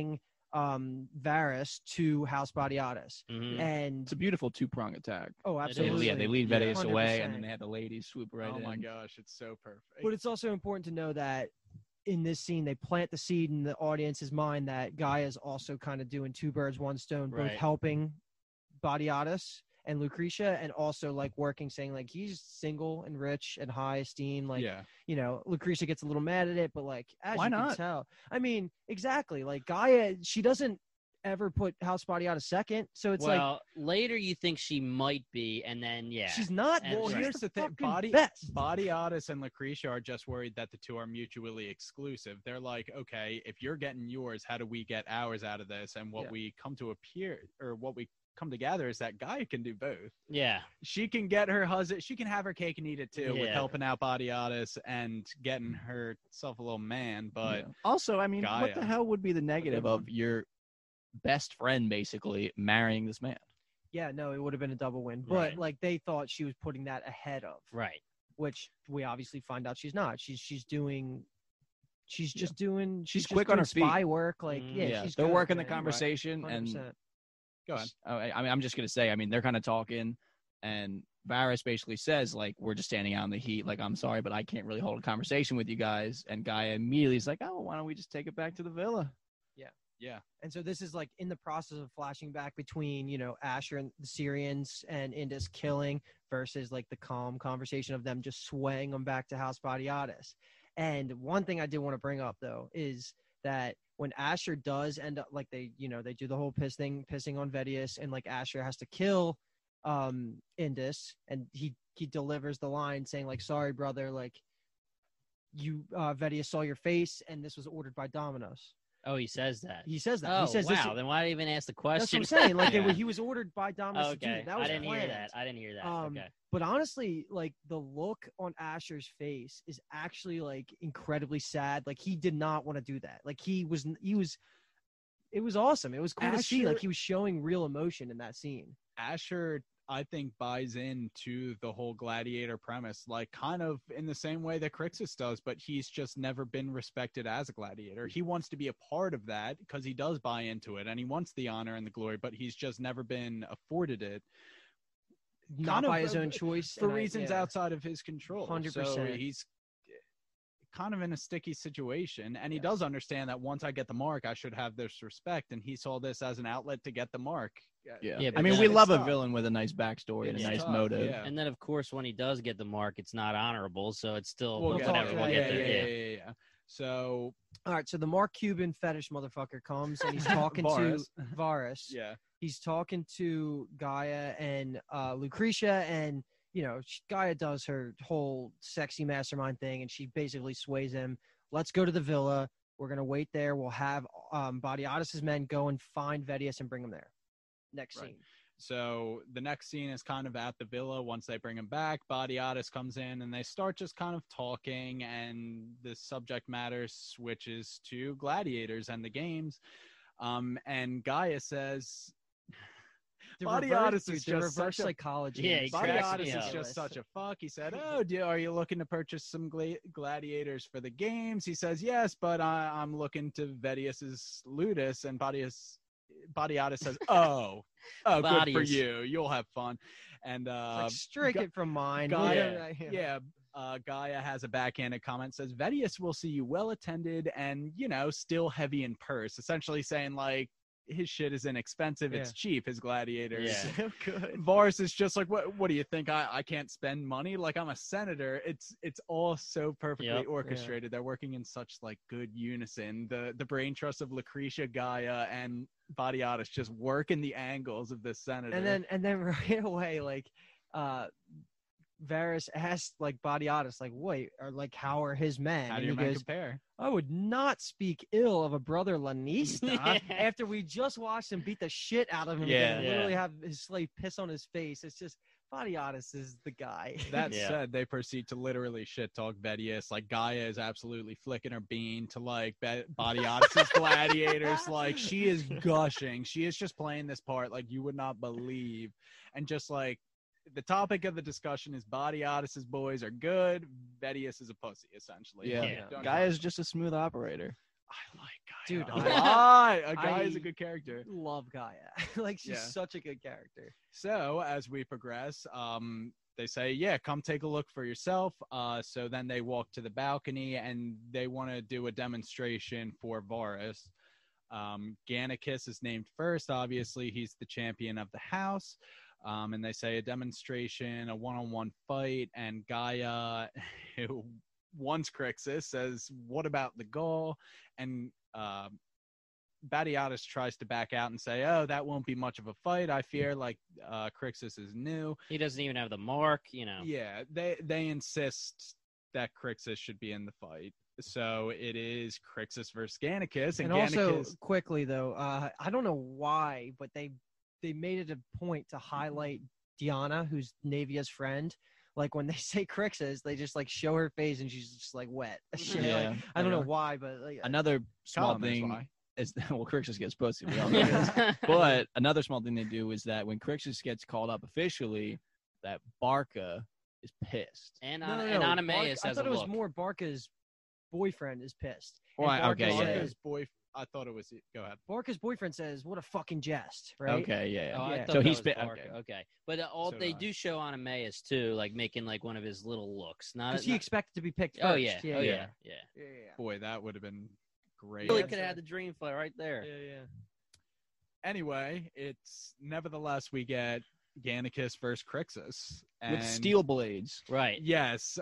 Varys to House Badiatus. Mhm. And It's a beautiful two-prong attack. oh, It is. absolutely. They lead Vedeus away, 100%. and then they have the ladies swoop right Oh in. my gosh, it's so perfect. But it's also important to know that in this scene, they plant the seed in the audience's mind that Gaia is also kind of doing two birds, one stone, both Right. helping Badiatus and Lucretia, and also like working, saying like he's single and rich and high esteem. Like, yeah. you know, Lucretia gets a little mad at it, but like, as Why you can not? tell, I mean, exactly. Like Gaia, she doesn't ever put House Badiatus second. So it's well, later you think she might be, and then like, she's not. and- Well, Right. here's the thing. fucking best. Badiatus and Lucretia are just worried that the two are mutually exclusive. They're like, okay, if you're getting yours, how do we get ours out of this? And what Yeah. we come to what we come to gather is that Gaia can do both. yeah, She can get her husband, she can have her cake and eat it too, with Yeah. helping out Badiatus and getting herself a little man. But Yeah. Also, I mean, what the Gaia. hell would be the negative of your best friend basically marrying this man? Yeah, no, it would have been a double win. But Right. like they thought she was putting that ahead of, right. which we obviously find out she's not. She's just doing. She's She's just quick on doing her feet. spy work. Like Mhm. yeah, she's they're good, working the man. conversation, and 100%. go ahead. I mean, I'm just gonna say, I mean, they're kind of talking, and Varys basically says, like, we're just standing out in the heat. Like, I'm sorry, but I can't really hold a conversation with you guys. And Gaia immediately is like, oh, why don't we just take it back to the villa? Yeah. And so this is like in the process of flashing back between, you know, Asher and the Syrians and Indus killing versus like the calm conversation of them just swaying them back to House Badiatus. And one thing I did want to bring up though is that when Asher does end up like they do the whole pissing on Vedius, and like Asher has to kill Indus, and he delivers the line saying like, sorry brother, like you Vedius saw your face and this was ordered by Domino's. Oh, he says that. He says that. Oh, He says wow. this. Then why even ask the That's what question? I'm saying. Like Yeah. he was ordered by Domino's to do Okay, it. That was I didn't hear planned. that. I didn't hear that. Um, Okay. But honestly, like the look on Asher's face is actually like incredibly sad. Like he did not want to do that. Like he was. It was awesome. It was cool to see. Asher- Like he was showing real emotion in that scene. Asher, I think, buys into the whole gladiator premise, like kind of in the same way that Crixus does, but he's just never been respected as a gladiator. He wants to be a part of that because he does buy into it and he wants the honor and the glory, but he's just never been afforded it Not Kind of, by his own choice. for and reasons yeah. outside of his control. 100%. So he's kind of in a sticky situation, and he does understand that once I get the mark, I should have this respect, and he saw this as an outlet to get the mark. Yeah. Yeah, I but mean, then we it's love a tough. villain with a nice backstory and a It's nice tough, motive. yeah. And then, of course, when he does get the mark, it's not honorable, so it's still We'll whatever. talk to We'll that, get yeah, there. yeah. So All right. So the Mark Cuban fetish motherfucker comes and he's talking to Varys. Varys. yeah, He's talking to Gaia and Lucretia, and you know Gaia does her whole sexy mastermind thing, and she basically sways him. Let's go to the villa. We're gonna wait there. We'll have Badiatus's men go and find Vedius and bring him there. Next Right. scene. so the next scene is kind of at the villa. Once they bring him back, Badiatus comes in and they start just kind of talking, and the subject matter switches to gladiators and the games. And Gaia says, Badiatus is The just reverse such a psychology. Yeah, is he cracks Badiatus me is up. just such a fuck. He said, "Oh, are you looking to purchase some gladiators for the games?" He says, "Yes, but I'm looking to Vedius's Ludus." And Badiatus says, "Oh, good for Badius. you. You'll have fun." And Like, strike Ga- it from mine. Gaia, Yeah. Gaia has a backhanded comment, says Vedius will see you well attended and still heavy in purse, essentially saying like his shit is inexpensive, it's cheap, his gladiators. Yeah. So good. Varys is just like, what do you think? I can't spend money? Like, I'm a senator. It's all so perfectly Yep. orchestrated. They're working in such like good unison. The brain trust of Lucretia, Gaia, and Badiatus just working the angles of this senator. And then right away, like Varys asked like Badiatus, like, wait, or like how are his men? how do And your he men goes, compare? I would not speak ill of a brother Lanista Yeah. after we just watched him beat the shit out of him Yeah. and Yeah. literally have his slave piss on his face. It's just Badiatus is the guy. That Yeah. said, they proceed to literally shit talk Vedius. Like, Gaia is absolutely flicking her bean to like Badiatus's gladiators. Like, she is gushing. She is just playing this part like you would not believe. And just like the topic of the discussion is Badiatus's boys are good. Vedius is a pussy, essentially. Yeah. Yeah. Don't Guy is just a smooth operator. I like Gaia. Dude, a I- lot. A guy is a I- good character. Love Gaia. Like she's Yeah. such a good character. So as we progress, they say, yeah, come take a look for yourself. So then they walk to the balcony and they want to do a demonstration for Varus. Gannicus is named first. Obviously, he's the champion of the house. And they say a demonstration, a one-on-one fight, and Gaia, who wants Crixus, says, what about the goal? And Batiatus tries to back out and say, oh, that won't be much of a fight. I fear like Crixus is new. He doesn't even have the mark, you know. Yeah, they insist that Crixus should be in the fight. So it is Crixus versus Gannicus. And also, quickly though, I don't know why, but they made it a point to highlight Diana, who's Navia's friend. Like when they say Crixus, they just like show her face and she's just like wet. Yeah, Like, I don't know why, but like, another small Colin, that's thing why. is well, Crixus gets pussy. We all know this. But another small thing they do is that when Crixus gets called up officially, that Barca is pissed. and no, and Anameus I has thought a it was look. more Barca's boyfriend is pissed. Well, And Barca okay, yeah. says- I thought it was. Go ahead. Barca's boyfriend says, "What a fucking jest!" Right? Okay, yeah. Oh, I Yeah. thought So that he's was been Barca. Okay, but So they do I. do show Anameus too, like making like one of his little looks. Not Because he expected to be picked first. Oh yeah, yeah, oh yeah. yeah. yeah. Boy, that would have been great. Really Yeah, could have so- had the dream fly right there. Yeah. Anyway, it's nevertheless we get Gannicus versus Crixus With steel blades. Right. Yes,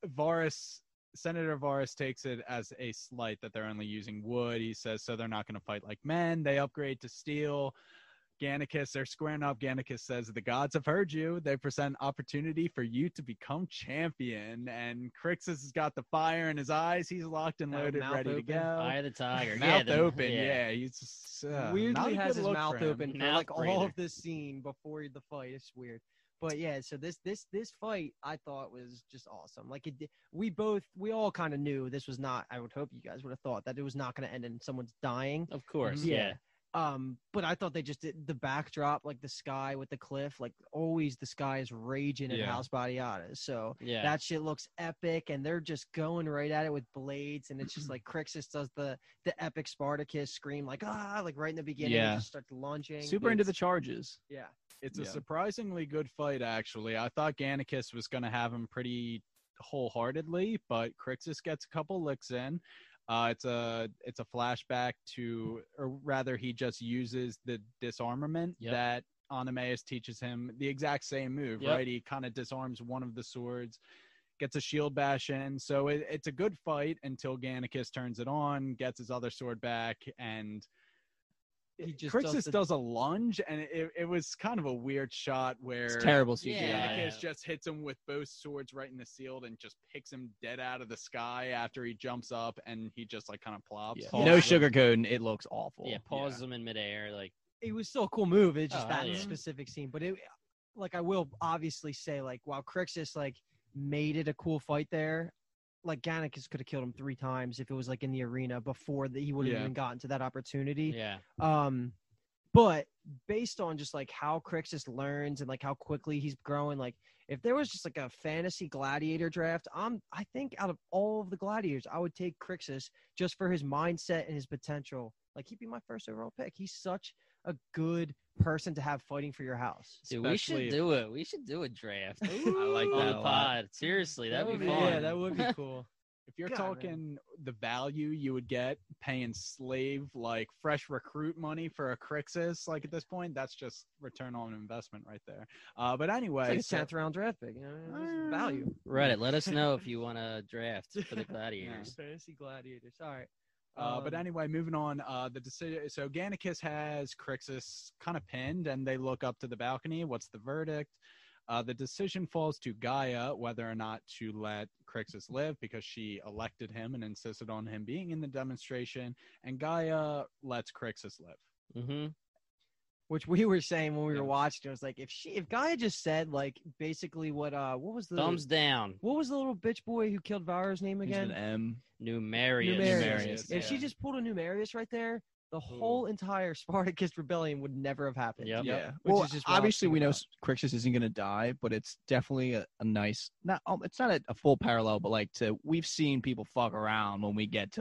Senator Varus takes it as a slight that they're only using wood. He says so they're not going to fight like men. They upgrade to steel. Gannicus, they're squaring up. Gannicus says, the gods have heard you. They present opportunity for you to become champion. And Crixus has got the fire in his eyes. He's locked and loaded, Mouth ready to open. go. Eye of the tiger. Mouth yeah, open, yeah. He's just, not Weirdly a has good his look mouth for him. open for Mouth like all breather. of this scene before the fight. It's weird. But yeah, so this fight I thought was just awesome. Like we all kind of knew this was not. I would hope you guys would have thought that it was not going to end in someone's dying. Of course. Yeah. Yeah. But I thought they just did the backdrop, like the sky with the cliff, like always the sky is raging in Yeah. House Batiatas. So Yeah. that shit looks epic, and they're just going right at it with blades, and it's just like Crixus does the epic Spartacus scream, like like right in the beginning, Yeah. and just starts lunging. Super into the charges. Yeah. It's a Yeah. surprisingly good fight, actually. I thought Gannicus was going to have him pretty wholeheartedly, but Crixus gets a couple licks in. It's a flashback to, or rather, he just uses the disarmament Yep. that Anameus teaches him, the exact same move, Yep. right? He kind of disarms one of the swords, gets a shield bash in. So it's a good fight until Gannicus turns it on, gets his other sword back, and He just Crixus does a lunge, and it was kind of a weird shot where It's terrible CGI. Yeah. Gannicus just hits him with both swords right in the shield and just picks him dead out of the sky after he jumps up, and he just like kind of plops. Yeah. falls. No sugarcoating. It looks awful. Yeah. Pauses them in midair. Like. It was still a cool move. It's just Oh, that yeah. specific scene. But it, like, I will obviously say, like, while Crixus like made it a cool fight there, like Gannicus could have killed him 3 times if it was like in the arena before he would have Yeah. even gotten to that opportunity. Yeah. But based on just like how Crixus learns and like how quickly he's growing, like if there was just like a fantasy gladiator draft, I think out of all of the gladiators, I would take Crixus just for his mindset and his potential. Like he'd be my first overall pick. He's such a good person to have fighting for your house. Dude, we Especially should if- do it. We should do a draft. I like on that the a lot. pod. Seriously, that would be fun. Yeah, that would be cool. If you're God, man. talking the value you would get paying slave like fresh recruit money for a Crixus, like at this point, that's just return on investment right there. But anyway, It's like a 10th round draft pick. You know, it's value. Reddit, let us know if you want to draft for the Gladiators. Fantasy gladiators. All right. But anyway, moving on. The decision. So Gannicus has Crixus kind of pinned, and they look up to the balcony. What's the verdict? The decision falls to Gaia whether or not to let Crixus live because she elected him and insisted on him being in the demonstration. And Gaia lets Crixus live. Mm-hmm. Which we were saying when we Yeah. were watching, it was like if Gaia just said like basically what was the Thumbs down. what was the little bitch boy who killed Varus' name He's an again? M. Numerius. Numerius, If she yeah. just pulled a Numerius right there, the whole entire Spartacus rebellion would never have happened. Yep. Yeah. Which Well, is just wild to obviously think we know about. Crixus isn't going to die, but it's definitely a nice. Not. It's not a full parallel, but like we've seen people fuck around when we get to like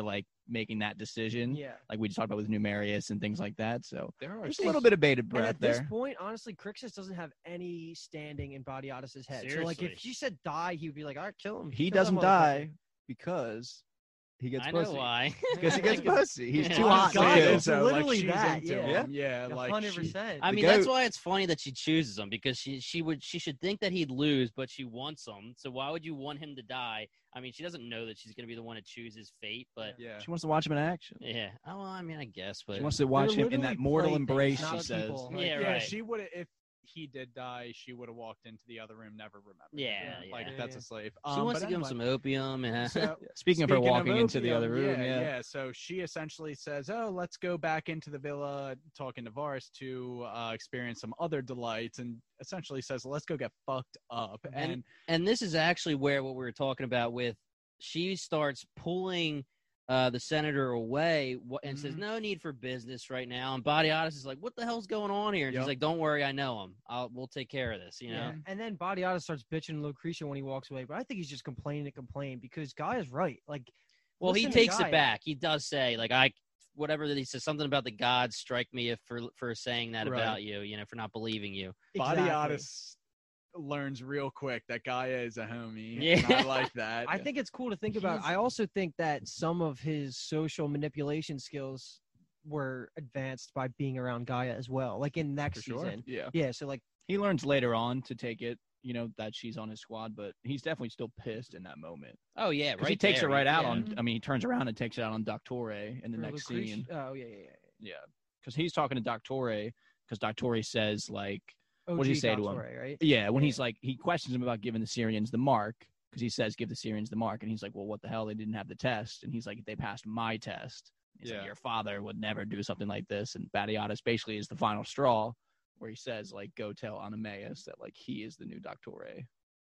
making that decision. Yeah. Like we just talked about with Numerius and things like that. So There are there's a little bit of bated And breath at this there. point, honestly, Crixus doesn't have any standing in Badiatus's head. So, like, Seriously. if she said die, he would be like, all right, kill him. He Kill that doesn't motherfucker. die because he gets I pussy. know why. Because he gets pussy. He's Yeah. too Oh, hot. God, to kill. it's literally she's that, into yeah. him. Yeah, like 100%. I The mean, that's goat- why it's funny that she chooses him because she should think that he'd lose, but she wants him. So why would you want him to die? I mean, she doesn't know that she's going to be the one to choose his fate, but yeah. She wants to watch him in action. yeah. Oh, well, I mean, I guess, but She wants to watch him in literally that mortal play things, embrace. not She says. people. Yeah, Yeah, right. she would have if he did die, she would have walked into the other room, never remembered. Yeah, Like yeah. that's a slave. she wants but to give him anyway, some opium. And so, Speaking of her speaking walking into the opium, other room, yeah. So she essentially says, "Oh, let's go back into the villa, talking to Varys to experience some other delights," and essentially says, "Let's go get fucked up." And this is actually where what we were talking about with she starts pulling the senator away and says, no need for business right now. And Badiatus is like, what the hell's going on here? And Yep. she's like, don't worry, I know him. We'll take care of this, you know? Yeah. And then Badiatus starts bitching to Lucretia when he walks away. But I think he's just complaining to complain because Guy is right. Like, Well, he listen to takes Gaia. it back. He does say, like, whatever that he says, something about the gods strike me for saying that Right. about you, for not believing you. Exactly. Badiatus learns real quick that Gaia is a homie. Yeah. and I like that. I think it's cool to think about. I also think that some of his social manipulation skills were advanced by being around Gaia as well. Like in next For sure. season. Yeah. Yeah. So like, He learns later on to take it, that she's on his squad, but he's definitely still pissed in that moment. Oh, yeah, Because right he takes there. it right out Yeah. on, he turns around and takes it out on Doctore in the for next Lucretia- scene. Oh yeah. Yeah. Because he's talking to Doctore, because Doctore says, like, OG What did he say to him? Doctore, right? yeah, when Yeah. he's like, he questions him about giving the Syrians the mark, because he says, give the Syrians the mark. And he's like, well, what the hell? They didn't have the test. And he's like, they passed my test. He's Yeah. like, your father would never do something like this. And Badiatus basically is the final straw, where he says, like, go tell Anameus that, like, he is the new Doctore.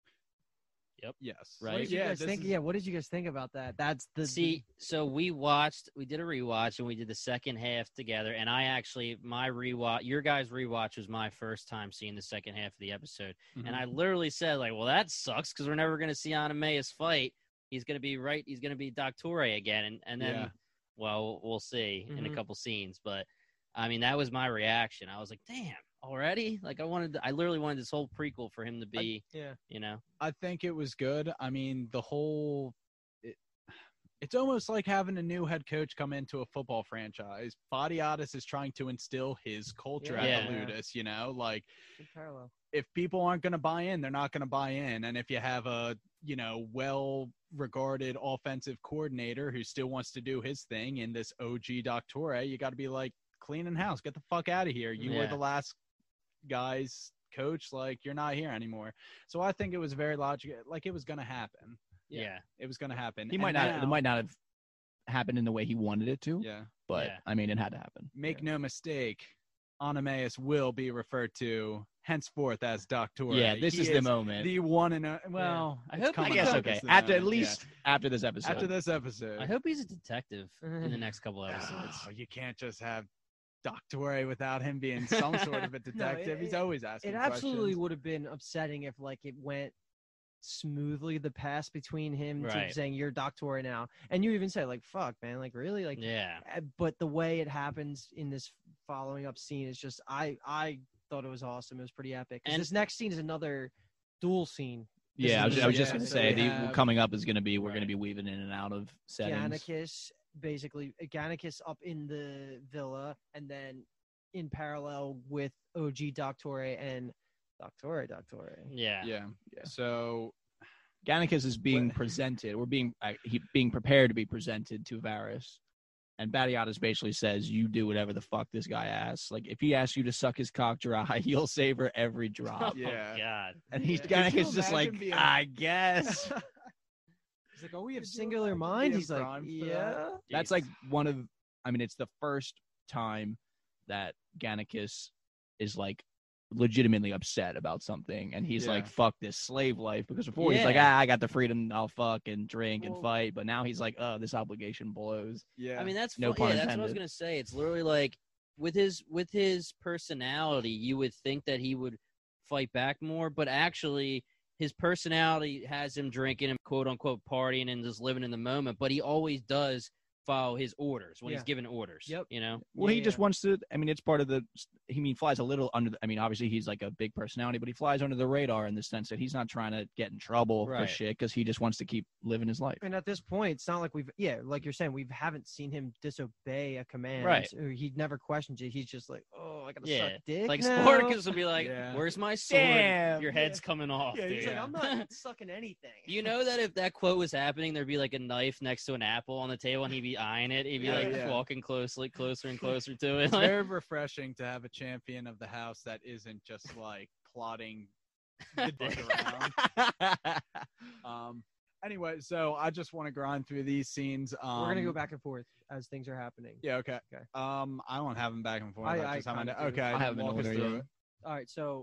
Yes. Right? What did you Yeah. guys think? Yeah. What did you guys think about that? That's the See, so we did a rewatch and we did the second half together. And my rewatch, your guys' rewatch was my first time seeing the second half of the episode. Mhm. And I literally said, like, well, that sucks because we're never going to see Anameus fight. He's going to be He's going to be Doctore again. And then, Yeah. well, we'll see in a Mhm. couple scenes. But I mean, that was my reaction. I was like, damn, already? Like, I literally wanted this whole prequel for him to be, yeah. I think it was good. I mean, it's almost like having a new head coach come into a football franchise. Badiatus is trying to instill his culture Yeah. at the Ludus, like Good parallel. if people aren't going to buy in, they're not going to buy in. And if you have a, well-regarded offensive coordinator who still wants to do his thing in this OG Doctore, you got to be like, cleaning house, get the fuck out of here. You were Yeah. the last guy's coach. Like, you're not here anymore. So I think it was very logical. Like, it was going to happen. yeah. It was going to happen. It And might not have happened in the way he wanted it to, Yeah. but, Yeah. I mean, it had to happen. Make no mistake, Anameus will be referred to henceforth as Doctor. Yeah, this He is the moment. The one and well, I it's hope- coming I guess up. okay. It's the After at moment, least after this episode. after this episode. I hope he's a detective in the next couple episodes. Oh, you can't just have Doctor without him being some sort of a detective. He's always asking It absolutely questions. would have been upsetting if like it went smoothly the pass between him to Right. saying you're Doctor now, and you even say like fuck man, like really, like Yeah. but the way it happens in this following up scene is just I thought it was awesome. It was pretty epic. 'Cause And- this next scene is another duel scene. Yeah, I was just Yeah, going to so say we the have- coming up is going to be we're going to Right. be weaving in and out of settings. Gannicus up in the villa, and then in parallel with OG Doctore and Doctore. Yeah. Yeah. So Gannicus is being What- presented. We're being being prepared to be presented to Varys, and Badiatus basically says, "You do whatever the fuck this guy asks. Like if he asks you to suck his cock dry, he'll savor every drop." Yeah. Oh, God. And he's Yeah. Could you Gannicus just like, imagine being- I guess. He's like, oh, we have Could you singular imagine minds. being He's like, primed for that? yeah. That's like one of. I mean, it's the first time that Gannicus is like legitimately upset about something, and he's Yeah. like, "Fuck this slave life." Because before he's like, Yeah. I got the freedom, I'll fuck and drink and Well- fight. But now he's like, "Oh, this obligation blows." Yeah. I mean, that's No fu- pun yeah, that's what I was intended. gonna say. It's literally like with his personality, you would think that he would fight back more, but actually, his personality has him drinking and quote unquote partying and just living in the moment. But he always does follow his orders when he's Yeah. giving orders. Yep. You know. Well, he Yeah, just yeah. wants to. I mean, it's part of the. He flies a little under. Obviously, he's like a big personality, but he flies under the radar in the sense that he's not trying to get in trouble for Right. shit because he just wants to keep living his life. And at this point, it's not like like you're saying, we haven't seen him disobey a command. Right. Or he never questions it. He's just like, oh, I gotta Yeah. suck dick. Like now. Spartacus would be like, Yeah. "Where's my sword? Damn. Your head's coming off." Yeah, he's dude. like, I'm not sucking anything. You know that if that quote was happening, there'd be like a knife next to an apple on the table, and he'd be eyeing it. He'd be like Yeah. walking closer and closer to it. It's very refreshing to have a champion of the house that isn't just like plotting the dick around. Anyway, so I just want to grind through these scenes. We're gonna go back and forth as things are happening. Yeah, okay. Okay. I don't have them back and forth. I just have kinda them- do. okay. I have them in walk us order, through yeah. it. All right, so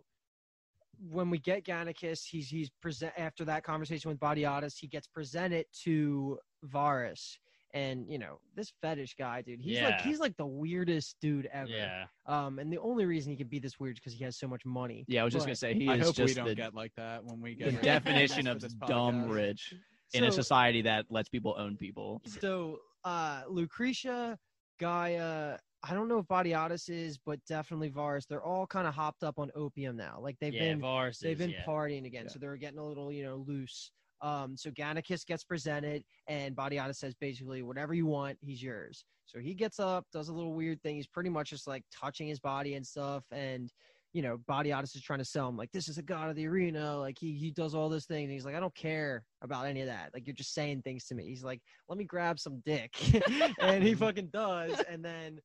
when we get Gannicus, he's present after that conversation with Badiatus, he gets presented to Varus. And this fetish guy, dude, Yeah. he's like the weirdest dude ever. Yeah. And the only reason he could be this weird is because he has so much money. Yeah, I was just But- gonna say he I is hope we just don't the, get like that when we the get ready definition for of this dumb podcast. rich in a So- society that lets people own people. So Lucretia, Gaia, I don't know if Badiatus is, but definitely Varus. They're all kind of hopped up on opium now. Like they've been partying again, Yeah. so they're getting a little loose. So Gannicus gets presented, and Badiatus says basically, whatever you want, he's yours. So he gets up, does a little weird thing. He's pretty much just like touching his body and stuff, and Badiatus is trying to sell him like, this is a god of the arena. Like he does all this thing. And he's like, I don't care about any of that. Like, you're just saying things to me. He's like, let me grab some dick. And he fucking does. And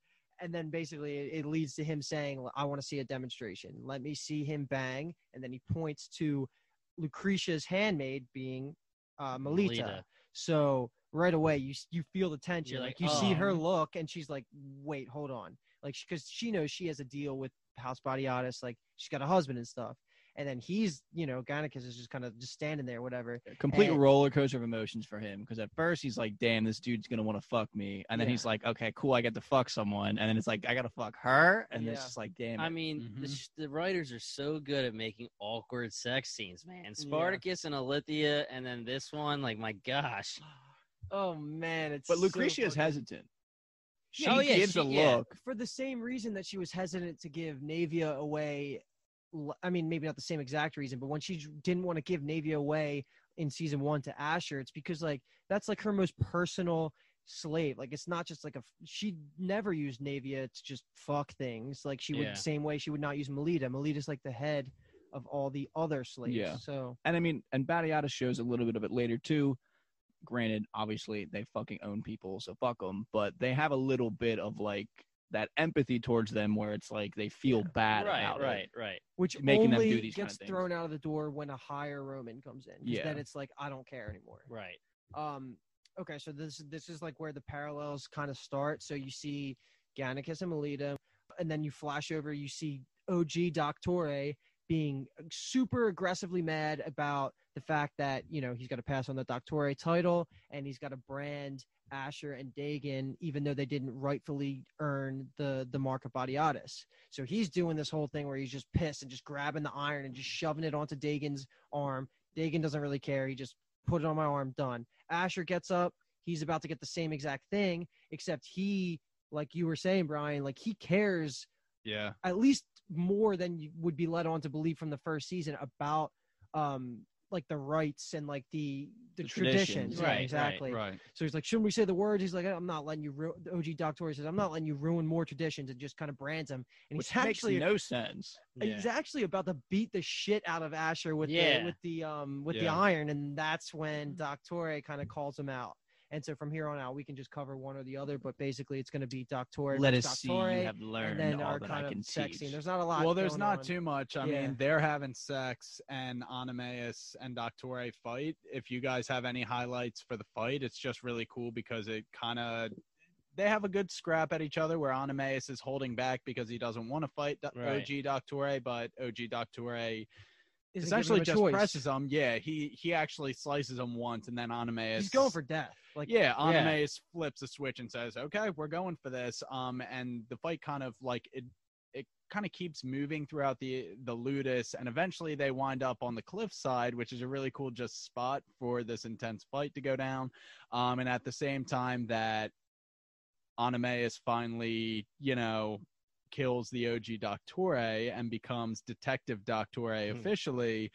then basically it leads to him saying, I want to see a demonstration. Let me see him bang. And then he points to Lucretia's handmaid being Melita. Melita. So right away you feel the tension. You're Like like, you see oh. her look, and she's like, wait, hold on. Like, because she knows she has a deal with House Badiatus. Like, she's got a husband and stuff. And then he's, Gannicus is just kind of just standing there, whatever. Complete And- roller coaster of emotions for him because at first he's like, damn, this dude's gonna want to fuck me, and then Yeah. he's like, okay, cool, I get to fuck someone, and then it's like, I gotta fuck her, and it's Yeah. just like, damn it. I mean, Mhm. the writers are so good at making awkward sex scenes, man. Spartacus and Alithia, and then this one, like, my gosh. Oh man, it's But so Lucretia is fucking- hesitant. She Oh, yeah, gives she- a yeah. look. for the same reason that she was hesitant to give Navia away. I mean, maybe not the same exact reason, but when she didn't want to give Navia away in season 1 to Asher, it's because like that's like her most personal slave. Like, it's not just like she never used Navia to just fuck things. Like, she would Yeah. the same way she would not use Melita. Melita's like the head of all the other slaves. Yeah. So And I mean, and Badiatus shows a little bit of it later too. Granted, obviously they fucking own people, so fuck them. But they have a little bit of like that empathy towards them, where it's like they feel bad about it. Right. which Making them only do these kind gets of things. thrown out of the door when a higher Roman comes in. 'Cause Yeah. Then it's like, I don't care anymore. Right. Okay, so this is like where the parallels kind of start. So you see Gannicus and Melita, and then you flash over, you see OG Doctore being super aggressively mad about the fact that, he's got to pass on the Doctore title, and he's got to brand Asher and Dagon, even though they didn't rightfully earn the mark of Badiatus. So he's doing this whole thing where he's just pissed and just grabbing the iron and just shoving it onto Dagon's arm. Dagon doesn't really care. He just put it on my arm, done. Asher gets up. He's about to get the same exact thing, except he, like you were saying, Brian, like he cares Yeah. at least more than you would be led on to believe from the first season about like the rights and like the traditions. Yeah, Right, exactly. Right. So he's like, shouldn't we say the words? He's like, I'm not letting you ruin. OG Doctor says, I'm not letting you ruin more traditions, and just kind of brands him. And Which he's makes actually no sense. he's actually about to beat the shit out of Asher with Yeah. the Yeah. iron, and that's when Doctore kind of calls him out. And so from here on out, we can just cover one or the other, but basically it's going to be Doctore. Let versus us see you Doctore, have and learned then all our that kind I of can sex teach. scene. There's not a lot. Well, there's going not on. too much. I Yeah. mean, they're having sex and Animaeus and Doctore fight. If you guys have any highlights for the fight, it's just really cool because it kind of they have a good scrap at each other where Animaeus is holding back because he doesn't want to fight Right. OG Doctore, but OG Doctore Isn't essentially giving him just a choice. presses him. Yeah, he actually slices him once, and then Animaeus He's going for death. Like, yeah, Animaeus flips a switch and says, "Okay, we're going for this." And the fight kind of like it kind of keeps moving throughout the Ludus, and eventually they wind up on the cliffside, which is a really cool just spot for this intense fight to go down. And at the same time that Anameus finally, kills the OG Doctore and becomes Detective Doctore officially,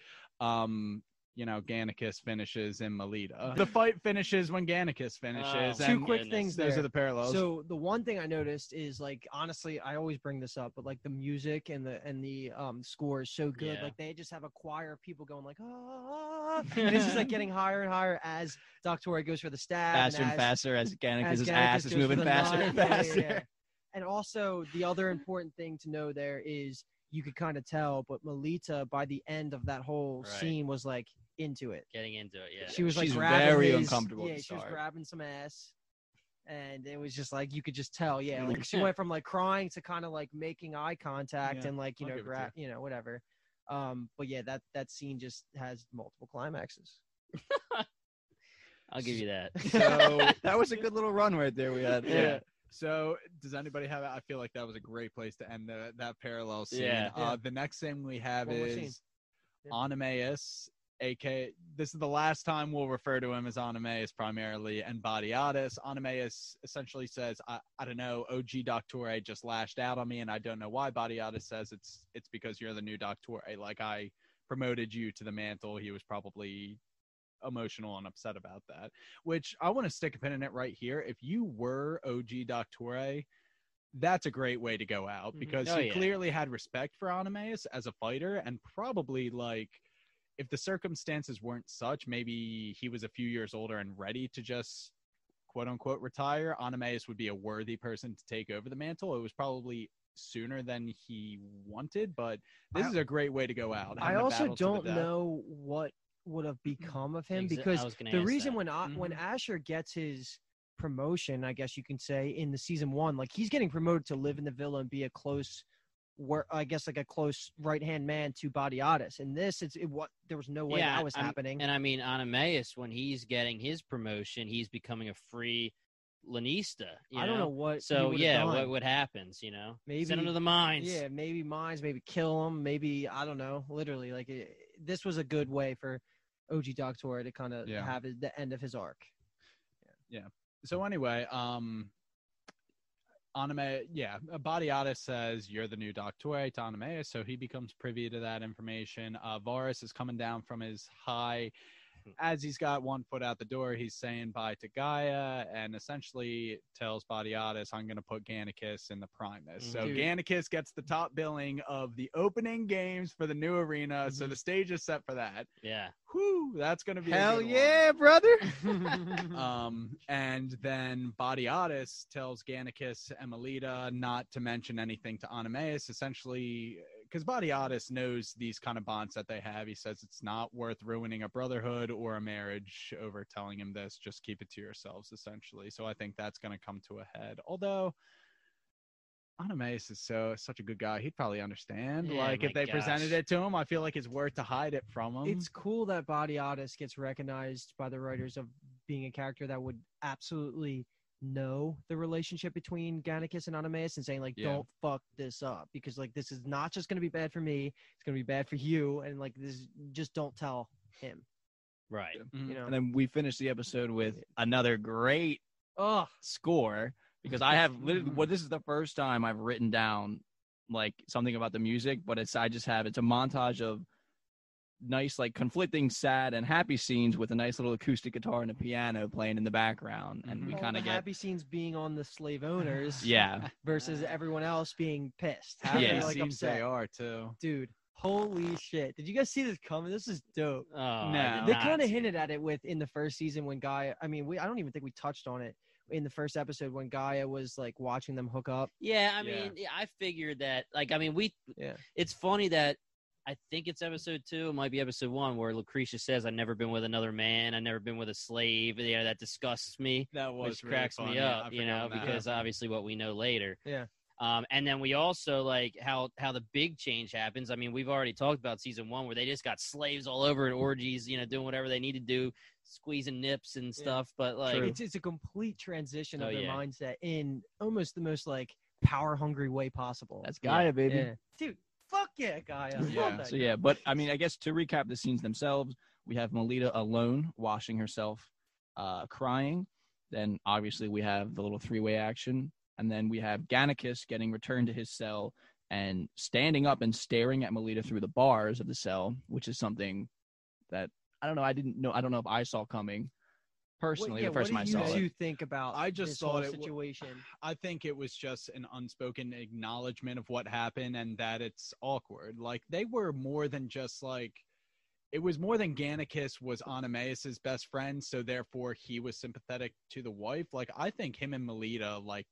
Gannicus finishes in Melita. The fight finishes when Gannicus finishes. Oh, Two and quick things those there. are the parallels. So the one thing I noticed is, like, honestly, I always bring this up, but like the music and the score is so good. Yeah. Like they just have a choir of people going like, ah, and it's just like getting higher and higher as Doctor goes for the stab, Faster and as faster as Gannicus' Gannicus ass is goes for moving the faster knife. and Yeah, yeah, faster. yeah. And also the other important thing to know there is you could kind of tell, but Melita by the end of that whole Right. scene was like into it. Getting into it, yeah. She was like She's grabbing very his- uncomfortable at Yeah, the she was start. grabbing some ass, and it was just like you could just tell. Yeah, like she went from like crying to kind of like making eye contact Yeah, and like I'll give it to whatever. But yeah, that scene just has multiple climaxes. I'll give you that. So that was a good little run right there we had. Yeah. So, does anybody have? I feel like that was a great place to end that parallel scene. Yeah. The next thing we have One more scene. is Yeah. Anameus, aka this is the last time we'll refer to him as Anameus primarily, and Badiatus. Anameus essentially says, "I don't know. OG Doctore just lashed out on me, and I don't know why." Badiatus says it's because you're the new Doctore. Like I promoted you to the mantle. He was probably emotional and upset about that, which I want to stick a pin in it right here. If you were OG Doctore, that's a great way to go out because Oh, he yeah. clearly had respect for Anameus as a fighter, and probably like if the circumstances weren't such, maybe he was a few years older and ready to just quote unquote retire. Anameus would be a worthy person to take over the mantle. It was probably sooner than he wanted, but this is a great way to go out. I having a also battle to the don't death. know what would have become of him I because was gonna the ask reason that. when Asher gets his promotion, I guess you can say in the season 1, like he's getting promoted to live in the villa and be a close close right hand man to Badiatus. And this there was no way that was happening. And I mean, Anameus, when he's getting his promotion, he's becoming a free Lanista. I don't know what. he So would've yeah, done. what happens? Maybe send him to the mines. Yeah, maybe mines, maybe kill him, maybe I don't know. Literally, like this was a good way for OG Doctor to kind of have the end of his arc. So anyway, Badiatus says you're the new Doctore to Anameus, so he becomes privy to that information. Varus is coming down from his high. As he's got one foot out the door, he's saying bye to Gaia and essentially tells Badiatus, I'm going to put Gannicus in the Primus. So Dude. Gannicus gets the top billing of the opening games for the new arena, so the stage is set for that. Yeah. Whew, that's going to be a Hell good one. yeah, brother. And then Badiatus tells Gannicus and Melita not to mention anything to Anameus, essentially, because Badiatus knows these kind of bonds that they have. He says it's not worth ruining a brotherhood or a marriage over telling him this. Just keep it to yourselves, essentially. So I think that's going to come to a head. Although Anameus is such a good guy, he'd probably understand. Yeah, like my if they presented gosh. it to him, I feel like it's worth to hide it from him. It's cool that Badiatus gets recognized by the writers of being a character that would absolutely know the relationship between Gannicus and Anameus and saying like, Yeah. don't fuck this up because like this is not just going to be bad for me, it's going to be bad for you, and like this, just don't tell him. Right. Mhm. You know. And then we finished the episode with another great Oh, score because I have literally this is the first time I've written down like something about the music, but it's a montage of nice, like conflicting, sad and happy scenes with a nice little acoustic guitar and a piano playing in the background. And we all kind the of get, happy scenes being on the slave owners, yeah, versus everyone else being pissed. Happy Yeah. like scenes upset. they are too. Dude, holy shit! Did you guys see this coming? This is dope. Oh, I No. did They not kind of see hinted at it in the first season when Gaia. I mean, I don't even think we touched on it in the first episode when Gaia was like watching them hook up. Yeah, I Yeah. mean, I figured that. Like, I mean, Yeah. It's funny that I think it's episode 2. It might be episode 1 where Lucretia says, "I've never been with another man. I've never been with a slave." Yeah, that disgusts me. That was Which cracks me up, because obviously what we know later. Yeah. And then we also like how the big change happens. I mean, we've already talked about season 1 where they just got slaves all over at orgies, doing whatever they need to do, squeezing nips and stuff. But like, It's a complete transition of Oh, their yeah. mindset in almost the most like power hungry way possible. that's Gaia, baby. yeah. Dude, fuck yeah, Gaia. Yeah. Love that So guy. yeah, but I mean, I guess to recap the scenes themselves, we have Melita alone, washing herself, crying. Then obviously we have the little three-way action, and then we have Gannicus getting returned to his cell and standing up and staring at Melita through the bars of the cell, which is something that I don't know. I don't know if I saw coming personally the first time I saw What do you it. think about I just this thought whole it situation? I think it was just an unspoken acknowledgement of what happened and that it's awkward. Like, they were more than just like, it was more than Gannicus was Anameus's best friend, so therefore he was sympathetic to the wife. Like, I think him and Melita, like,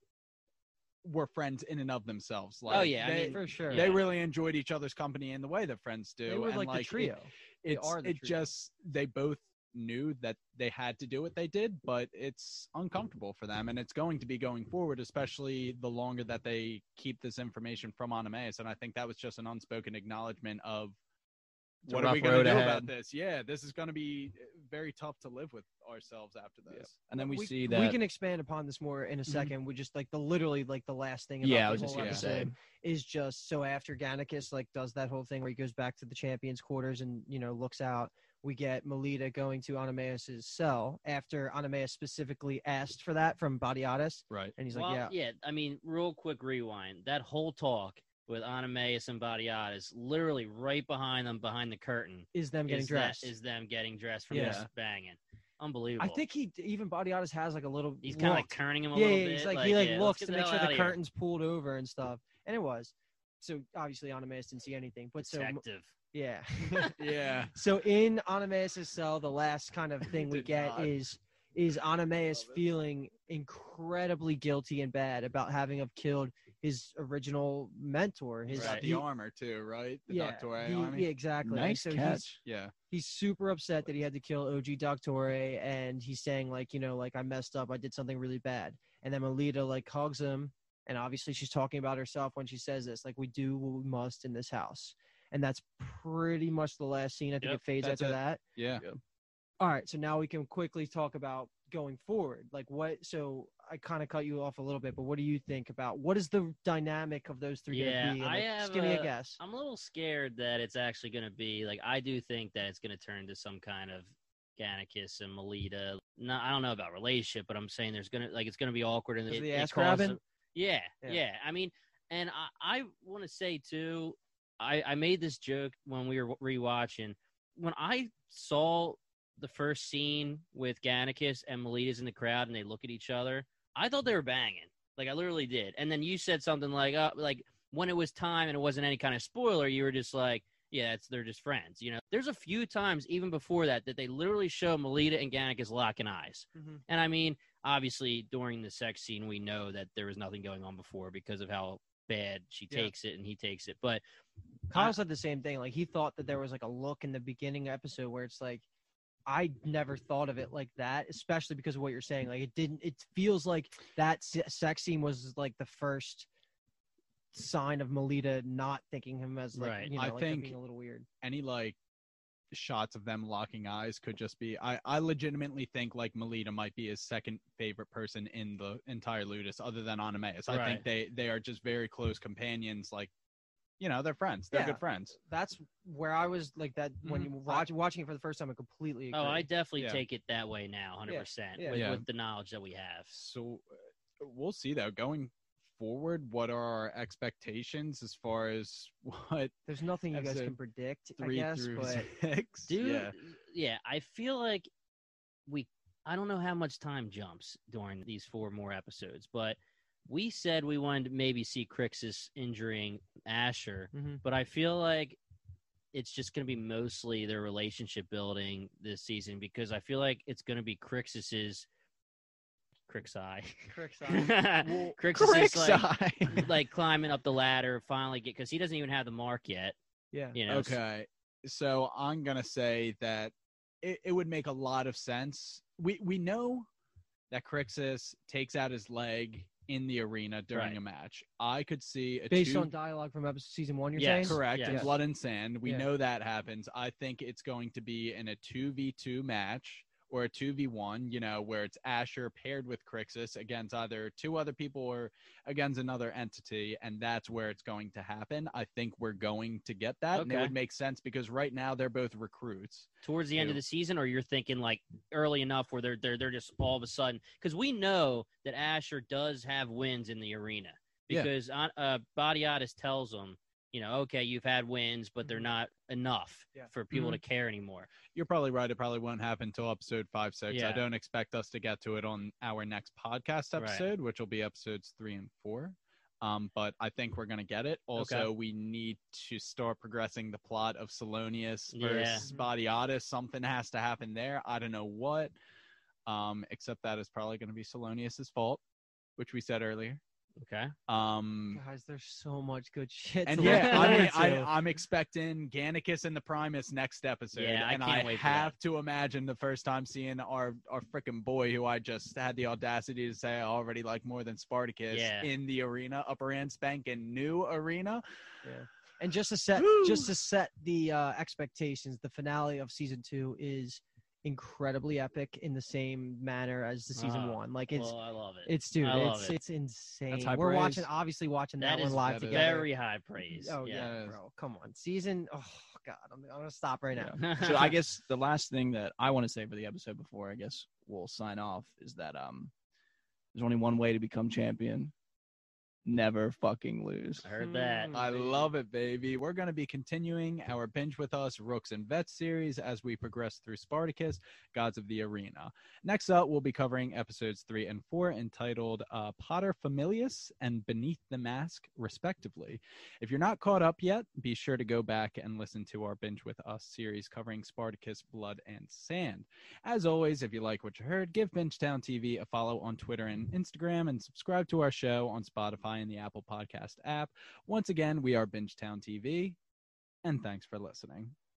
were friends in and of themselves. Like, Oh, yeah, I they, mean, For sure. they really enjoyed each other's company in the way that friends do. They were and like the trio. They are the It trio. just, they both knew that they had to do what they did, but it's uncomfortable for them, and it's going to be going forward, especially the longer that they keep this information from Anameus. And I think that was just an unspoken acknowledgement of It's a what are we rough going road to do ahead. about this? Yeah, this is going to be very tough to live with ourselves after this. And then we see we that can expand upon this more in a second. We just like the last thing about Yeah, I the was just whole gonna say. episode is just so after Gannicus like does that whole thing where he goes back to the champions quarters and looks out, we get Melita going to Anameus's cell after Anameus specifically asked for that from Badiatus, Right. and he's Well, like, yeah, I mean, real quick rewind. That whole talk with Anameus and Badiatus, literally right behind them, behind the curtain, is them getting dressed. Is them getting dressed from Yeah. just banging. Unbelievable. I think even Badiatus has like a little. he's kind of like look. turning him a yeah, little yeah, bit. he's like he like yeah, looks let's to get make sure hell the outta here. curtain's pulled over and stuff, and it was. So obviously Anameus didn't see anything, but Detective. yeah. Yeah. So in Anameus' cell, the last kind of thing we Did get not. is Anameus feeling incredibly guilty and bad about having have killed his original mentor. His Right. The armor, too, right? The yeah, Doctore the- army? yeah, exactly. And nice so catch. Yeah. He's super upset that he had to kill OG Doctore, and he's saying like, like I messed up, I did something really bad. And then Melita like hugs him, and obviously she's talking about herself when she says this, like we do what we must in this house. And that's pretty much the last scene. I think Yep, it fades that's after it. that. Yeah. All right, so now we can quickly talk about going forward. Like what? So I kind of cut you off a little bit, but what do you think about what is the dynamic of those three Yeah, going to be? And, I like, have just give me a guess. I'm a little scared that it's actually going to be like I do think that it's going to turn to some kind of Gannicus and Melita. No, I don't know about relationship, but I'm saying there's gonna it's gonna be awkward and Is it, the it ass causes grabbing? some- Yeah, Yeah. yeah. I mean, and I want to say too, I made this joke when we were rewatching when I saw the first scene with Gannicus and Melita's in the crowd and they look at each other. I thought they were banging. Like I literally did. And then you said something like when it was time and it wasn't any kind of spoiler, you were just like, yeah, they're just friends. There's a few times even before that they literally show Melita and Gannicus locking eyes. Mhm. And I mean, obviously during the sex scene, we know that there was nothing going on before because of how bad she Yeah. takes it and he takes it. But Kyle said the same thing. Like he thought that there was like a look in the beginning episode where it's like, I never thought of it like that, especially because of what you're saying. Like it feels like that sex scene was like the first sign of Melita not thinking him as like, Right. I like think- being a little weird. Any shots of them locking eyes could just be I legitimately think like Melita might be his second favorite person in the entire Ludus other than Anameus. I think they are just very close companions. Like, they're friends. They're Yeah. good friends. That's where I was like that when you watching it for the first time. I completely agree. oh, I definitely Yeah. take it that way now, 100%, Yeah. with, Yeah. with the knowledge that we have. So we'll see though going forward. What are our expectations as far as what There's nothing you guys episode can predict, I 3 guess, through but 6? Dude, yeah, I feel like I don't know how much time jumps during these 4 more episodes, but we said we wanted to maybe see Crixus injuring Asher, Mhm. but I feel like it's just going to be mostly their relationship building this season because I feel like it's going to be Crixus's Crixi. Crixus is like climbing up the ladder, finally because he doesn't even have the mark yet. yeah. Okay. So I'm going to say that it would make a lot of sense. We know that Crixus takes out his leg in the arena during Right. a match. I could see a Based on dialogue from season 1, you're Yes. saying? correct in Yes. Blood and Sand. We Yeah. know that happens. I think it's going to be in a 2v2 match or a 2v1, where it's Asher paired with Crixus against either two other people or against another entity, and that's where it's going to happen. I think we're going to get that, and it Okay. would make sense because right now they're both recruits. Towards the end of the season, or you're thinking like early enough where they're just all of a sudden, because we know that Asher does have wins in the arena because Badiatis tells them, okay, you've had wins, but they're not enough for people to care anymore. You're probably right. It probably won't happen until episode 5, 6. Yeah. I don't expect us to get to it on our next podcast episode, which will be episodes 3 and 4. But I think we're going to get it. Also, we need to start progressing the plot of Salonius versus Badiatis. Something has to happen there. I don't know what, except that is probably going to be Salonius's fault, which we said earlier. Okay. Guys, there's so much good shit. And to look forward to. I'm expecting Gannicus and the Primus next episode. Yeah, and I can't wait for have to imagine the first time seeing our freaking boy, who I just had the audacity to say I already like more than Spartacus, in the arena, upper end spanking new arena. Yeah. And just to set the expectations, the finale of season 2 is incredibly epic in the same manner as the season 1. Like it's, I love it. it's insane. That's high We're praise. watching watching that That one is live together. very high praise. Oh yeah, bro, come on. Season. Oh god, I'm gonna stop right now. Yeah. So I guess the last thing that I want to say for the episode before I guess we'll sign off is that there's only one way to become champion. Never fucking lose. I heard that. I love it, baby. We're going to be continuing our Binge With Us Rooks and Vets series as we progress through Spartacus, Gods of the Arena. Next up, we'll be covering episodes 3 and 4 entitled Pater Familias and Beneath the Mask, respectively. If you're not caught up yet, be sure to go back and listen to our Binge With Us series covering Spartacus, Blood, and Sand. As always, if you like what you heard, give Bingetown TV a follow on Twitter and Instagram, and subscribe to our show on Spotify and the Apple Podcast app. Once again, we are Bingetown TV, and thanks for listening.